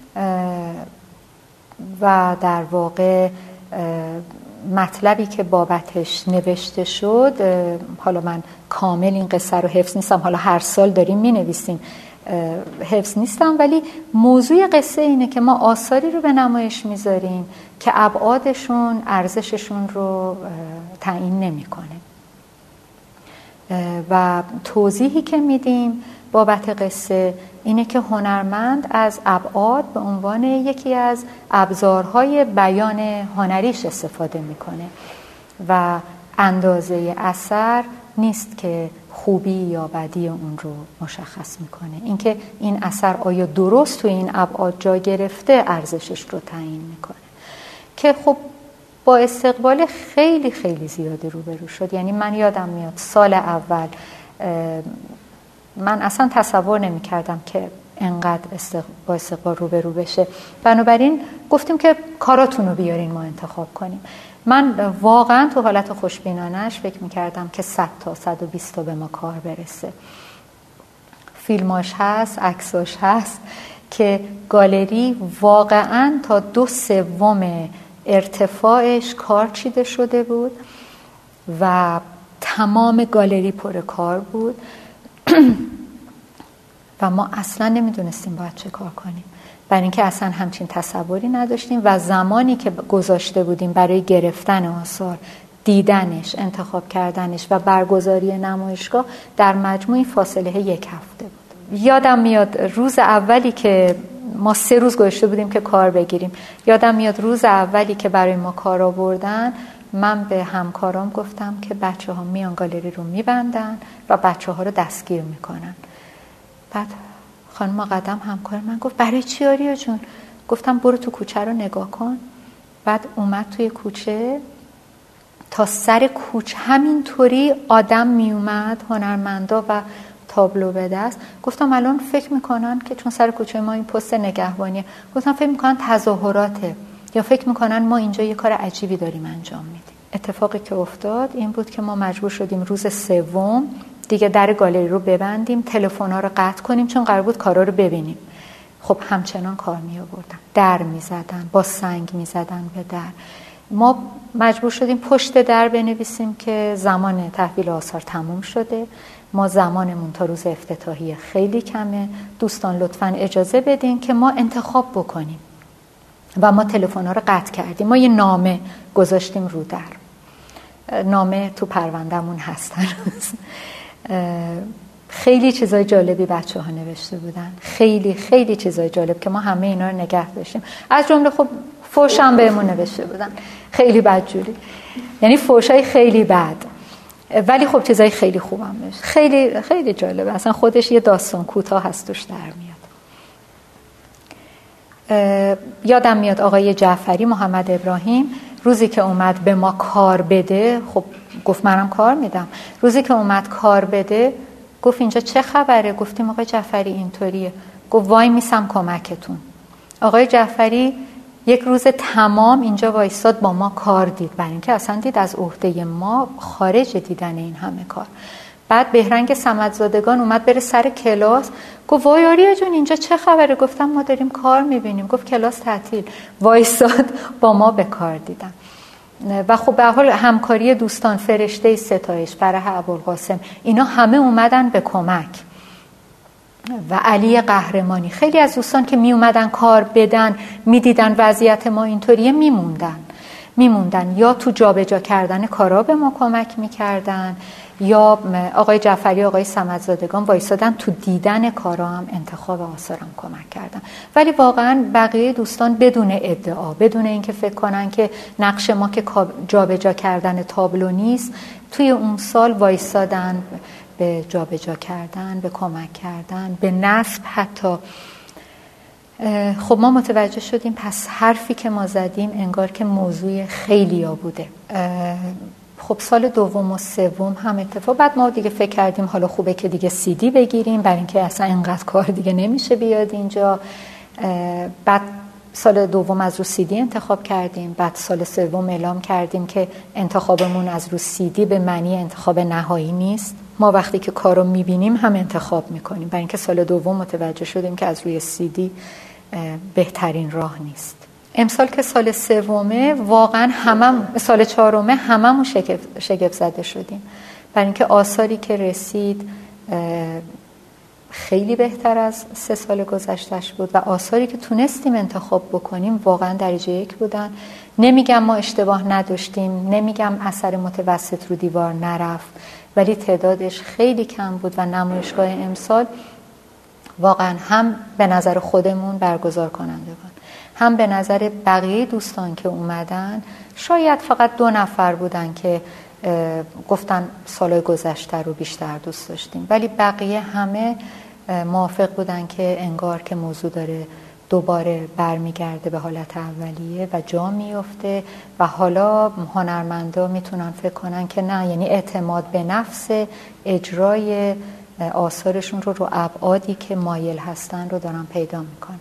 و در واقع مطلبی که بابتش نوشته شد، حالا من کامل این قصه رو حفظ نیستم، حالا هر سال داریم می نویسیم، حفظ نیستم، ولی موضوع قصه اینه که ما آثاری رو به نمایش میذاریم که ابعادشون ارزششون رو تعیین نمیکنه و توضیحی که میدیم بابت قصه اینه که هنرمند از ابعاد به عنوان یکی از ابزارهای بیان هنریش استفاده میکنه و اندازه اثر نیست که خوبی یا بدی اون رو مشخص میکنه. اینکه این اثر آیا درست تو این ابعاد جا گرفته ارزشش رو تعیین میکنه، که خب با استقبال خیلی خیلی زیادی روبرو شد. یعنی من یادم میاد سال اول من اصلا تصور نمی کردم که انقدر با استقبال روبرو بشه. بنابراین گفتیم که کاراتون رو بیارین ما انتخاب کنیم. من واقعا تو حالت خوشبینانش فکر می کردم که 100 تا 120 تا به ما کار برسه. فیلماش هست، عکساش هست که گالری واقعا تا 2/3 ارتفاعش کار چیده شده بود و تمام گالری پر کار بود و ما اصلا نمیدونستیم باید چه کار کنیم، برای اینکه اصلا همچین تصوری نداشتیم و زمانی که گذاشته بودیم برای گرفتن آثار، دیدنش، انتخاب کردنش و برگزاری نمایشگاه در مجموع فاصله 1 هفته بود. یادم میاد روز اولی که ما 3 روز گذاشته بودیم که کار بگیریم، یادم میاد روز اولی که برای ما کار آوردن، من به همکارام گفتم که بچه‌ها میان گالری رو میبندن و بچه‌ها رو دستگیر میکنن. بعد خانم قدم همکار من گفت برای چی آریا جون؟ گفتم برو تو کوچه رو نگاه کن. بعد اومد توی کوچه، تا سر کوچه همینطوری آدم میومد، هنرمندا و تابلو به دست. گفتم الان فکر میکنن که چون سر کوچه ما این پست نگهبانیه، گفتم فکر میکنن تظاهراته یا فکر میکنن ما اینجا یه کار عجیبی داریم انجام میدیم. اتفاقی که افتاد این بود که ما مجبور شدیم روز 3 دیگه در گالری رو ببندیم، تلفن‌ها رو قطع کنیم، چون قرار بود کارا رو ببینیم. خب همچنان کار می آوردن، در می زدن، با سنگ می زدن به در. ما مجبور شدیم پشت در بنویسیم که زمان تحویل آثار تموم شده، ما زمانمون تا روز افتتاحیه خیلی کمه، دوستان لطفاً اجازه بدین که ما انتخاب بکنیم. و ما تلفن‌ها رو قطع کردیم. ما یه نامه گذاشتیم رو در، نامه تو پروندهمون هستن. خیلی چیزای جالبی بچه‌ها نوشته بودن، خیلی خیلی چیزای جالب که ما همه اینا رو نگه داشتیم. از جمله خب فحش هم بهمون نوشته بودن، خیلی بدجوری، یعنی فحشای خیلی بد، ولی خب چیزای خیلی خوبم نوشته، خیلی خیلی جالبه. اصلا خودش یه داستان کوتاه هست توش در میاد. یادم میاد آقای جعفری، محمد ابراهیم، روزی که اومد به ما کار بده، خب گفت منم کار میدم. روزی که اومد کار بده گفت اینجا چه خبره؟ گفتیم آقای جعفری اینطوریه. گفت وای میسم کمکتون. آقای جعفری 1 روز تمام اینجا وایساد با ما کار دید، برای اینکه اصلا دید از عهده ما خارج دیدن این همه کار. بعد بهرنگ صمدزادگان اومد بره سر کلاس، گفت وای آریا جون اینجا چه خبره؟ گفتم ما داریم کار میبینیم. گفت کلاس تعطیل. وایساد با ما به کار دیدن. و خب به حال همکاری دوستان، فرشته ستایش، فرح ابوالقاسم، اینا همه اومدن به کمک. و علی قهرمانی، خیلی از دوستان که می اومدن کار بدن، می دیدن وضعیت ما اینطوریه، میموندن یا تو جابجا کردن کارا به ما کمک میکردن، یا آقای جعفری، آقای صمدزادگان وایسادن تو دیدن کارا هم، انتخاب آثارم کمک کردن. ولی واقعا بقیه دوستان بدون ادعا، بدون اینکه فکر کنن که نقش ما که جابجا کردن تابلو نیست، توی اون سال وایسادن به جابجا کردن، به کمک کردن، به نصب حتی. خب ما متوجه شدیم پس حرفی که ما زدیم انگار که موضوع خیلیا بوده. خب سال دوم و سوم هم اتفاق. بعد ما دیگه فکر کردیم حالا خوبه که دیگه CD بگیریم، برای اینکه اصلا اینقدر کار دیگه نمیشه بیاد اینجا. بعد سال دوم از رو CD انتخاب کردیم. بعد سال سوم اعلام کردیم که انتخابمون از رو CD به معنی انتخاب نهایی نیست. ما وقتی که کارو میبینیم هم انتخاب میکنیم، برای اینکه سال دوم متوجه شدیم که از روی CD بهترین راه نیست. امسال که سال سومه واقعا سال چهارمه هممون شگفت زده شدیم، برای اینکه آثاری که رسید خیلی بهتر از 3 سال گذشتهش بود و آثاری که تونستیم انتخاب بکنیم واقعا درجه 1 بودن. نمیگم ما اشتباه نداشتیم، نمیگم اثر متوسط رو دیوار نرفت، ولی تعدادش خیلی کم بود و نمایشگاه امسال واقعا هم به نظر خودمون برگزار کننده بود، هم به نظر بقیه دوستان که اومدن. شاید فقط 2 نفر بودن که گفتن سالهای گذشته رو بیشتر دوست داشتیم، ولی بقیه همه موافق بودن که انگار که موضوع داره دوباره برمیگرده به حالت اولیه و جا میفته و حالا هنرمندا میتونن فکر کنن که نه، یعنی اعتماد به نفس اجرای آثارشون رو ابعادی که مایل هستن رو دارن پیدا میکنن.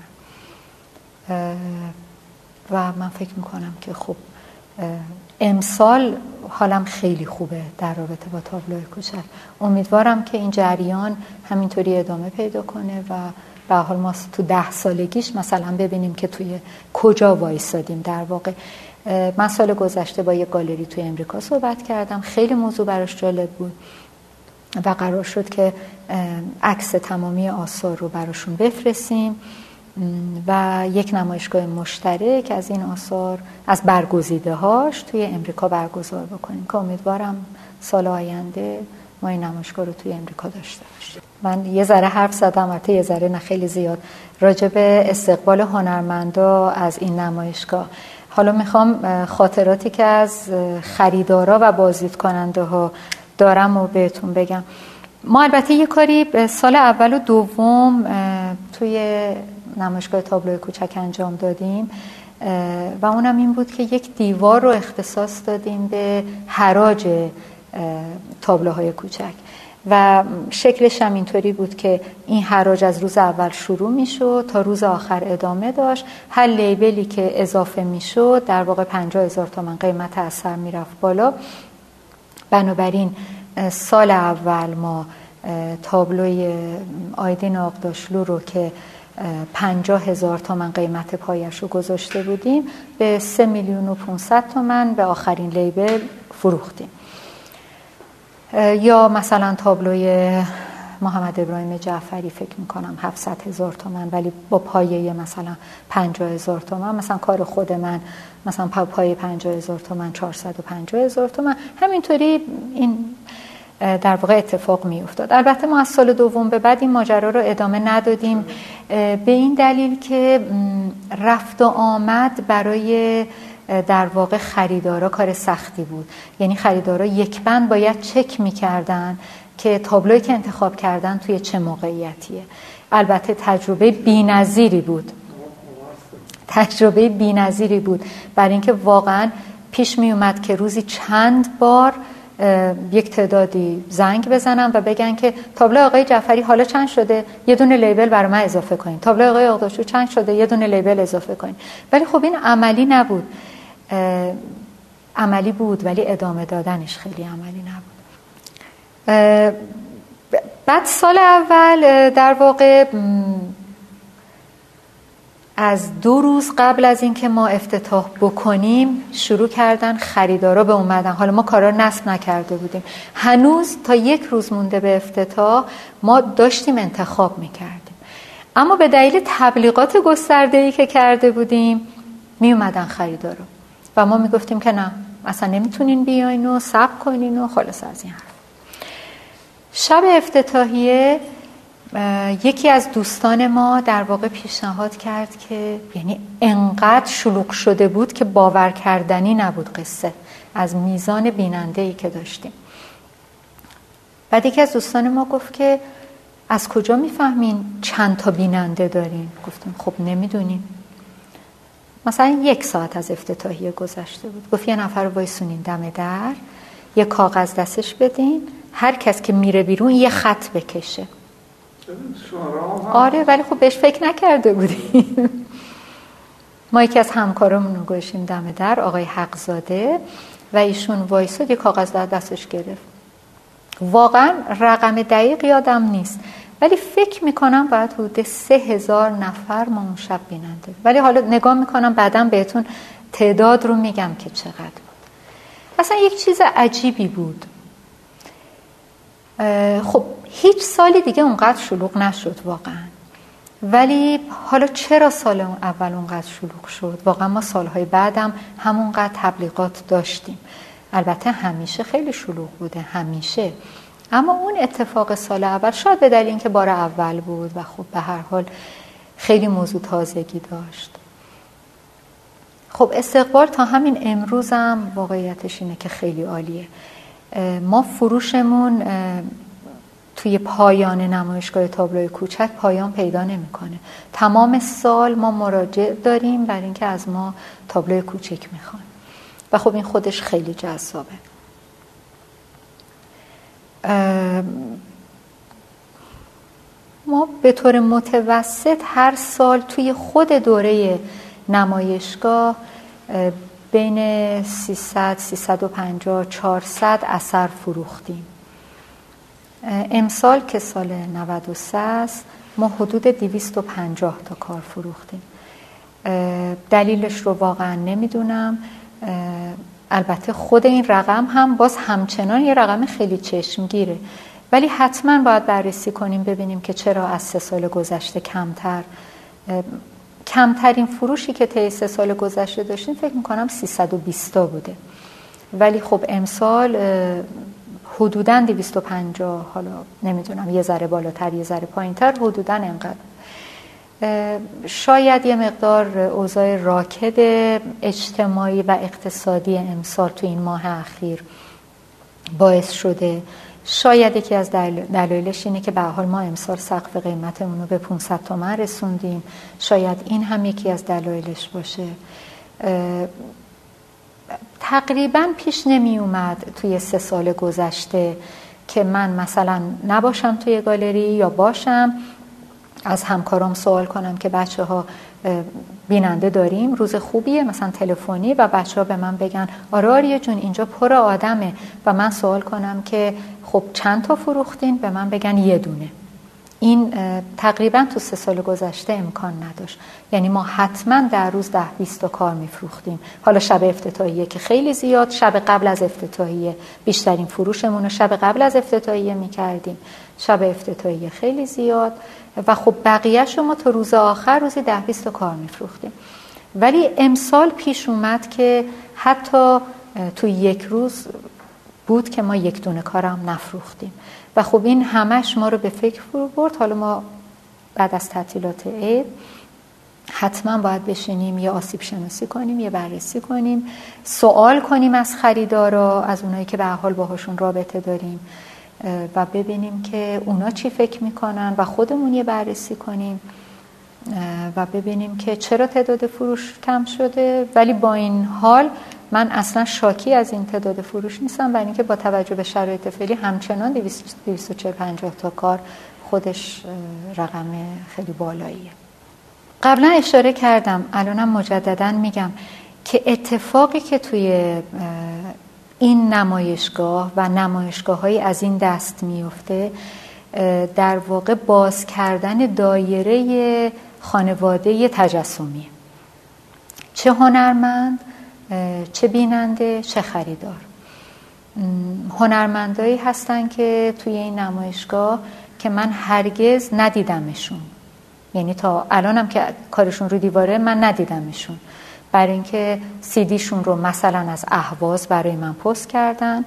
و من فکر میکنم که خب امسال حالم خیلی خوبه در رابطه با تابلوی کوچک. امیدوارم که این جریان همینطوری ادامه پیدا کنه و به حال ما تو 10 سالگیش مثلا ببینیم که توی کجا وایسادیم. در واقع من سال گذشته با یک گالری توی امریکا صحبت کردم، خیلی موضوع براش جالب بود و قرار شد که عکس تمامی آثار رو براشون بفرستیم و یک نمایشگاه مشترک از این آثار از برگزیده هاش توی امریکا برگزار بکنیم که امیدوارم سال آینده ما این نمایشگاه رو توی امریکا داشته باشیم. من یه ذره حرف زدم، البته یه ذره نه خیلی زیاد، راجع به استقبال هنرمندا از این نمایشگاه. حالا میخوام خاطراتی که از خریدارا و بازدید کننده ها دارم و بهتون بگم. ما البته یه کاری سال اول و دوم توی نمایشگاه تابلوی کوچک انجام دادیم و اونم این بود که یک دیوار رو اختصاص دادیم به حراج تابلوهای کوچک و شکلش هم اینطوری بود که این حراج از روز اول شروع میشد تا روز آخر ادامه داشت. هر لیبلی که اضافه میشد در واقع 50,000 تومان قیمت اثر میرفت بالا. بنابراین سال اول ما تابلوی آیدین آقداشلو رو که 50,000 تومان قیمت پایش رو گذاشته بودیم به 3,500,000 تومان به آخرین لیبل فروختیم. یا مثلا تابلوی محمد ابراهیم جعفری فکر میکنم 700,000 تومان ولی با پایه مثلا 50,000 تومان. مثلا کار خود من مثلا پایه 50,000 تومان 450,000 تومان. همینطوری این در واقع اتفاق می افتاد. البته ما از سال دوم به بعد این ماجرا رو ادامه ندادیم به این دلیل که رفت و آمد برای در واقع خریدارا کار سختی بود. یعنی خریدارا یک بند باید چک می‌کردن که تابلویی که انتخاب کردن توی چه موقعیتیه. البته تجربه بی‌نظیری بود برای اینکه واقعا پیش می اومد که روزی چند بار یک تعدادی زنگ بزنن و بگن که تابلو آقای جعفری حالا چند شده، یه دونه لیبل برای من اضافه کنین. تابلو آقای آقداشلو چند شده، یه دونه لیبل اضافه کنین. ولی خب این عملی نبود. عملی بود ولی ادامه دادنش خیلی عملی نبود. بعد سال اول در واقع از 2 روز قبل از اینکه ما افتتاح بکنیم شروع کردن خریدارا به اومدن. حالا ما کارا نصب نکرده بودیم، هنوز تا 1 روز مونده به افتتاح ما داشتیم انتخاب میکردیم، اما به دلیل تبلیغات گسترده‌ای که کرده بودیم می اومدن خریدارا و ما میگفتیم که نه اصلا نمیتونین بیاین و صبر کنین و خلاص از این حرف. شب افتتاحیه یکی از دوستان ما در واقع پیشنهاد کرد که یعنی انقدر شلوغ شده بود که باور کردنی نبود قصه از میزان بیننده‌ای که داشتیم. بعد یکی از دوستان ما گفت که از کجا میفهمین چند تا بیننده دارین؟ گفتیم خب نمیدونیم. مثلا 1 ساعت از افتتاحیه گذشته بود. گفت یه نفر رو وایسونین دم در یه کاغذ دستش بدین، هر کس که میره بیرون یه خط بکشه. آره ولی خب بهش فکر نکرده بودیم. ما یکی از همکارمون رو گوشیم دم در، آقای حقزاده، و ایشون وایساد یه کاغذ دستش گرفت. واقعا رقم دقیق یادم نیست ولی فکر میکنم باید حدود 3000 نفر ما اون شب بیننده، ولی حالا نگاه میکنم بعدم بهتون تعداد رو میگم که چقدر بود. اصلا یک چیز عجیبی بود. خب هیچ سالی دیگه اونقدر شلوغ نشد واقعا، ولی حالا چرا سال اول اونقدر شلوغ شد؟ واقعا ما سالهای بعدم همونقدر تبلیغات داشتیم. البته همیشه خیلی شلوغ بوده، همیشه، اما اون اتفاق سال اول شاید به دلیل اینکه بار اول بود و خب به هر حال خیلی موضوع تازگی داشت. خب استقبال تا همین امروز هم واقعیتش اینه که خیلی عالیه. ما فروشمون توی پایان نمایشگاه تابلوی کوچک پایان پیدا نمیکنه. تمام سال ما مراجع داریم برای اینکه از ما تابلوی کوچک میخوان و خب این خودش خیلی جذابه. ما به طور متوسط هر سال توی خود دوره نمایشگاه بین 300 350 400 اثر فروختیم. امسال که سال 93 است ما حدود 250 تا کار فروختیم. دلیلش رو واقعا نمیدونم. البته خود این رقم هم باز همچنان یه رقم خیلی چشمگیره، ولی حتما باید بررسی کنیم ببینیم که چرا از 3 سال گذشته کمترین فروشی که طی 3 سال گذشته داشتیم فکر میکنم 320 تا بوده، ولی خب امسال حدوداً 250، حالا نمیدونم یه ذره بالاتر یه ذره پایینتر، حدوداً انقدر. شاید یه مقدار اوضاع راکد اجتماعی و اقتصادی امسال تو این ماه اخیر باعث شده. شاید یکی از دلایلش اینه که به هر حال ما امسال سقف قیمتمون رو به 500 تومان رسوندیم. شاید این هم یکی از دلایلش باشه. تقریبا پیش نمی اومد توی 3 سال گذشته که من مثلا نباشم توی گالری یا باشم، از همکارام سوال کنم که بچه ها بیننده داریم، روز خوبیه، مثلا تلفنی، و بچه ها به من بگن آره آریه جون اینجا پر آدمه، و من سوال کنم که خب چند تا فروختین، به من بگن 1 دونه. این تقریبا تو 3 سال گذشته امکان نداشت. یعنی ما حتما در روز 10-20 تا کار میفروختیم. حالا شب افتتاحیه که خیلی زیاد، شب قبل از افتتاحیه بیشترین فروشمون رو شب قبل از افتتاحیه میکردیم، شب افتتاحیه خیلی زیاد، و خب بقیه‌اش رو ما تا روز آخر روزی 10-20 تا کار میفروختیم. ولی امسال پیش اومد که حتی تو 1 روز بود که ما 1 دونه کارم نفروختیم، و خب این همش ما رو به فکر فرو برد. حالا ما بعد از تعطیلات عید حتما باید بشینیم یه آسیب شناسی کنیم، یه بررسی کنیم، سوال کنیم از خریدارا، از اونایی که به هر حال باهاشون رابطه داریم، و ببینیم که اونا چی فکر میکنن و خودمون یه بررسی کنیم و ببینیم که چرا تعداد فروش کم شده. ولی با این حال من اصلا شاکی از این تعداد فروش نیستم، برای اینکه با توجه به شرایط فعلی همچنان 240-250 تا کار خودش رقم خیلی بالاییه. قبلا اشاره کردم، الانم مجددا میگم که اتفاقی که توی این نمایشگاه و نمایشگاه‌های از این دست میفته در واقع باز کردن دایره خانواده تجسمی، چه هنرمند، چه بیننده، چه خریدار. هنرمندایی هستن که توی این نمایشگاه که من هرگز ندیدمشون، یعنی تا الانم که کارشون رو دیواره من ندیدمشون، برای اینکه سیدیشون رو مثلا از اهواز برای من پست کردن،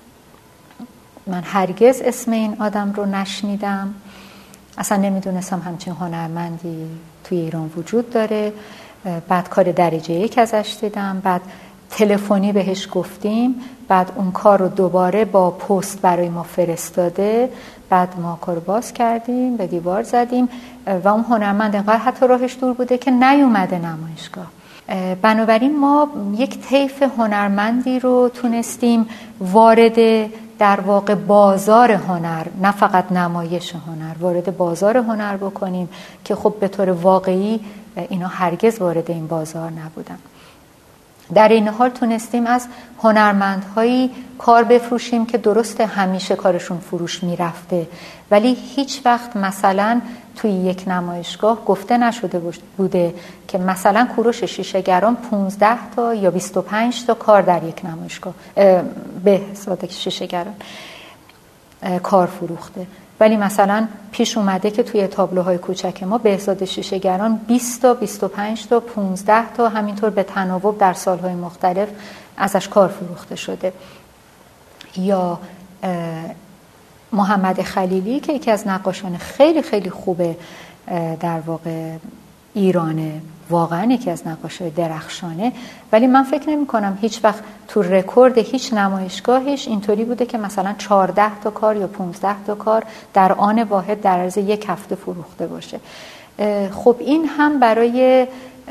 من هرگز اسم این آدم رو نشنیدم، اصلا نمیدونستم همچین هنرمندی توی ایران وجود داره. بعد کار درجه 1 ازش دیدم، بعد تلفنی بهش گفتیم، بعد اون کار رو دوباره با پست برای ما فرستاده، بعد ما کار باز کردیم، به دیوار زدیم، و اون هنرمند انقدر حتی راهش دور بوده که نیومده نمایشگاه. بنابراین ما یک طیف هنرمندی رو تونستیم وارد در واقع بازار هنر، نه فقط نمایش هنر، وارد بازار هنر بکنیم که خب به طور واقعی اینا هرگز وارد این بازار نبودن. در این حال تونستیم از هنرمندهایی کار بفروشیم که درسته همیشه کارشون فروش میرفته، ولی هیچ وقت مثلا توی یک نمایشگاه گفته نشده بوده که مثلا کوروش شیشه‌گران 15 تا یا 25 تا کار در یک نمایشگاه بهزاد شیشه‌گران کار فروخته، ولی مثلا پیش اومده که توی تابلوهای کوچک ما بهزاد شیشه‌گران 20 تا 25 تا 15 تا همینطور به تناوب در سالهای مختلف ازش کار فروخته شده. یا محمد خلیلی که یکی از نقاشان خیلی خیلی خوبه در واقع ایرانه، واقعا یکی از نقاشای درخشانه، ولی من فکر نمی کنم هیچ وقت تو رکورد هیچ نمایشگاهش اینطوری بوده که مثلا 14 تا کار یا 15 تا کار در آن واحد در عرض یک هفته فروخته باشه. خب این هم برای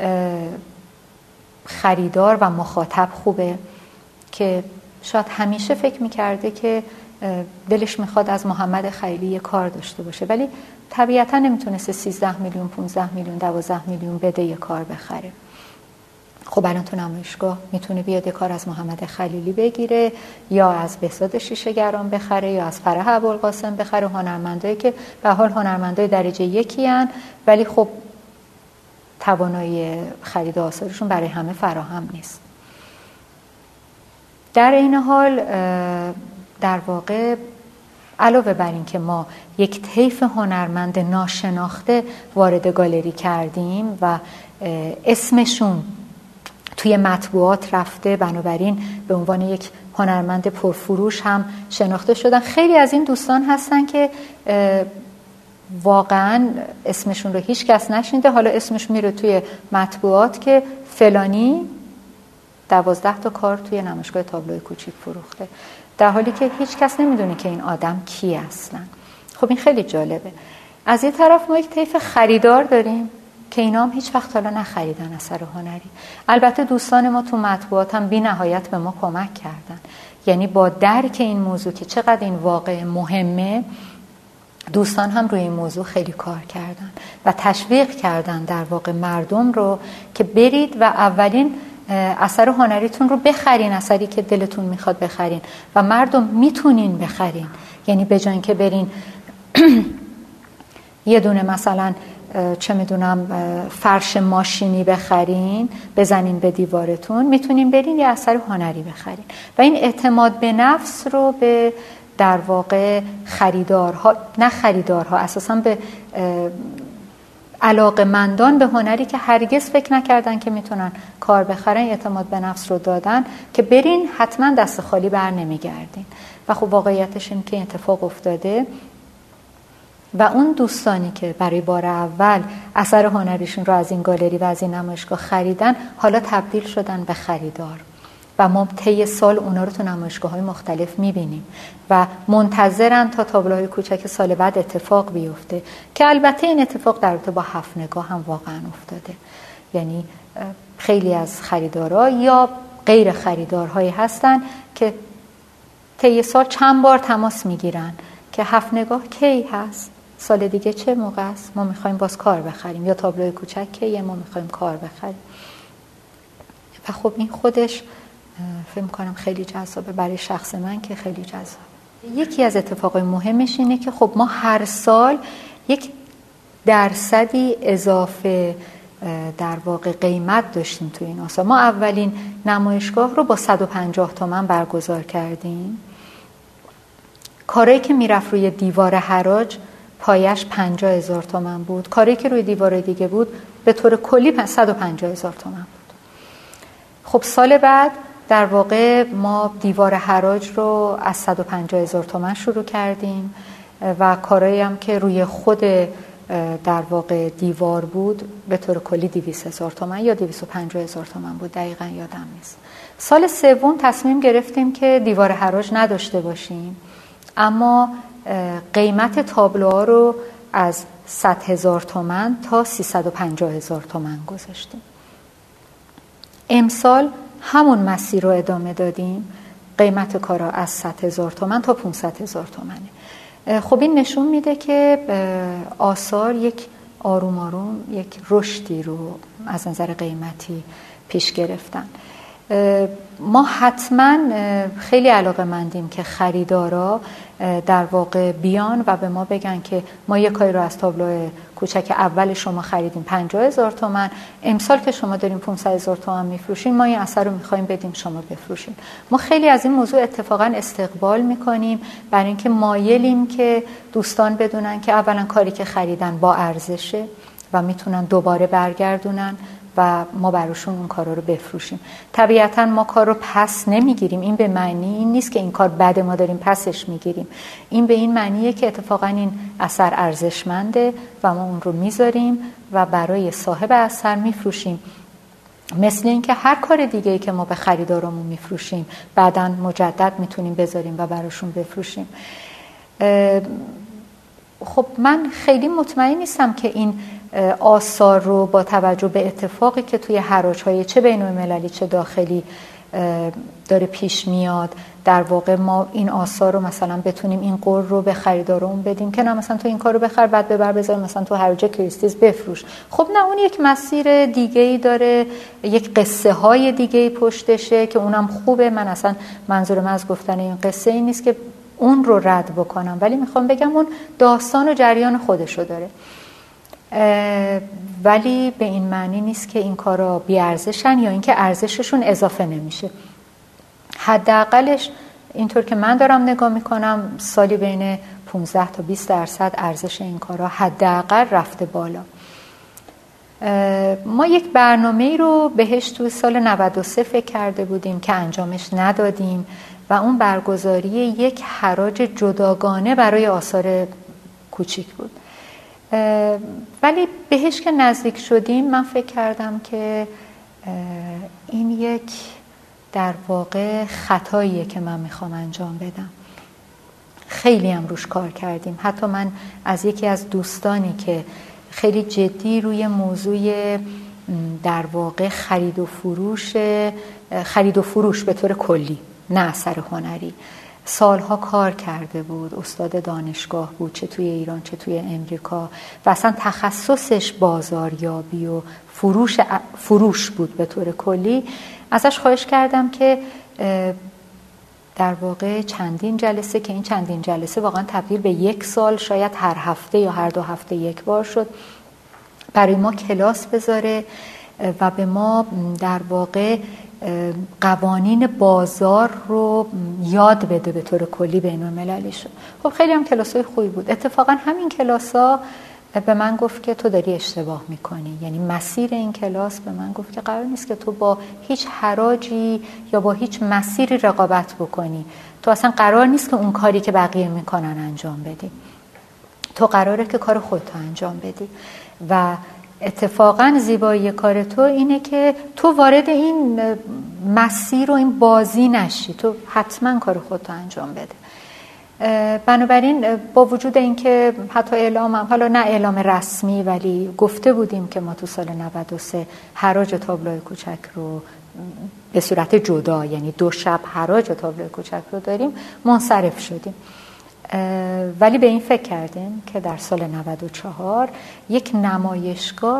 خریدار و مخاطب خوبه که شاید همیشه فکر می‌کرده که دلش میخواد از محمد خلیلی یه کار داشته باشه، ولی طبیعتا نمیتونسته 13 میلیون 15 میلیون 12 میلیون بده یه کار بخره. خب الان تو نمایشگاه میتونه بیاد یه کار از محمد خلیلی بگیره یا از بهزاد شیشه‌گران بخره یا از فرح ابوالقاسم بخره، هنرمندایی که به حال هنرمندای درجه یکی ان، ولی خب توانایی خرید آثارشون برای همه فراهم نیست. در این حال در واقع علاوه بر این که ما یک طیف هنرمند ناشناخته وارد گالری کردیم و اسمشون توی مطبوعات رفته، بنابراین به عنوان یک هنرمند پرفروش هم شناخته شدن. خیلی از این دوستان هستن که واقعا اسمشون رو هیچ کس نشنیده، حالا اسمش میره توی مطبوعات که فلانی 12 تا کار توی نمایشگاه تابلوی کوچیک فروخته، در حالی که هیچ کس نمیدونه که این آدم کی اصلا. خب این خیلی جالبه. از یه طرف ما یک طیف خریدار داریم که اینا هم هیچ وقت حالا نخریدن اثر هنری. البته دوستان ما تو مطبوعات هم بی نهایت به ما کمک کردن، یعنی با درک این موضوع که چقدر این واقع مهمه، دوستان هم روی این موضوع خیلی کار کردن و تشویق کردن در واقع مردم رو که برید و اولین اثر هنریتون رو بخرین، اثری که دلتون میخواد بخرین و مردم میتونین بخرین. یعنی به جای اینکه برین یه دونه مثلا چه میدونم فرش ماشینی بخرین بزنین به دیوارتون، میتونین برین یه اثر هنری بخرین و این اعتماد به نفس رو به در واقع خریدارها، نه خریدارها، اساساً به علاقه‌مندان به هنری که هرگز فکر نکردن که میتونن کار بخرن اعتماد به نفس رو دادن که برین حتما دست خالی بر نمیگردین. و خب واقعیتش این که اتفاق افتاده و اون دوستانی که برای بار اول اثر هنریشون رو از این گالری و از این نمایشگاه خریدن حالا تبدیل شدن به خریدار و ما طی سال اونا رو تو نمایشگاه‌های مختلف می‌بینیم و منتظرن تا تابلوهای کوچک سال بعد اتفاق بیفته که البته این اتفاق در رابطه با هفت نگاه هم واقعا افتاده. یعنی خیلی از خریدارا یا غیر خریدارهایی هستن که طی سال چند بار تماس میگیرن که هفت نگاه کی هست، سال دیگه چه موقع است، ما می‌خوایم باز کار بخریم، یا تابلوی کوچک کیه، ما می‌خوایم کار بخریم. و خب این خودش فکر می‌کنم خیلی جذابه برای شخص من که خیلی جذابه. یکی از اتفاقای مهمش اینه که خب ما هر سال یک درصدی اضافه در واقع قیمت داشتیم تو این آثار. ما اولین نمایشگاه رو با 150 تومان برگزار کردیم. کاری که میرفت روی دیوار حراج پایش 50,000 تومان بود. کاری که روی دیوار دیگه بود به طور کلی 150,000 تومان بود. خب سال بعد در واقع ما دیوار حراج رو از 150,000 تومان شروع کردیم و کارایی هم که روی خود در واقع دیوار بود به طور کلی 200,000 تومان یا 250,000 تومان بود، دقیقاً یادم نیست. سال سوم تصمیم گرفتیم که دیوار حراج نداشته باشیم، اما قیمت تابلوها رو از 100,000 تومان تا 350,000 تومان گذاشتیم. امسال همون مسیر رو ادامه دادیم. قیمت کارا از 100,000 تومان تا 500,000 تومانه. خب این نشون میده که آثار یک آروم آروم یک رشدی رو از نظر قیمتی پیش گرفتن. ما حتما خیلی علاقه‌مندیم که خریدارا در واقع بیان و به ما بگن که ما یک کاری رو از تابلو کوچک اول شما خریدیم 50,000 تومان، امسال که شما داریم 500,000 تومان میفروشین، ما این اثر رو میخوایم بدیم شما بفروشین. ما خیلی از این موضوع اتفاقا استقبال میکنیم، برای اینکه مایلیم که دوستان بدونن که اولا کاری که خریدن با ارزشه و میتونن دوباره برگردونن و ما براشون اون کارا رو بفروشیم. طبیعتاً ما کار رو پس نمیگیریم. این به معنی این نیست که این کار بده ما داریم پسش میگیریم. این به این معنیه که اتفاقاً این اثر ارزشمنده و ما اون رو میذاریم و برای صاحب اثر میفروشیم. مثل این که هر کار دیگه‌ای که ما به خریدارمون میفروشیم بعداً مجدد میتونیم بذاریم و براشون بفروشیم. خب من خیلی مطمئن نیستم که این آثار رو با توجه به اتفاقی که توی حراج‌های چه بین‌المللی چه داخلی داره پیش میاد، در واقع ما این آثار رو مثلا بتونیم این قول رو به خریدارمون بدیم که نه مثلا تو این کارو بخر بعد ببر بذار مثلا تو حراج کریستیز بفروش. خب نه، اون یک مسیر دیگه‌ای داره، یک قصه های دیگه‌ای پشتشه که اونم خوبه. من اصلا منظورم از گفتن این قصه این نیست که اون رو رد بکنم، ولی میخوام بگم اون داستان و جریان خودشو داره. ولی به این معنی نیست که این کارا بی‌ارزشن یا اینکه ارزششون اضافه نمیشه. حداقلش اینطور که من دارم نگاه میکنم سالی بین 15 تا 20% ارزش این کارا حداقل رفته بالا. ما یک برنامه‌ای رو بهش تو سال 93 فکر کرده بودیم که انجامش ندادیم و اون برگزاری یک حراج جداگانه برای آثار کوچیک بود. ولی بهش که نزدیک شدیم من فکر کردم که این یک در واقع خطاییه که من میخوام انجام بدم. خیلی هم روش کار کردیم. حتی من از یکی از دوستانی که خیلی جدی روی موضوع در واقع خرید و فروش به طور کلی، نه اثر هنری، سالها کار کرده بود. استاد دانشگاه بود، چه توی ایران چه توی امریکا، و اصلا تخصصش بازاریابی و فروش بود به طور کلی. ازش خواهش کردم که در واقع چندین جلسه، که این چندین جلسه واقعا تبدیل به 1 سال، شاید هر هفته یا هر 2 هفته یک بار شد، برای ما کلاس بذاره و به ما در واقع قوانین بازار رو یاد بده به طور کلی بین‌المللی شد. خب خیلی هم کلاسای خوبی بود. اتفاقا همین کلاسا به من گفت که تو داری اشتباه میکنی. یعنی مسیر این کلاس به من گفت که قرار نیست که تو با هیچ حراجی یا با هیچ مسیری رقابت بکنی. تو اصلا قرار نیست که اون کاری که بقیه میکنن انجام بدی. تو قراره که کار خودت انجام بدی و اتفاقا زیبایی کار تو اینه که تو وارد این مسیر و این بازی نشی. تو حتما کار خودت انجام بده. بنابراین با وجود اینکه حتی اعلامم، حالا نه اعلام رسمی، ولی گفته بودیم که ما تو سال 93 حراج تابلوی کوچک رو به صورت جدا، یعنی 2 شب حراج تابلوی کوچک رو داریم، منصرف شدیم. ولی به این فکر کردیم که در سال 94 یک نمایشگاه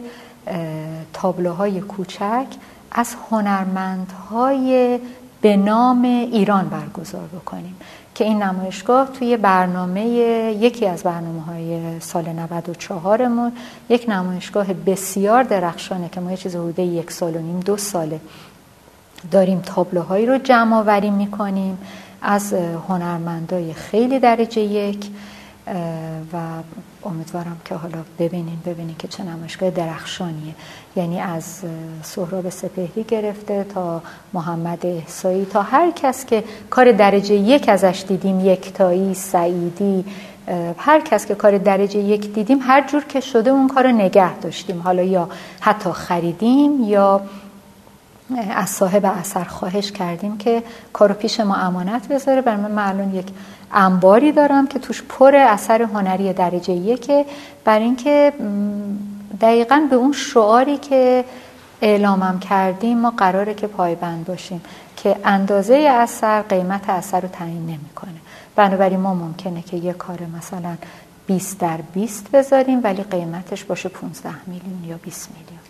تابلوهای کوچک از هنرمندهای به نام ایران برگزار بکنیم که این نمایشگاه توی برنامه، یکی از برنامه‌های سال 94مون، یک نمایشگاه بسیار درخشانه که ما یه چیز حدود 1 سال و نیم 2 ساله داریم تابلوهایی رو جمع آوری می‌کنیم از هنرمندای خیلی درجه 1 و امیدوارم که حالا ببینین که چه نمایشگاه درخشانیه. یعنی از سهراب سپهری گرفته تا محمد احصایی تا هر کس که کار درجه 1 ازش دیدیم، یکتایی، سعیدی، هر کس که کار درجه 1 دیدیم، هر جور که شده اون کار رو نگه داشتیم. حالا یا حتی خریدیم یا از صاحب اثر خواهش کردیم که کارو پیش ما امانت بذاره. برای من الان یک انباری دارم که توش پر اثر هنری درجه 1، برای اینکه دقیقاً به اون شعاری که اعلامم کردیم ما قراره که پایبند باشیم که اندازه اثر قیمت اثر رو تعیین نمیکنه. بنابراین ما ممکنه که یه کار مثلا 20 در 20 بذاریم ولی قیمتش باشه 15 میلیون یا 20 میلیون.